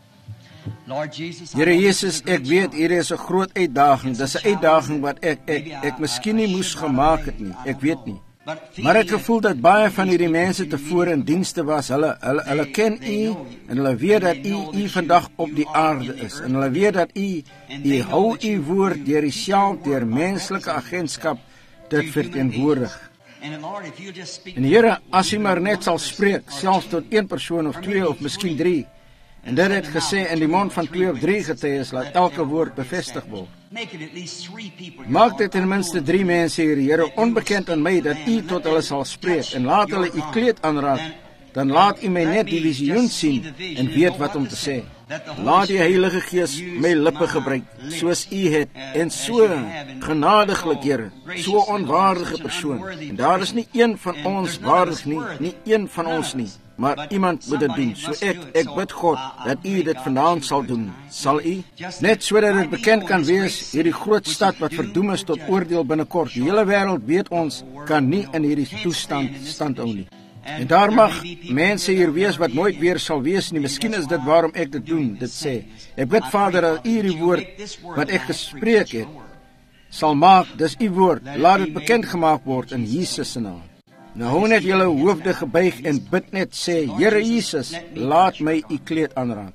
Speaker 1: Here Jesus, ek weet hier is 'n groot uitdaging. Dis 'n uitdaging wat ek miskien nie moes gemaak het nie. Ek weet nie. Maar ek gevoel dat baie van hierdie mense tevore in dienste was. Hulle ken U en hulle weet dat U vandag op die aarde is. En hulle weet dat U hou U woord deur Uself, deur menslike agentskap dit verteenwoordig. En Here, as U maar net sal spreek, selfs tot een persoon of twee of miskien drie, en dit het gesê in die mond van 2 of 3 getuies, laat elke woord bevestig word. Maak dit ten minste 3 mense hier, Here, onbekend aan my, dat U tot hulle sal spreek, en laat hulle U kleed aanraak, dan laat U my net die visioen sien, en weet wat om te sê. Laat die Heilige Gees my lippe gebruik, soos U het, en so genadiglik, Here, so onwaardige persoon, en daar is nie een van ons waardig nie een van ons nie, maar iemand moet dit doen, so ek bid God, dat U dit vanaand sal doen, sal U? Net sodat dit bekend kan wees, hierdie groot stad wat verdoem is tot oordeel binnekort, die hele wêreld weet ons, kan nie in hierdie toestand standhou nie. En daar mag mense hier wees wat nooit weer sal wees nie, miskien is dit waarom ek dit doen, dit sê. Ek bid Vader, dat U die woord wat ek gespreek het, sal maak, dis U woord, laat dit bekend gemaak word in Jesus se naam. Nou hou net julle hoofde gebuig en bid net, sê, Here Jesus, laat my U kleed aanraak.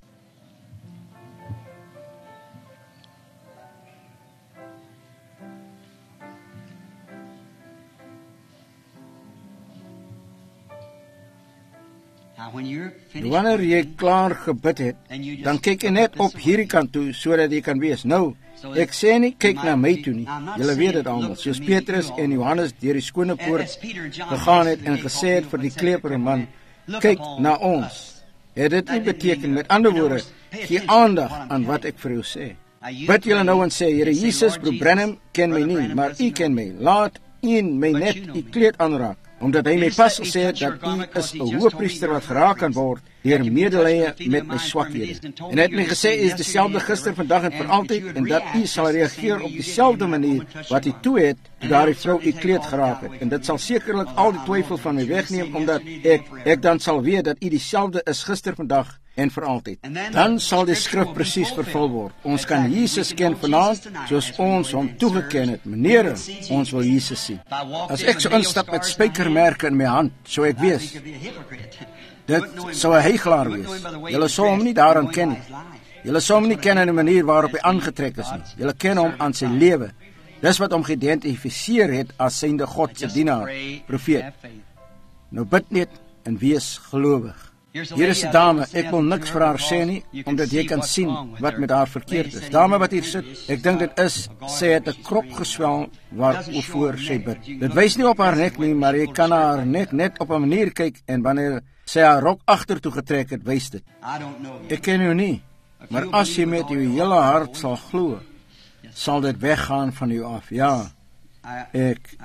Speaker 1: Wanneer jy klaar gebid het, dan kyk jy net op hierdie kant toe, sodat jy kan wees. Nou, ek sê nie, kyk na my toe nie. Julle weet dit almal, soos Petrus en Johannes deur die skone poort gegaan het en gesê het vir die klepere man, kyk na ons. Het dit nie beteken, met ander woorde, gee aandag aan wat ek vir jou sê. Bid julle nou en sê, Here Jesus, broer Branham ken my nie, maar U ken my. Laat U my net U kleed aanraak, omdat hy my pas gesê het dat U is 'n hoëpriester wat geraak kan word deur medelee met my swakhede. En hy het my gesê, U is dieselfde gister, vandag en vir altyd, en dat U sal reageer op dieselfde manier wat U toe het, toe daardie vrou U kleed geraak het. En dit sal sekerlik al die twyfel van my wegneem, omdat ek dan sal weet dat U dieselfde is gister, vandag en vir altyd. Dan sal die skrif presies vervul word. Ons kan Jesus ken vanaand, soos ons hom toegeken het. Meneer, ons wil Jesus sien. As ek so instap met spykermerke in my hand, sou ek wees. Dit sou 'n heiligelaar wees. Julle sou hom nie daaraan ken nie. Julle sou hom nie ken in die manier waarop hy aangetrek is nie. Julle ken hom aan sy lewe. Dis wat hom geïdentifiseer het as synde God se dienaar, profeet. Nou bid net en wees gelowig. Hier is 'n dame, ek wil niks vir haar sê nie, omdat jy kan sien wat met haar verkeerd is. Dame wat hier sit, ek dink dit is, sy het 'n krop geswel waarvoor sy bid. Dit wys nie op haar nek nie, maar jy kan haar nek net op 'n manier kyk, en wanneer sy haar rok agtertoe getrek het, wys dit. Ek ken jou nie, maar as jy met jou hele hart sal glo, sal dit weggaan van jou af. Ja, ek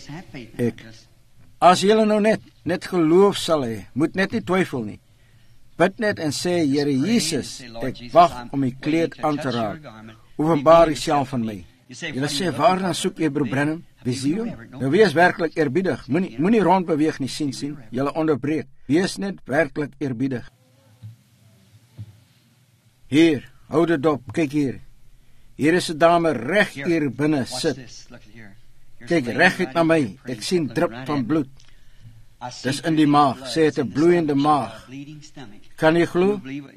Speaker 1: as julle nou net geloof sal hê, moet net nie twyfel nie. Bid net en sê, Here Jesus, ek wag om die kleed aan te raak. Openbaar Uself aan my. Julle sê, waarna soek jy, broer Branham? Visioen? Nou wees werklik eerbiedig. Moenie rondbeweeg nie, sien. Julle onderbreek. Wees net werklik eerbiedig. Hier, hou dit op, kyk hier. Hier is 'n dame reg hier binne sit. Kyk reguit na my. Ek sien drup van bloed. Dis in die maag. Sê het 'n bloeiende maag. Kan jy glo?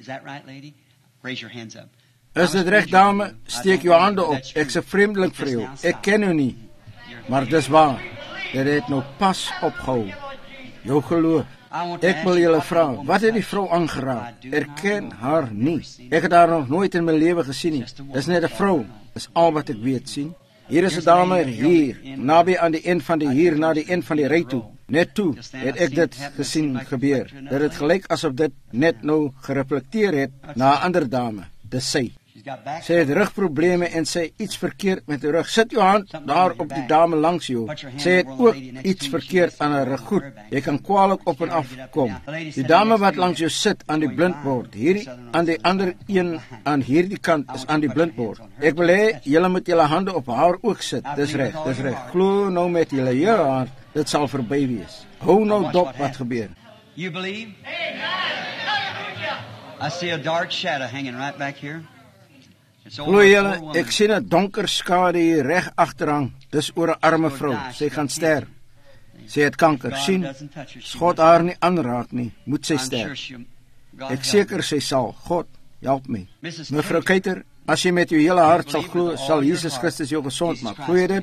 Speaker 1: Is dit reg, dame? Steek jou hande op. Ek's 'n vreemdeling vir jou. Ek ken jou nie. Maar dis waar. Dit het nou pas opgehou. Jou geloof. Ek wil julle vra, wat het die vrou aangeraak? Erken haar nie. Ek het haar nog nooit in my lewe gesien nie. Dis net 'n vrou. Dis al wat ek weet, sien. Hier is 'n dame hier, naby aan die een van die hier na die een van die ry toe. Net toe het ek dit gesien gebeur. Dat het gelyk asof dit net nou gereflekteer het na 'n ander dame. Dis sy. Sy het rugprobleme en sy iets verkeerd met haar rug. Sit jou hand daar op die dame langs jou. Sy het ook iets verkeerd aan haar rug. Goed, jy kan kwaliek op en af kom. Die dame wat langs jou sit aan die blindbord, hierdie aan die ander een aan hierdie kant is aan die blindbord. Ek wil hê julle moet julle hande op haar ook sit. Dis reg. Glo nou met julle hele hart, dit sal verby wees. Hou nou dop wat gebeur.
Speaker 2: You believe? I see a dark shadow hanging right back here.
Speaker 1: Glo julle, ek sien 'n donker skade hier reg agterhang. Dis oor 'n arme vrou. Sy gaan sterf. Sy het kanker. Sien, God haar nie aanraak nie. Moet sy sterf. Ek seker sy sal. God, help my. Mevrou Keiter, as jy met jou hele hart sal glo, sal Jesus Christus jou gesond maak. Glo jy dit?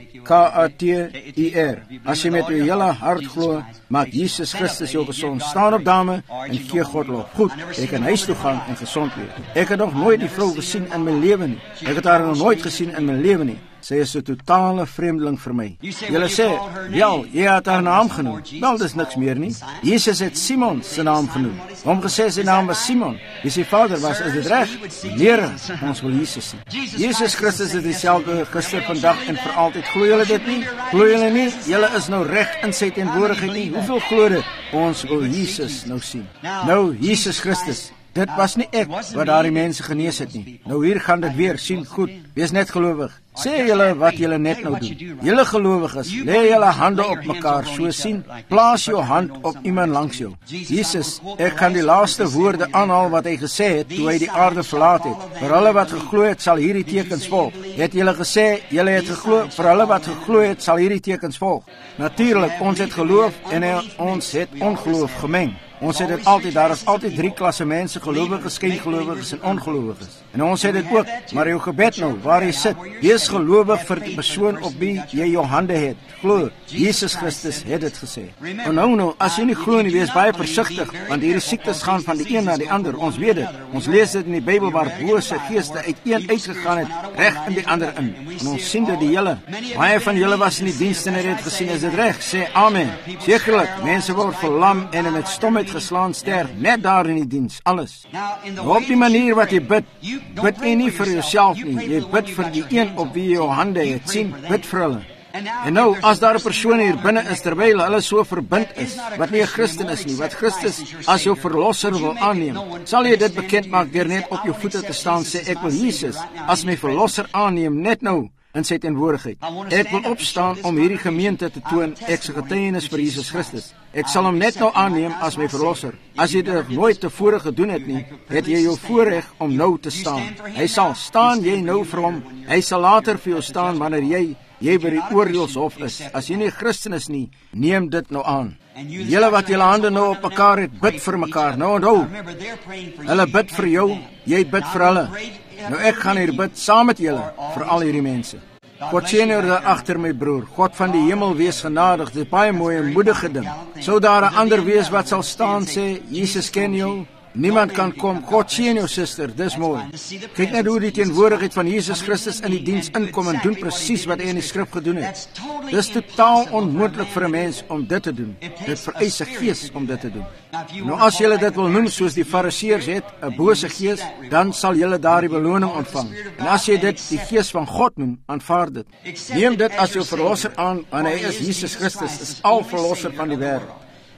Speaker 1: K-A-T-I-R. As jy met jou hele hart glo, maak Jesus Christus jou gesond. Staan op, dame, en gee God lof. Goed, ek kan huis toe gaan en gesond wees. Ek het nog nooit die vrou gesien in my lewe nie. Ek het haar nog nooit gesien in my lewe nie. Sy is 'n totale vreemdeling vir my. Julle sê, "Wel, jy het haar naam genoem." Wel, dis niks meer nie. Jesus het Simon se naam genoem. Hom gesê sy naam was Simon. Wie sy vader was, is dit reg? Here, ons wil Jesus sien. Jesus Christus is dieselfde gister, vandag en vir altyd. Glo julle dit nie? Glo julle nie? Julle is nou reg in sy teenwoordigheid nie. Hoeveel glo dit? Ons wil Jesus nou sien. Nou, Jesus Christus. Dit was nie ek wat daardie mense genees het nie. Nou hier gaan dit weer, sien goed. Wees net gelowig. Sê julle wat julle net nou doen. Julle gelowiges, lê julle hande op mekaar, so sien. Plaas jou hand op iemand langs jou. Jesus, ek kan die laaste woorde aanhaal wat hy gesê het toe hy die aarde verlaat het. Vir hulle wat geglo het, sal hierdie tekens volg. Het julle gesê, julle het geglo, vir hulle wat geglo het, sal hierdie tekens volg. Natuurlik, ons het geloof en ons het ongeloof gemeng. Ons het dit altyd, daar is altyd 3 klasse mense, gelowiges, skyngelowiges en ongelowiges. En ons het dit ook, maar jou gebed nou, waar jy sit, wees gelowig vir die persoon op wie jy jou hande het. Glo, Jesus Christus het dit gesê. En nou, as jy nie glo nie, wees baie versigtig, want hierdie siektes gaan van die een na die ander. Ons weet dit. Ons lees dit in die Bybel waar bose geeste uit een uitgegaan het, reg in die ander in. En ons sien dit die hele. Baie van julle was in die dienste en het gesien, is dit reg? Sê amen. Sekerlik, mense word verlam en met stomheid geslaan sterf, net daar in die diens, alles. Op die manier wat jy bid jy nie vir jouself nie, jy bid vir die een op wie jy jou hande het, sien, bid vir hulle. En nou, as daar 'n persoon hier binne is, terwyl hulle so verbind is, wat nie 'n Christen is nie, wat Christus as jou verlosser wil aanneem, sal jy dit bekend maak deur net op jou voete te staan, sê, ek wil Jesus as my verlosser aanneem, net nou, in sy teenwoordigheid. Ek wil opstaan om hierdie gemeente te toon, ek se getuienis vir Jesus Christus. Ek sal hom net nou aanneem as my verlosser. As jy dit nooit tevore gedoen het nie, het jy jou voorreg om nou te staan. Hy sal staan jy nou vir hom. Hy sal later vir jou staan wanneer jy by die oordeelshof is. As jy nie Christen is nie, neem dit nou aan. Julle wat julle hande nou op mekaar het, bid vir mekaar. Nou onthou, hulle bid vir jou, jy bid vir hulle. Nou ek gaan hier bid saam met julle vir al hierdie mense. God sien jou daar agter my broer. God van die hemel wees genadig. Dit is baie mooi en moedige ding. Sou daar 'n ander wees wat sal staan sê, Jesus ken jou. Niemand kan kom. God sien jou suster. Dis mooi. Kyk net hoe die teenwoordigheid van Jesus Christus in die diens inkom en doen presies wat hy in die skrif gedoen het. Dis totaal onmoontlik vir 'n mens om dit te doen. Dit vereis 'n gees om dit te doen. Nou as julle dit wil noem soos die Fariseërs het, 'n bose gees, dan sal julle daardie beloning ontvang. En as jy dit die gees van God noem, aanvaar dit. Neem dit as jou verlosser aan, want hy is Jesus Christus, is al verlosser van die wêreld.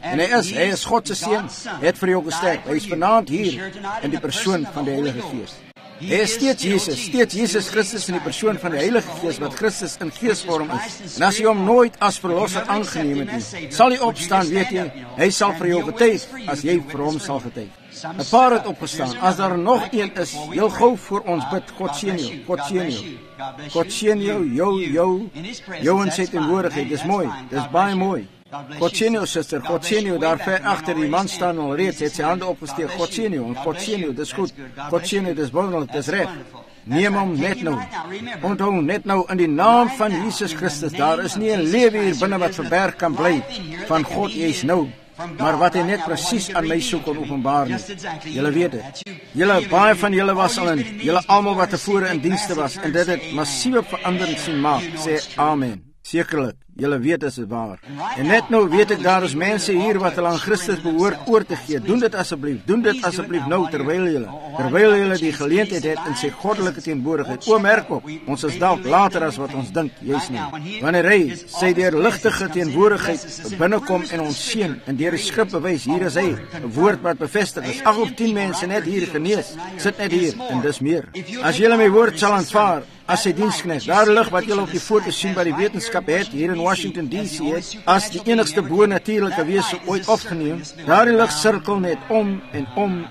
Speaker 1: En hy is God se seun, het vir jou gesterf. Hy is vanaand hier in die persoon van die Heilige Gees. Hy is steeds Jesus Christus in die persoon van die Heilige Gees, wat Christus in geesvorm is. En as jy hom nooit as verlosser aangeneem het nie, sal hy opstaan, weet jy, hy sal vir jou getuig, as jy vir hom sal getuig. 'n paar het opgestaan, as daar nog een is, heel gou voor ons bid, God seën jou, God seën jou. God seën jou in sy teenwoordigheid, dis mooi, dis baie mooi. God seën jou, suster, God seën jou, daar ver agter, die man staan al reeds, het sy hande opgesteek, God seën jou, en God seën jou, dis goed, God seën jou, dis wonderlik, dis reg. Neem hom net nou, onthou net nou, in die naam van Jesus Christus, daar is nie 'n lewe hier binne wat verberg kan bly, van God, jy is nou, maar wat hy net presies aan my soek kon openbaar nie. Julle weet dit. Julle, baie van julle was al in, julle almal wat tevore in dienste was, en dit het massiewe verandering sien maak, sê amen. Sekerlik, julle weet is dit waar. En net nou weet ek, daar is mense hier wat hulle aan Christus behoort oor te gee. Doen dit asseblief nou, terwyl julle die geleentheid het in sy goddelike teenwoordigheid. O, merk op, ons is dalk later as wat ons dink, juis nie. Wanneer hy sy deurligtige teenwoordigheid binnekom en ons seën, en deur die skrif bewys, hier is hy, 'n woord wat bevestig is. 8 op 10 mense net hier genees, sit net hier, en dis meer. As julle my woord sal aanvaar, as sy diensknegt, daar lig wat julle op die foto sien by die wetenskap het, hier in Washington DC het, as die enigste bo-natuurlike wese ooit opgeneem, daar die lig sirkel net om en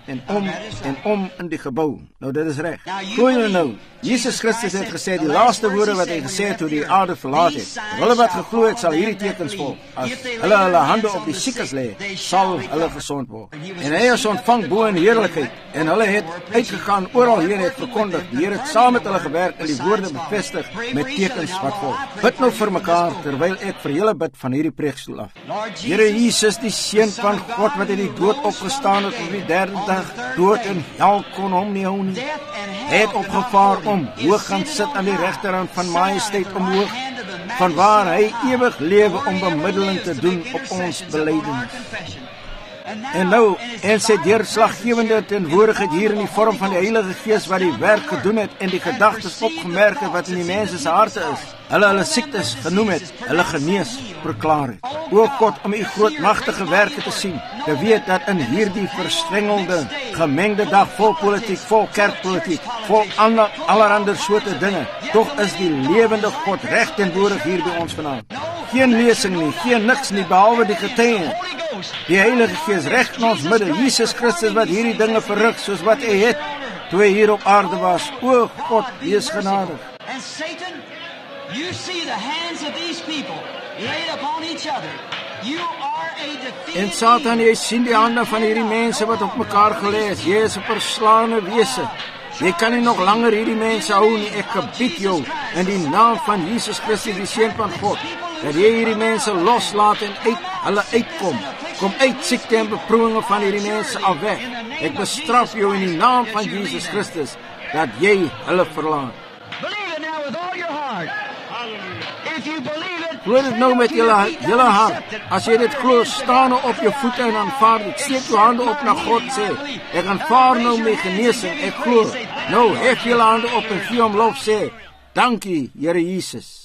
Speaker 1: om in die gebou. Nou dit is reg. Glo julle nou, Jesus Christus het gesê, die laaste woorde wat hy gesê het toe die aarde verlaat het, hulle wat geglo het, sal hierdie tekens volg. As hulle hande op die siekes lê, sal hulle gesond word. En hy is ontvang bo in heerlikheid, en hulle het uitgegaan, oral heen het verkondig, die Here het saam met hulle gewerk en die woorde bevestig met tekens wat volg. Bid nou vir mekaar, terwyl ek vir julle bid van hierdie preekstoel af. Here Jesus, die seun van God, wat uit die dood opgestaan het op die 3de dag, dood en hel kon hom nie hou nie. Hy het opgevaar om hoog gaan sit aan die regterhand van majesteit omhoog, van waar hy ewig lewe om bemiddeling te doen op ons belydenis. En nou, en sy deurslaggewende teenwoordigheid hier in die vorm van die Heilige Gees wat die werk gedoen het en die gedagtes opgemerk het wat in die mense se harte is, hulle siektes genoem het, hulle genees verklaar het. O God, om u grootmagtige werke te sien, te weet dat in hierdie verstrengelde, gemengde dag vol politiek, vol kerkpolitiek, vol allerhande soorte dinge, tog is die lewende God reg teenwoordig hier by ons vanaand. Geen lesing nie, geen niks nie, behalwe die getuie. Die Heilige Gees reg in ons midde, Jesus Christus wat hierdie dinge verrig, soos wat hy het, toe hy hier op aarde was. O God, wees genadig.
Speaker 2: And Satan, you see the hands of these people laid upon each other. You are a defeated.
Speaker 1: En Satan, jy sien die hande van hierdie mense wat op mekaar gelê is. Jy is 'n verslaane wese. Jy kan nie nog langer hierdie mense hou nie. Ek gebied jou in die naam van Jesus Christus, die seun van God, dat jy hierdie mense loslaat en hulle uitkom. Kom uit siekte en beproewinge van hierdie mense af weg. Ek bestraf jou in die naam van Jesus Christus, dat jy hulle verlaat.
Speaker 2: Believe it now with all your heart. If you believe it,
Speaker 1: Glo dit nou met julle hart. As jy dit glo, staan nou op jou voete en aanvaar dit. Steek jou hande op na God, sê, ek aanvaar nou my genesing, ek glo. Nou, hef julle hande op en gee hom lof, sê, dankie, Here Jesus.